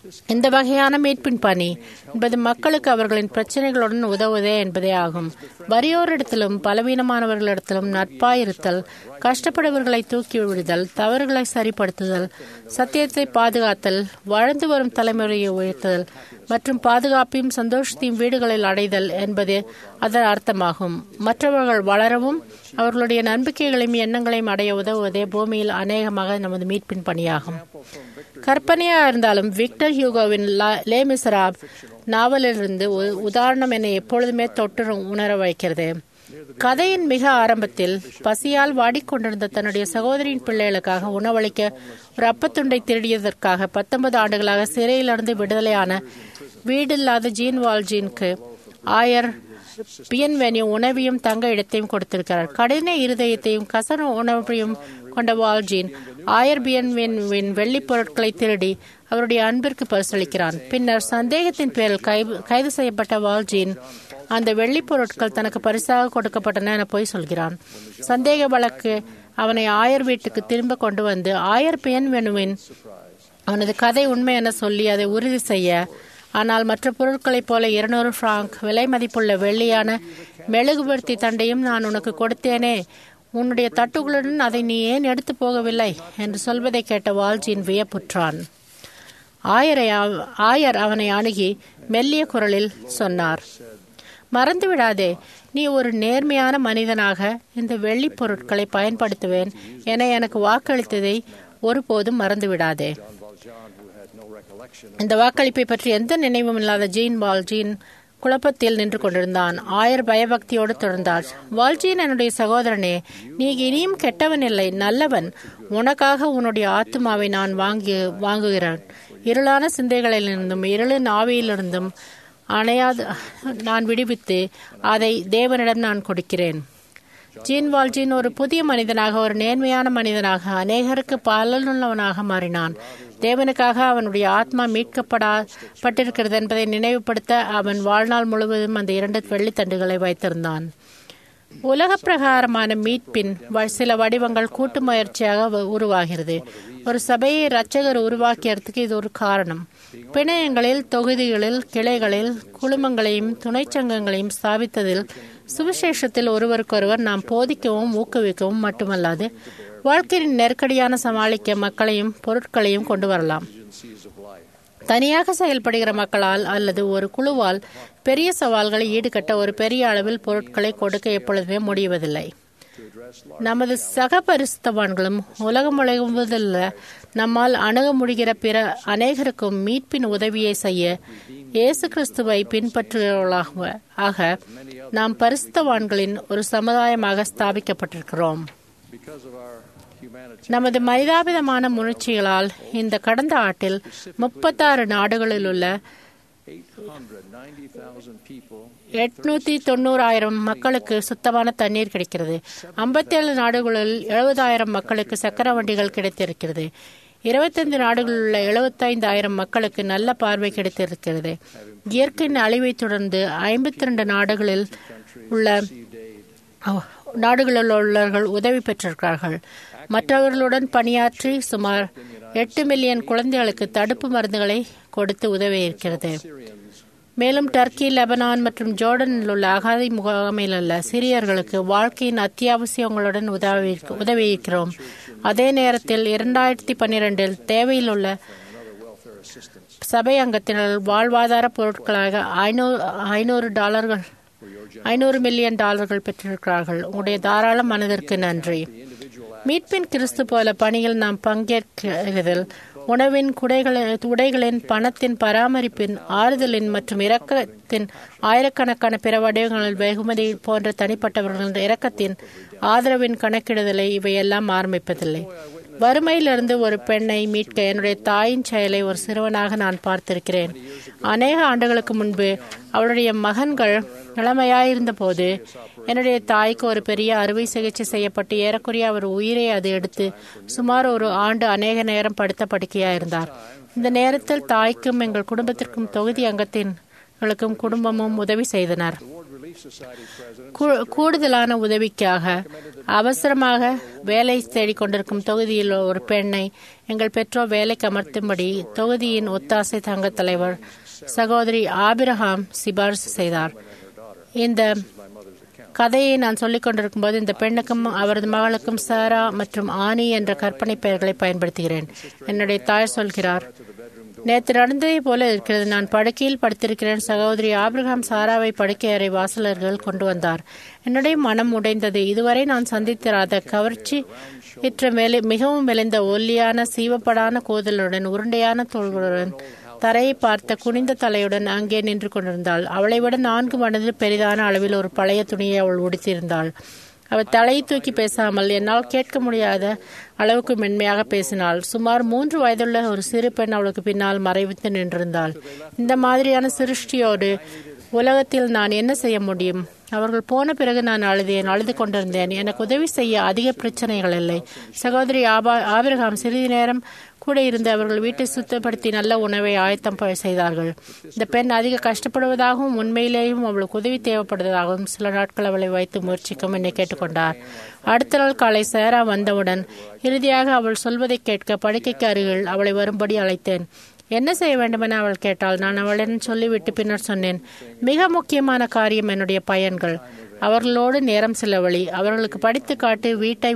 இந்த வகையான மீட்பின் பணி என்பது மக்களுக்கு அவர்களின் பிரச்சனைகளுடன் உதவுவதே என்பதே ஆகும். வறியோரிடத்திலும் பலவீனமானவர்களிடத்திலும் நட்பாயிருத்தல், கஷ்டப்படுபவர்களை தூக்கி விடுதல், தவறுகளை சரிப்படுத்துதல், சத்தியத்தை பாதுகாத்தல், வாழ்ந்து வரும் தலைமுறையை உயர்த்துதல் மற்றும் பாதுகாப்பையும் சந்தோஷத்தையும் வீடுகளில் அடைதல் என்பது அதன் அர்த்தமாகும். மற்றவர்கள் வளரவும் அவர்களுடைய நம்பிக்கைகளையும் எண்ணங்களையும் அடைய உதவுவதே பூமியில் அநேகமாக நமது மீட்பின் பணியாகும். கற்பனையாக இருந்தாலும் விக்டர் ஹியூகோவின் லே மிசராப் நாவலிலிருந்து உதாரணம் என்னை எப்பொழுதுமே தொட்டு உணர வைக்கிறது. கதையின் மிக ஆரம்பத்தில் பசியால் வாடிக்கொண்டிருந்த தன்னுடைய சகோதரியின் பிள்ளைகளுக்காக உணவளிக்க ஒரு அப்பத்துண்டை திருடியதற்காக 19 ஆண்டுகளாக சிறையிலிருந்து விடுதலையான வீடில்லாத ஜீன் வால்ஜீனுக்கு ஆயர் பியன்வெனியூ உணவையும் தங்க இடத்தையும் கொடுத்திருக்கிறார். கடின இருதயத்தையும் கசன உணவையும் கொண்ட வால்ஜீன் ஆயர் பியன்வெனியூவின் வெள்ளிப் பொருட்களை திருடி அவருடைய அன்பிற்கு பரிசளிக்கிறான். பின்னர் சந்தேகத்தின் பேரில் கைது செய்யப்பட்ட வால்ஜீன் அந்த வெள்ளிப் பொருட்கள் தனக்கு பரிசாக கொடுக்கப்பட்டன என போய் சொல்கிறான். சந்தேக வழக்கு அவனை ஆயர் வீட்டுக்கு திரும்ப கொண்டு வந்து ஆயர் பியன்வெனுவின் அவனது கதை உண்மை என சொல்லி அதை உறுதி செய்ய, ஆனால் மற்ற பொருட்களைப் போல 200 பிராங்க் விலை மதிப்புள்ள வெள்ளியான மெழுகுவர்த்தி தண்டையும் நான் உனக்கு கொடுத்தேனே, உன்னுடைய தட்டுகளுடன் அதை நீ ஏன் எடுத்து போகவில்லை என்று சொல்வதை கேட்ட வால்ஜீன் வியப்புற்றான். ஆயர் அவனை அணுகி மெல்லிய குரலில் சொன்னார், மறந்துவிடாதே, நீ ஒரு நேர்மையான மனிதனாக இந்த வெள்ளிப் பொருட்களை பயன்படுத்துவேன் என எனக்கு வாக்களித்ததை ஒருபோதும் மறந்துவிடாதே. இந்த வாக்களிப்பை பற்றி எந்த நினைவும் இல்லாத ஜீன் வால்ஜீன் குழப்பத்தில் நின்று கொண்டிருந்தான். ஆயர் பயபக்தியோடு தொடர்ந்தார், வால்ஜீன் என்னுடைய சகோதரனே, நீ இனியும் கெட்டவன் இல்லை, நல்லவன். உனக்காக உன்னுடைய ஆத்மாவை நான் வாங்குகிறேன். இருளான சிந்தைகளிலிருந்தும் இருளின் ஆவியிலிருந்தும் நான் விடுவித்து அதை தேவனிடம் நான் கொடுக்கிறேன். ஜீன் வால்ஜீன் ஒரு புதிய மனிதனாக, ஒரு நேர்மையான மனிதனாக, அநேகருக்கு பலனுள்ளவனாக மாறினான். தேவனுக்காக அவனுடைய ஆத்மா மீட்கப்பட்டிருக்கிறது என்பதை நினைவுபடுத்த அவன் வாழ்நாள் முழுவதும் அந்த 2 வெள்ளித்தண்டுகளை வைத்திருந்தான். உலக பிரகாரமான மீட்பின் சில வடிவங்கள் கூட்டு முயற்சியாக உருவாகிறது. ஒரு சபையை இரட்சகர் உருவாக்கியதற்கு இது ஒரு காரணம். பிணையங்களில், தொகுதிகளில், கிளைகளில், குழுமங்களையும் துணைச்சங்கங்களையும் ஸ்தாபித்ததில் சுவிசேஷத்தில் ஒருவருக்கொருவர் நாம் போதிக்கவும் ஊக்குவிக்கவும் மட்டுமல்லாது வாழ்க்கையின் நெருக்கடியான சமாளிக்க மக்களையும் பொருட்களையும் கொண்டு வரலாம். தனியாக செயல்படுகிற மக்களால் அல்லது ஒரு குழுவால் பெரிய சவால்களை ஈடுகட்ட ஒரு பெரிய அளவில் பொருட்களை கொடுக்க எப்பொழுதுமே முடிவதில்லை. நமது சக பரிசுத்தவான்களும் உலகம் முழுவதுள்ள நம்மால் அணுக முடிகிற பிற அநேகருக்கும் மீட்பின் உதவியை செய்ய இயேசு கிறிஸ்துவை பின்பற்றுகிறவர்களாக நாம் பரிசுத்தவான்களின் ஒரு சமுதாயமாக ஸ்தாபிக்கப்பட்டிருக்கிறோம். நமது மனிதாபிதமான முயற்சிகளால் இந்த கடந்த ஆண்டில் 36 நாடுகளில் உள்ள 890,000 மக்களுக்கு சுத்தமான தண்ணீர் கிடைக்கிறது. 57 நாடுகளில் 70,000 மக்களுக்கு சக்கர வண்டிகள் கிடைத்திருக்கிறது. 25 நாடுகளில் உள்ள 75,000 மக்களுக்கு நல்ல பார்வை கிடைத்திருக்கிறது. இயற்கையின் அழிவை தொடர்ந்து 52 நாடுகளில் உள்ளவர்கள் உதவி பெற்றிருக்கிறார்கள். மற்றவர்களுடன் பணியாற்றி சுமார் 8 மில்லியன் குழந்தைகளுக்கு தடுப்பு மருந்துகளை கொடுத்து உதவி இருக்கிறது. மேலும் டர்க்கி, லெபனான் மற்றும் ஜோர்டனில் உள்ள அகாதி முகாமில் உள்ள சிரியர்களுக்கு வாழ்க்கையின் அத்தியாவசியங்களுடன் உதவி இருக்கிறோம். அதே நேரத்தில் 2012 தேவையில் உள்ள சபை அங்கத்தினர் வாழ்வாதார பொருட்களாக $500 மில்லியன் பெற்றிருக்கிறார்கள். உங்களுடைய தாராள மனதிற்கு நன்றி. மீட்பின் கிறிஸ்து போல பணியில் நாம் பங்கேற்கிறதில் உணவின், உடைகளின், பணத்தின், பராமரிப்பின், ஆறுதலின் மற்றும் இரக்கத்தின் ஆயிரக்கணக்கான பிற வடிவங்களில் வெகுமதி போன்ற தனிப்பட்டவர்களின் இரக்கத்தின் ஆதரவின் கணக்கிடுதலை இவையெல்லாம் ஆரம்பிப்பதில்லை. வறுமையிலிருந்து ஒரு பெண்ணை மீட்க என்னுடைய தாயின் செயலை ஒரு சிறுவனாக நான் பார்த்திருக்கிறேன். அநேக ஆண்டுகளுக்கு முன்பு அவளுடைய மகன்கள் இளமையாயிருந்த போது என்னுடைய தாய்க்கு ஒரு பெரிய அறுவை சிகிச்சை செய்யப்பட்டு ஏறக்குறைய அவர் உயிரை அது எடுத்து சுமார் ஒரு ஆண்டு அநேக நேரம் படுத்த படுக்கையாயிருந்தார். இந்த நேரத்தில் தாய்க்கும் எங்கள் குடும்பத்திற்கும் தொகுதி அங்கத்தினர்களுக்கும் குடும்பமும் உதவி செய்தனர். கூடுதலான உதவிக்காக அவசரமாக வேலை தேடிக்கொண்டிருக்கும் தொகுதியில் ஒரு பெண்ணை எங்கள் பெற்றோர் வேலைக்கு அமர்த்தும்படி தொகுதியின் ஒத்தாசை சங்க தலைவர் சகோதரி ஆபிரகாம் சிபாரிசு செய்தார். இந்த கதையை நான் சொல்லிக் கொண்டிருக்கும் போது இந்த பெண்ணுக்கும் அவரது மகளுக்கும் சாரா மற்றும் ஆனி என்ற கற்பனை பெயர்களை பயன்படுத்துகிறேன். என்னுடைய தாய் சொல்கிறார், நேற்று நடந்ததை போல இருக்கிறது. நான் படுக்கையில் படுத்திருக்கிறேன். சகோதரி ஆபிரகாம் சாராவை படுக்கை அறை வாசலர்கள் கொண்டு வந்தார். என்னுடைய மனம் உடைந்தது. இதுவரை நான் சந்தித்திராத கவர்ச்சி மிகவும் மெலிந்த ஒல்லியான சீவப்படான கூதலுடன் உருண்டையான தோள்களுடன் தரையை பார்த்த குனிந்த தலையுடன் அங்கே நின்று கொண்டிருந்தாள். அவளை விட 4 மடங்கு பெரிதான அளவில் ஒரு பழைய துணியை அவள் உடுத்தியிருந்தாள். அவள் தலையை தூக்கி பேசாமல் என்னால் கேட்க முடியாத அளவுக்கு மென்மையாக பேசினாள். சுமார் 3 வயதுள்ள ஒரு சிறு பெண் அவளுக்கு பின்னால் மறைவித்து நின்றிருந்தாள். இந்த மாதிரியான சிருஷ்டியோடு உலகத்தில் நான் என்ன செய்ய முடியும்? அவர்கள் போன பிறகு நான் அழுது கொண்டிருந்தேன். எனக்கு உதவி செய்ய அதிக பிரச்சனைகள் இல்லை. சகோதரி ஆபிரகாம் சிறிது நேரம் கூட இருந்து அவர்கள் வீட்டை சுத்தப்படுத்தி நல்ல உணவை ஆயத்தம் செய்தார்கள். இந்த பெண் அதிக கஷ்டப்படுவதாகவும் உண்மையிலேயும் அவளுக்கு உதவி தேவைப்படுவதாகவும் சில நாட்கள் அவளை வைத்து முயற்சிக்கும் என்னை கேட்டுக்கொண்டார். அடுத்த நாள் காலை சேரா வந்தவுடன் இறுதியாக அவள் சொல்வதை கேட்க படுக்கைக்கு அருகில் அவளை வரும்படி அழைத்தேன். என்ன செய்ய வேண்டுமென அவள் கேட்டாள். நான் அவளிடம் சொல்லிவிட்டு பின்னர் சொன்னேன், மிக முக்கியமான காரியம் என்னுடைய பையன்கள். அவர்களோடு நேரம் செலவழி. அவர்களுக்கு படித்து காட்டு.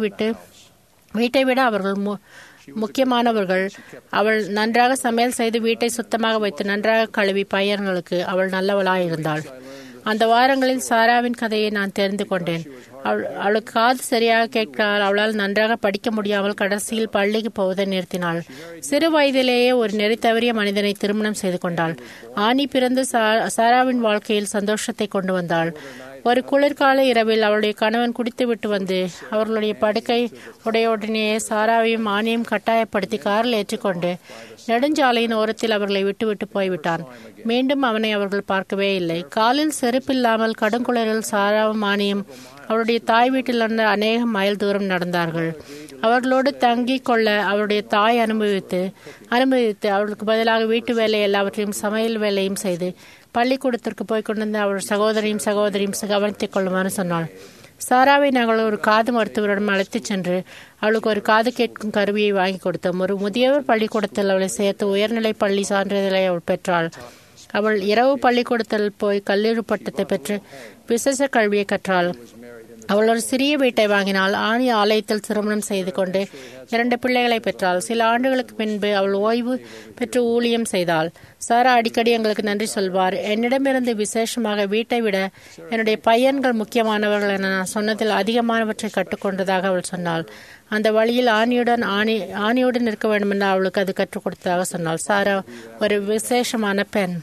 வீட்டை விட அவர்கள் முக்கியமானவர்கள். அவள் நன்றாக சமையல் செய்து வீட்டை சுத்தமாக வைத்து நன்றாக கழுவி பையன்களுக்கு அவள் நல்லவளாயிருந்தாள். அந்த வாரங்களில் சாராவின் கதையை நான் தெரிந்து கொண்டேன். அவளுக்கு காது சரியாக கேட்கிறாள். அவளால் நன்றாக படிக்க முடியாமல் கடைசியில் பள்ளிக்கு போவதை நிறுத்தினாள். சிறு வயதிலேயே ஒரு நெறி தவறிய மனிதனை திருமணம் செய்து கொண்டாள். ஆனி பிறந்து சாராவின் வாழ்க்கையில் சந்தோஷத்தை கொண்டு வந்தாள். ஒரு குளிர்கால இரவில் அவளுடைய கணவன் குடித்துவிட்டு வந்து அவர்களுடைய படுக்கை உடையுடனேயே சாராவையும் ஆணியும் கட்டாயப்படுத்தி காரில் ஏற்றிக்கொண்டு நெடுஞ்சாலையின் ஓரத்தில் அவர்களை விட்டுவிட்டு போய்விட்டான். மீண்டும் அவனை அவர்கள் பார்க்கவே இல்லை. காலில் செருப்பில்லாமல் கடுங்குளிரில் சாராவும் ஆணியும் அவருடைய தாய் வீட்டிலிருந்து அநேக மைல் தூரம் நடந்தார்கள். அவர்களோடு தங்கி கொள்ள அவருடைய தாய் அனுமதித்து அவர்களுக்கு பதிலாக வீட்டு வேலை எல்லாவற்றையும் சமையல் வேலையும் செய்து பள்ளிக்கூடத்திற்கு போய் கொண்டிருந்த அவள் சகோதரியும் கவனித்துக் கொள்ளுமாறு சொன்னாள். சாராவை நாங்கள் ஒரு காது மருத்துவரிடம் அழைத்துச் சென்று அவளுக்கு ஒரு காது கேட்கும் கருவியை வாங்கி கொடுத்தோம். ஒரு முதியவர் பள்ளிக்கூடத்தில் அவளை சேர்த்து உயர்நிலை பள்ளி சான்றிதழை அவள் பெற்றாள். அவள் இரவு பள்ளிக்கூடத்தில் போய் கல்லூரி பட்டத்தை பெற்று விசேஷ கல்வியை கற்றாள். அவள் ஒரு சிறிய வீட்டை வாங்கினாள். ஆணி ஆலயத்தில் திருமணம் செய்து கொண்டு 2 பிள்ளைகளை பெற்றாள். சில ஆண்டுகளுக்கு பின்பு அவள் ஓய்வு பெற்று ஊழியம் செய்தாள். சாரா அடிக்கடி எங்களுக்கு நன்றி சொல்வார். என்னிடமிருந்து விசேஷமாக வீட்டை விட என்னுடைய பையன்கள் முக்கியமானவர்கள் என நான் சொன்னதில் அதிகமானவற்றை கற்றுக்கொண்டதாக அவள் சொன்னாள். அந்த வழியில் ஆணியுடன் இருக்க வேண்டும் என்று அவளுக்கு அது கற்றுக் கொடுத்ததாக சொன்னாள். சாரா ஒரு விசேஷமான பெண்.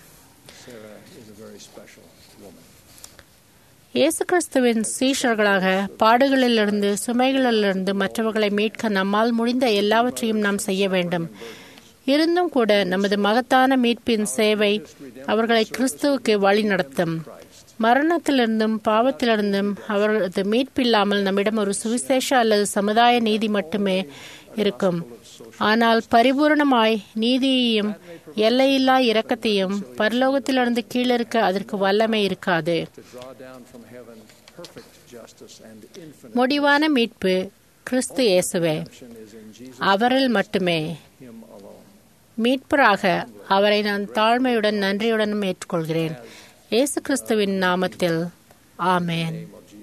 இயேசு கிறிஸ்துவின் சீஷர்களாக பாடுகளிலிருந்து சுமைகளிலிருந்து மற்றவர்களை மீட்க நம்மால் முடிந்த எல்லாவற்றையும் நாம் செய்ய வேண்டும். இருந்தும் கூட நமது மகத்தான மீட்பின் சேவை அவர்களை கிறிஸ்துவுக்கு வழி நடத்தும். மரணத்திலிருந்தும் பாவத்திலிருந்தும் அவரது மீட்பில்லாமல் நம்மிடம் ஒரு சுவிசேஷ அல்லது சமுதாய நீதி மட்டுமே இருக்கும். ஆனால் பரிபூர்ணமாய் நீதியையும் எல்லையில்லா இரக்கத்தையும் பரலோகத்திலிருந்து கீழிருக்க அதற்கு வல்லமை இருக்காது. முடிவான மீட்பு கிறிஸ்து இயேசுவே. அவரில் மட்டுமே. மீட்பராக அவரை நான் தாழ்மையுடன் நன்றியுடனும் ஏற்றுக்கொள்கிறேன். இயேசு கிறிஸ்துவின் நாமத்தில் ஆமென்.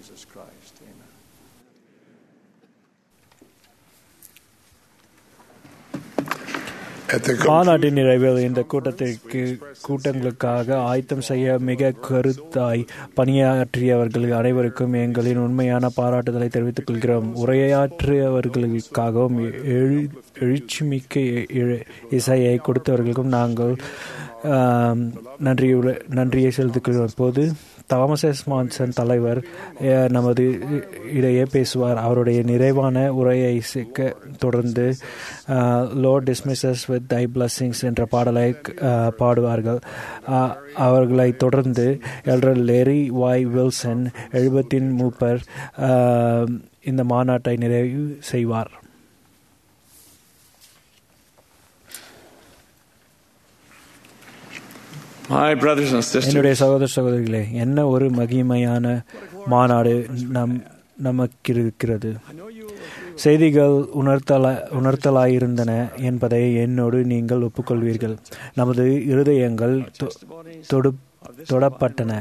மாநாட்டின் நிறைவில் இந்த கூட்டங்களுக்காக ஆயத்தம் செய்ய மிக கருத்தாய் பணியாற்றியவர்கள் அனைவருக்கும் எங்களின் உண்மையான பாராட்டுதலை தெரிவித்துக் கொள்கிறோம். உரையாற்றியவர்களுக்காகவும் எழுச்சிமிக்க இசையை கொடுத்தவர்களுக்கும் நாங்கள் நன்றியை செலுத்திக் கொள்கிறோம். இப்போது தாமஸ் எஸ் மான்சன் தலைவர் நமது இடையே பேசுவார். அவருடைய நிறைவான உரையை தொடர்ந்து Lord dismiss us with thy blessings என்ற பாடலை பாடுவார்கள். அவர்களை தொடர்ந்து எல்டர் லேரி வாய் வில்சன் 70 மூப்பர் இந்த மாநாட்டை நிறைவு செய்வார். My brothers and sisters, என்னுடைய சகோதர சகோதரிகளே, என்ன ஒரு மகிமையான மாநாடு நமக்கிருக்கிறது. செய்திகள் உணர்த்தலாயிருந்தன என்பதை என்னோடு நீங்கள் ஒப்புக்கொள்வீர்கள். நமது இருதயங்கள் தொடப்பட்டன.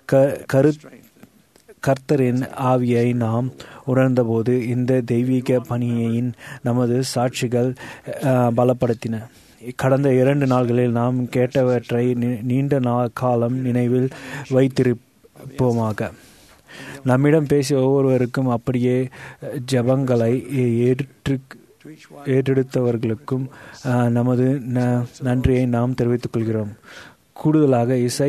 கர்த்தரின் ஆவியை நாம் உணர்ந்தபோது இந்த தெய்வீக பணியின் நமது சாட்சிகள் பலப்படுத்தின. கடந்த 2 நாள்களில் நாம் கேட்டவற்றை நீண்ட காலம் நினைவில் வைத்திருப்போமாக. நம்மிடம் பேசிய ஒவ்வொருவருக்கும் அப்படியே ஜபங்களை ஏற்றெடுத்தவர்களுக்கும் நமது நன்றியை நாம் தெரிவித்துக் கொள்கிறோம். கூடுதலாக இசை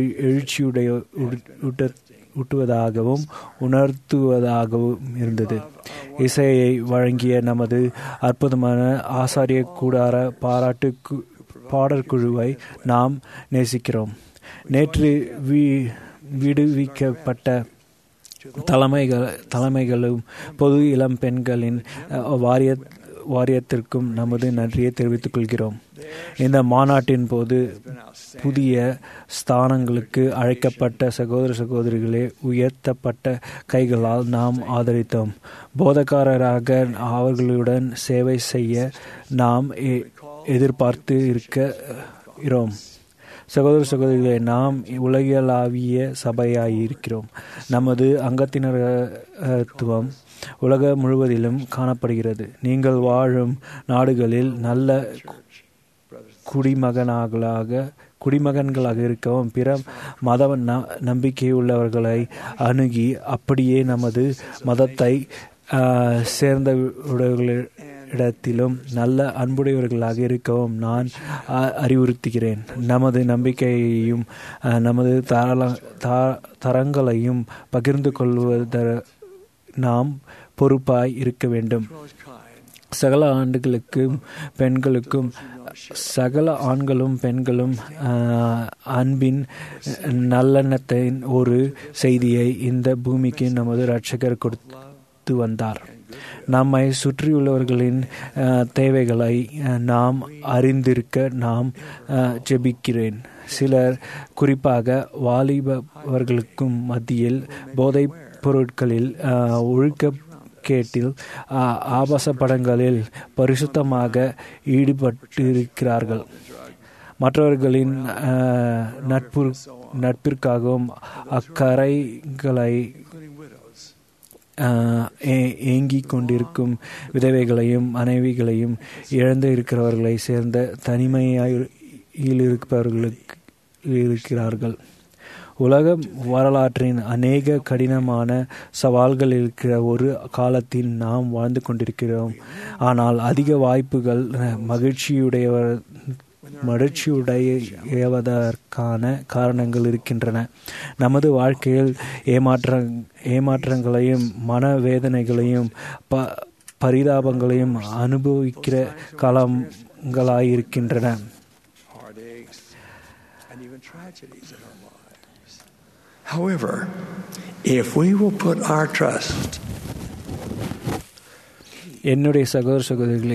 ஊட்டுவதாகவும் உணர்த்துவதாகவும் இருந்தது. இசையை வழங்கிய நமது அற்புதமான ஆசாரிய கூடார பாடற்குழுவை நாம் நேசிக்கிறோம். நேற்று விடுவிக்கப்பட்ட தலைமைகளும் பொது இளம் பெண்களின் வாரியத்திற்கும் நமது நன்றியை தெரிவித்துக் கொள்கிறோம். இந்த மாநாட்டின் போது புதிய ஸ்தானங்களுக்கு அழைக்கப்பட்ட சகோதர சகோதரிகளே உயர்த்தப்பட்ட கைகளால் நாம் ஆதரித்தோம். போதகாரராக அவர்களுடன் சேவை செய்ய நாம் எதிர்பார்த்து இருக்கிறோம். சகோதர சகோதரிகளே, நாம் உலகளாவிய சபையாயிருக்கிறோம். நமது அங்கத்தினத்துவம் உலக முழுவதிலும் காணப்படுகிறது. நீங்கள் வாழும் நாடுகளில் நல்ல குடிமகன்களாக இருக்கவும் பிற மத நம்பிக்கையுள்ளவர்களை அணுகி அப்படியே நமது மதத்தை சேர்ந்தவர்களிடத்திலும் நல்ல அன்புடையவர்களாக இருக்கவும் நான் அறிவுறுத்துகிறேன். நமது நம்பிக்கையையும் நமது தரங்களையும் பகிர்ந்து கொள்வத நாம் பொறுப்பாய் இருக்க வேண்டும். சகல ஆண்களும் பெண்களும் அன்பின் நல்லெண்ணத்தின் ஒரு செய்தியை இந்த பூமிக்கு நமது இரட்சகர் கொடுத்து வந்தார். நம்மை சுற்றியுள்ளவர்களின் தேவைகளை நாம் அறிந்திருக்க நாம் ஜெபிக்கிறேன். சிலர், குறிப்பாக வாலிபவர்களுக்கும் மத்தியில் போதைப் பொருட்களில் ஒழுக்கக்கேட்டில் ஆபாச படங்களில் பரிசுத்தமாக ஈடுபட்டிருக்கிறார்கள். மற்றவர்களின் நட்பிற்காகவும் அக்கறைகளை ஏங்கிக் கொண்டிருக்கும் விதவைகளையும் மனைவிகளையும் இழந்து இருக்கிறவர்களை சேர்ந்த தனிமையில் இருக்கிறார்கள். உலக வரலாற்றின் அநேக கடினமான சவால்கள் இருக்கிற ஒரு காலத்தில் நாம் வாழ்ந்து கொண்டிருக்கிறோம். ஆனால் அதிக வாய்ப்புகள் மகிழ்ச்சியுடையவதற்கான காரணங்கள் இருக்கின்றன. நமது வாழ்க்கையில் ஏமாற்றங்களையும் மனவேதனைகளையும் பரிதாபங்களையும் அனுபவிக்கிற காலங்களாயிருக்கின்றன. However, if we will put our trust, என்னுடைய சகோதர சகோதரிகளே,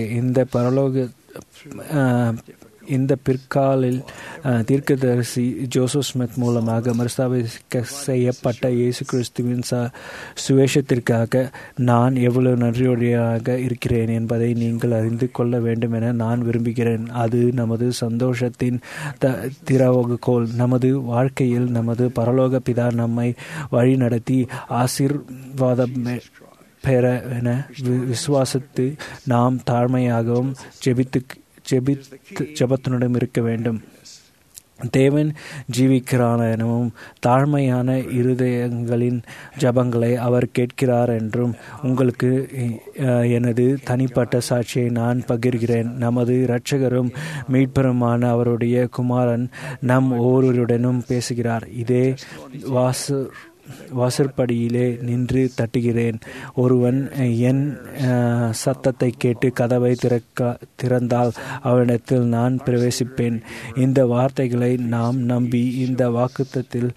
இந்த பிற்காலில் தீர்க்கதரிசி ஜோசப் ஸ்மித் மூலமாக மறுஸ்தாபிக்க செய்யப்பட்ட இயேசு கிறிஸ்துவின் சுவேஷத்திற்காக நான் எவ்வளவு நன்றியுடையதாக இருக்கிறேன் என்பதை நீங்கள் அறிந்து கொள்ள வேண்டும் என நான் விரும்புகிறேன். அது நமது சந்தோஷத்தின் திறவுகோல். நமது வாழ்க்கையில் நமது பரலோக பிதா நம்மை வழி நடத்தி ஆசீர்வாதம் பெற என விசுவாசித்து நாம் தாழ்மையாகவும் ஜெபத்தினுடன் இருக்க வேண்டும். தேவன் ஜீவிக்கிறார் எனவும் தாழ்மையான இருதயங்களின் ஜபங்களை அவர் கேட்கிறார் என்றும் உங்களுக்கு எனது தனிப்பட்ட சாட்சியை நான் பகிர்கிறேன். நமது இரட்சகரும் மீட்பருமான அவருடைய குமாரன் நம் ஒவ்வொருவருடனும் பேசுகிறார். இதே வாசற்படியிலே நின்று தட்டுகிறேன். ஒருவன் என் சத்தத்தை கேட்டு கதவை திறந்தால் அவனிடத்தில் நான் பிரவேசிப்பேன். இந்த வார்த்தைகளை நாம் நம்பி இந்த வாக்குத்தத்தில்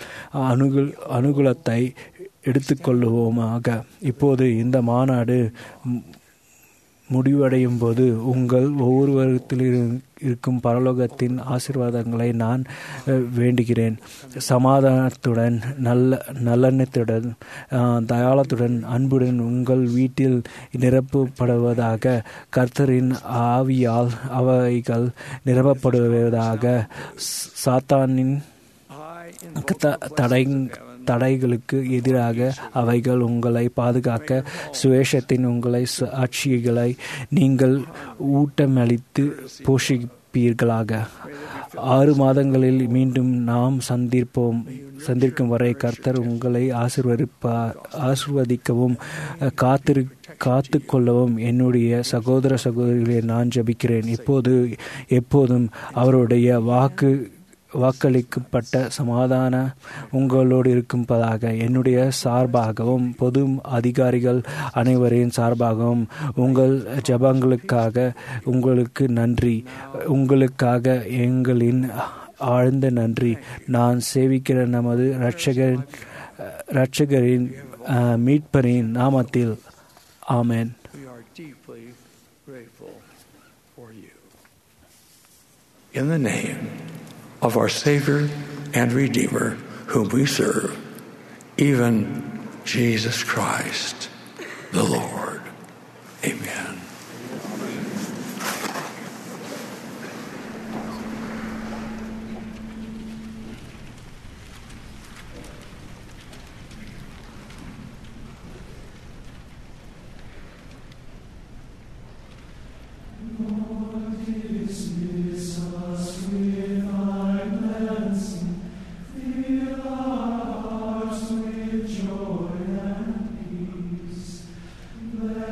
அனுகூலத்தை எடுத்துக்கொள்ளுவோமாக. இப்போது இந்த மாநாடு முடிவடையும் போது உங்கள் ஒவ்வொருவரத்தில் இருக்கும் பரலோகத்தின் ஆசீர்வாதங்களை நான் வேண்டுகிறேன். சமாதானத்துடன், நல்லெண்ணத்துடன், தயாளத்துடன், அன்புடன் உங்கள் வீட்டில் நிரப்பப்படுவதாக. கர்த்தரின் ஆவியால் அவைகள் நிரப்பப்படுவதாக. சாத்தானின் தடைகளுக்கு எதிராக அவைகள் உங்களை பாதுகாக்க. சுவேஷத்தின் உங்களை சாட்சிகளை நீங்கள் ஊட்டமளித்து போஷிப்பீர்களாக. 6 மாதங்களில் மீண்டும் நாம் சந்திக்கும் வரை கர்த்தர் உங்களை ஆசிர்வதிக்கவும் காத்து கொள்ளவும் என்னுடைய சகோதர சகோதரிகளை நான் ஜெபிக்கிறேன். எப்போதும் அவருடைய வாக்களிக்கப்பட்ட சமாதான உங்களோடு இருப்பதாக. என்னுடைய சார்பாகவும் பொது அதிகாரிகள் அனைவரின் சார்பாகவும் உங்கள் ஜெபங்களுக்காக உங்களுக்கு நன்றி. உங்களுக்காக எங்களின் ஆழ்ந்த நன்றி. நான் சேவிக்கிற நமது இரட்சகரின் மீட்பரின் நாமத்தில் ஆமென். In the name of our Savior and Redeemer, whom we serve, even Jesus Christ, the Lord. Amen. Let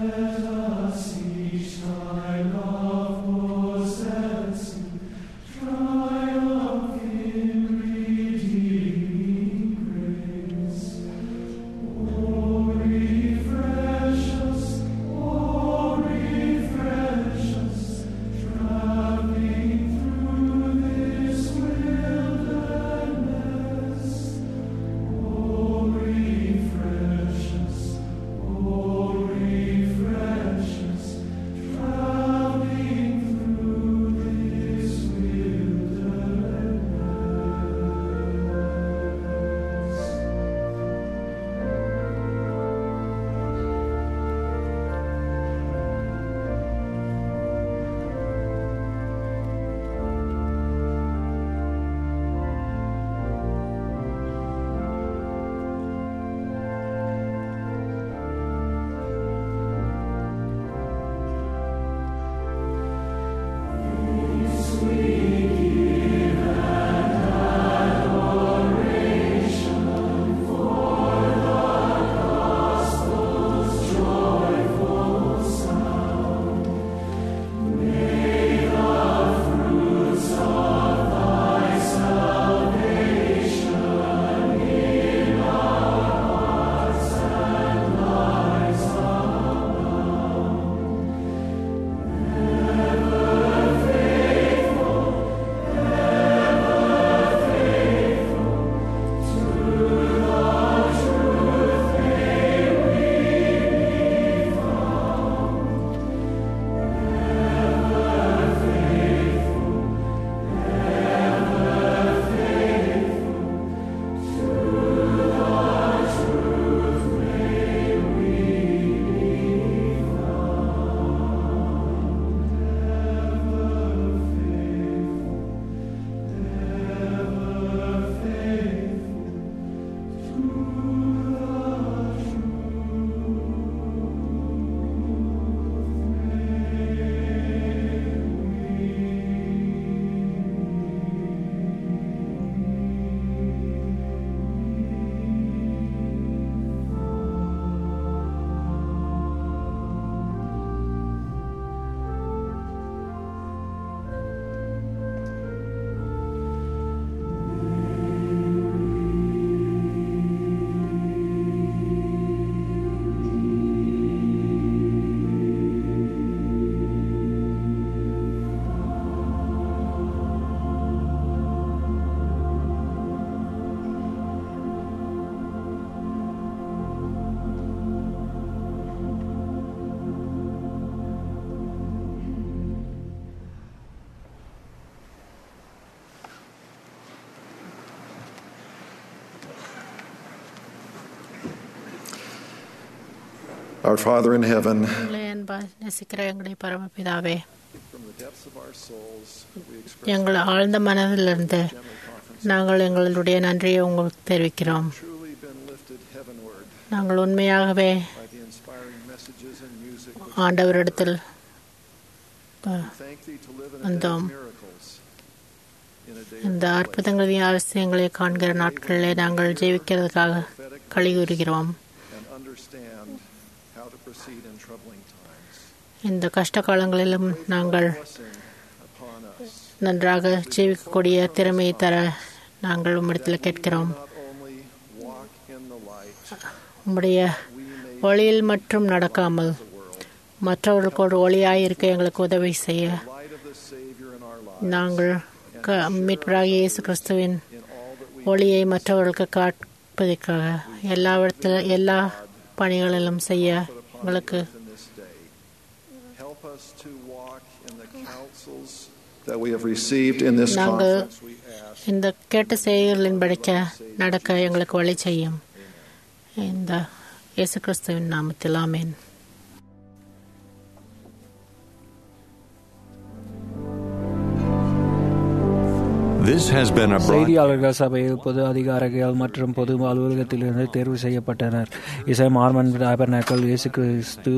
Our Father in heaven, எங்களை அன்பா நேசிக்கிற எங்களுடைய பரமபிதாவே, from the depths of our souls, we express எங்கள் ஆழ்ந்த மனதிலிருந்து நாங்கள் எங்களுடைய நன்றியை உங்களுக்கு தெரிவிக்கிறோம். truly been lifted heavenward நாங்கள் உண்மையாகவே by the inspiring messages and music which ஆண்டவரிடத்தில் thank thee to live in a day வந்தோம். of miracles, in a day இந்த அற்புதங்களையும் அவசியங்களை காண்கிற நாட்களிலே நாங்கள் ஜீவிக்கிறதுக்காக களி கூறுகிறோம். and understand how to proceed in troubling times. இந்த கஷ்ட காலங்களிலும் நாங்கள் Blessing upon us, நன்றாக ஜீவிக்கக்கூடிய திறமையை தர நாங்கள் உம்மிடத்தில் கேட்கிறோம். not only walk in the light, உம்முடைய ஒளியில் மட்டும் நடக்காமல் மற்றவர்களுக்கு ஒளியாய் இருக்க எங்களுக்கு உதவி செய்ய light of the Savior in our lives, நாங்கள் மீட்பராகிய இயேசு கிறிஸ்துவின் ஒளியை மற்றவர்களுக்கு காட்பதற்காக எல்லா பணிகளிலும் செய்ய எங்களுக்கு in this day. Help us to walk in the counsels that we have received in this நாங்கள் conference, we ask. இந்த கேட்ட செய்திகளின் படிக்க நடக்க எங்களுக்கு வழி செய்யும். இந்த இயேசு கிறிஸ்துவின் நாமத்தில் ஆமென். This has been a broadcast. செய்தியாளர்கள் சபையில் பொது அதிகாரிகள் மற்றும் பொது அலுவலகத்திலிருந்து தேர்வு செய்யப்பட்டனர். இசை மார்மன் டாபர்நாக்கல் இயேசு கிறிஸ்து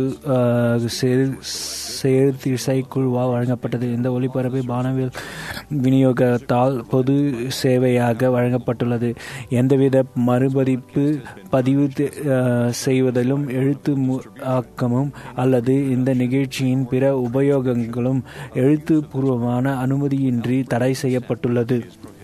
செயற்திசைக்குழுவால் வழங்கப்பட்டது. இந்த ஒளிபரப்பு வானவில் விநியோகத்தால் பொது சேவையாக வழங்கப்பட்டுள்ளது. எந்தவித மறுபதிப்பு பதிவு செய்வதிலும் எழுத்து ஆக்கமும் அல்லது இந்த நிகழ்ச்சியின் பிற உபயோகங்களும் எழுத்துப்பூர்வமான அனுமதியின்றி தடை செய்யப்பட்டுள்ளது.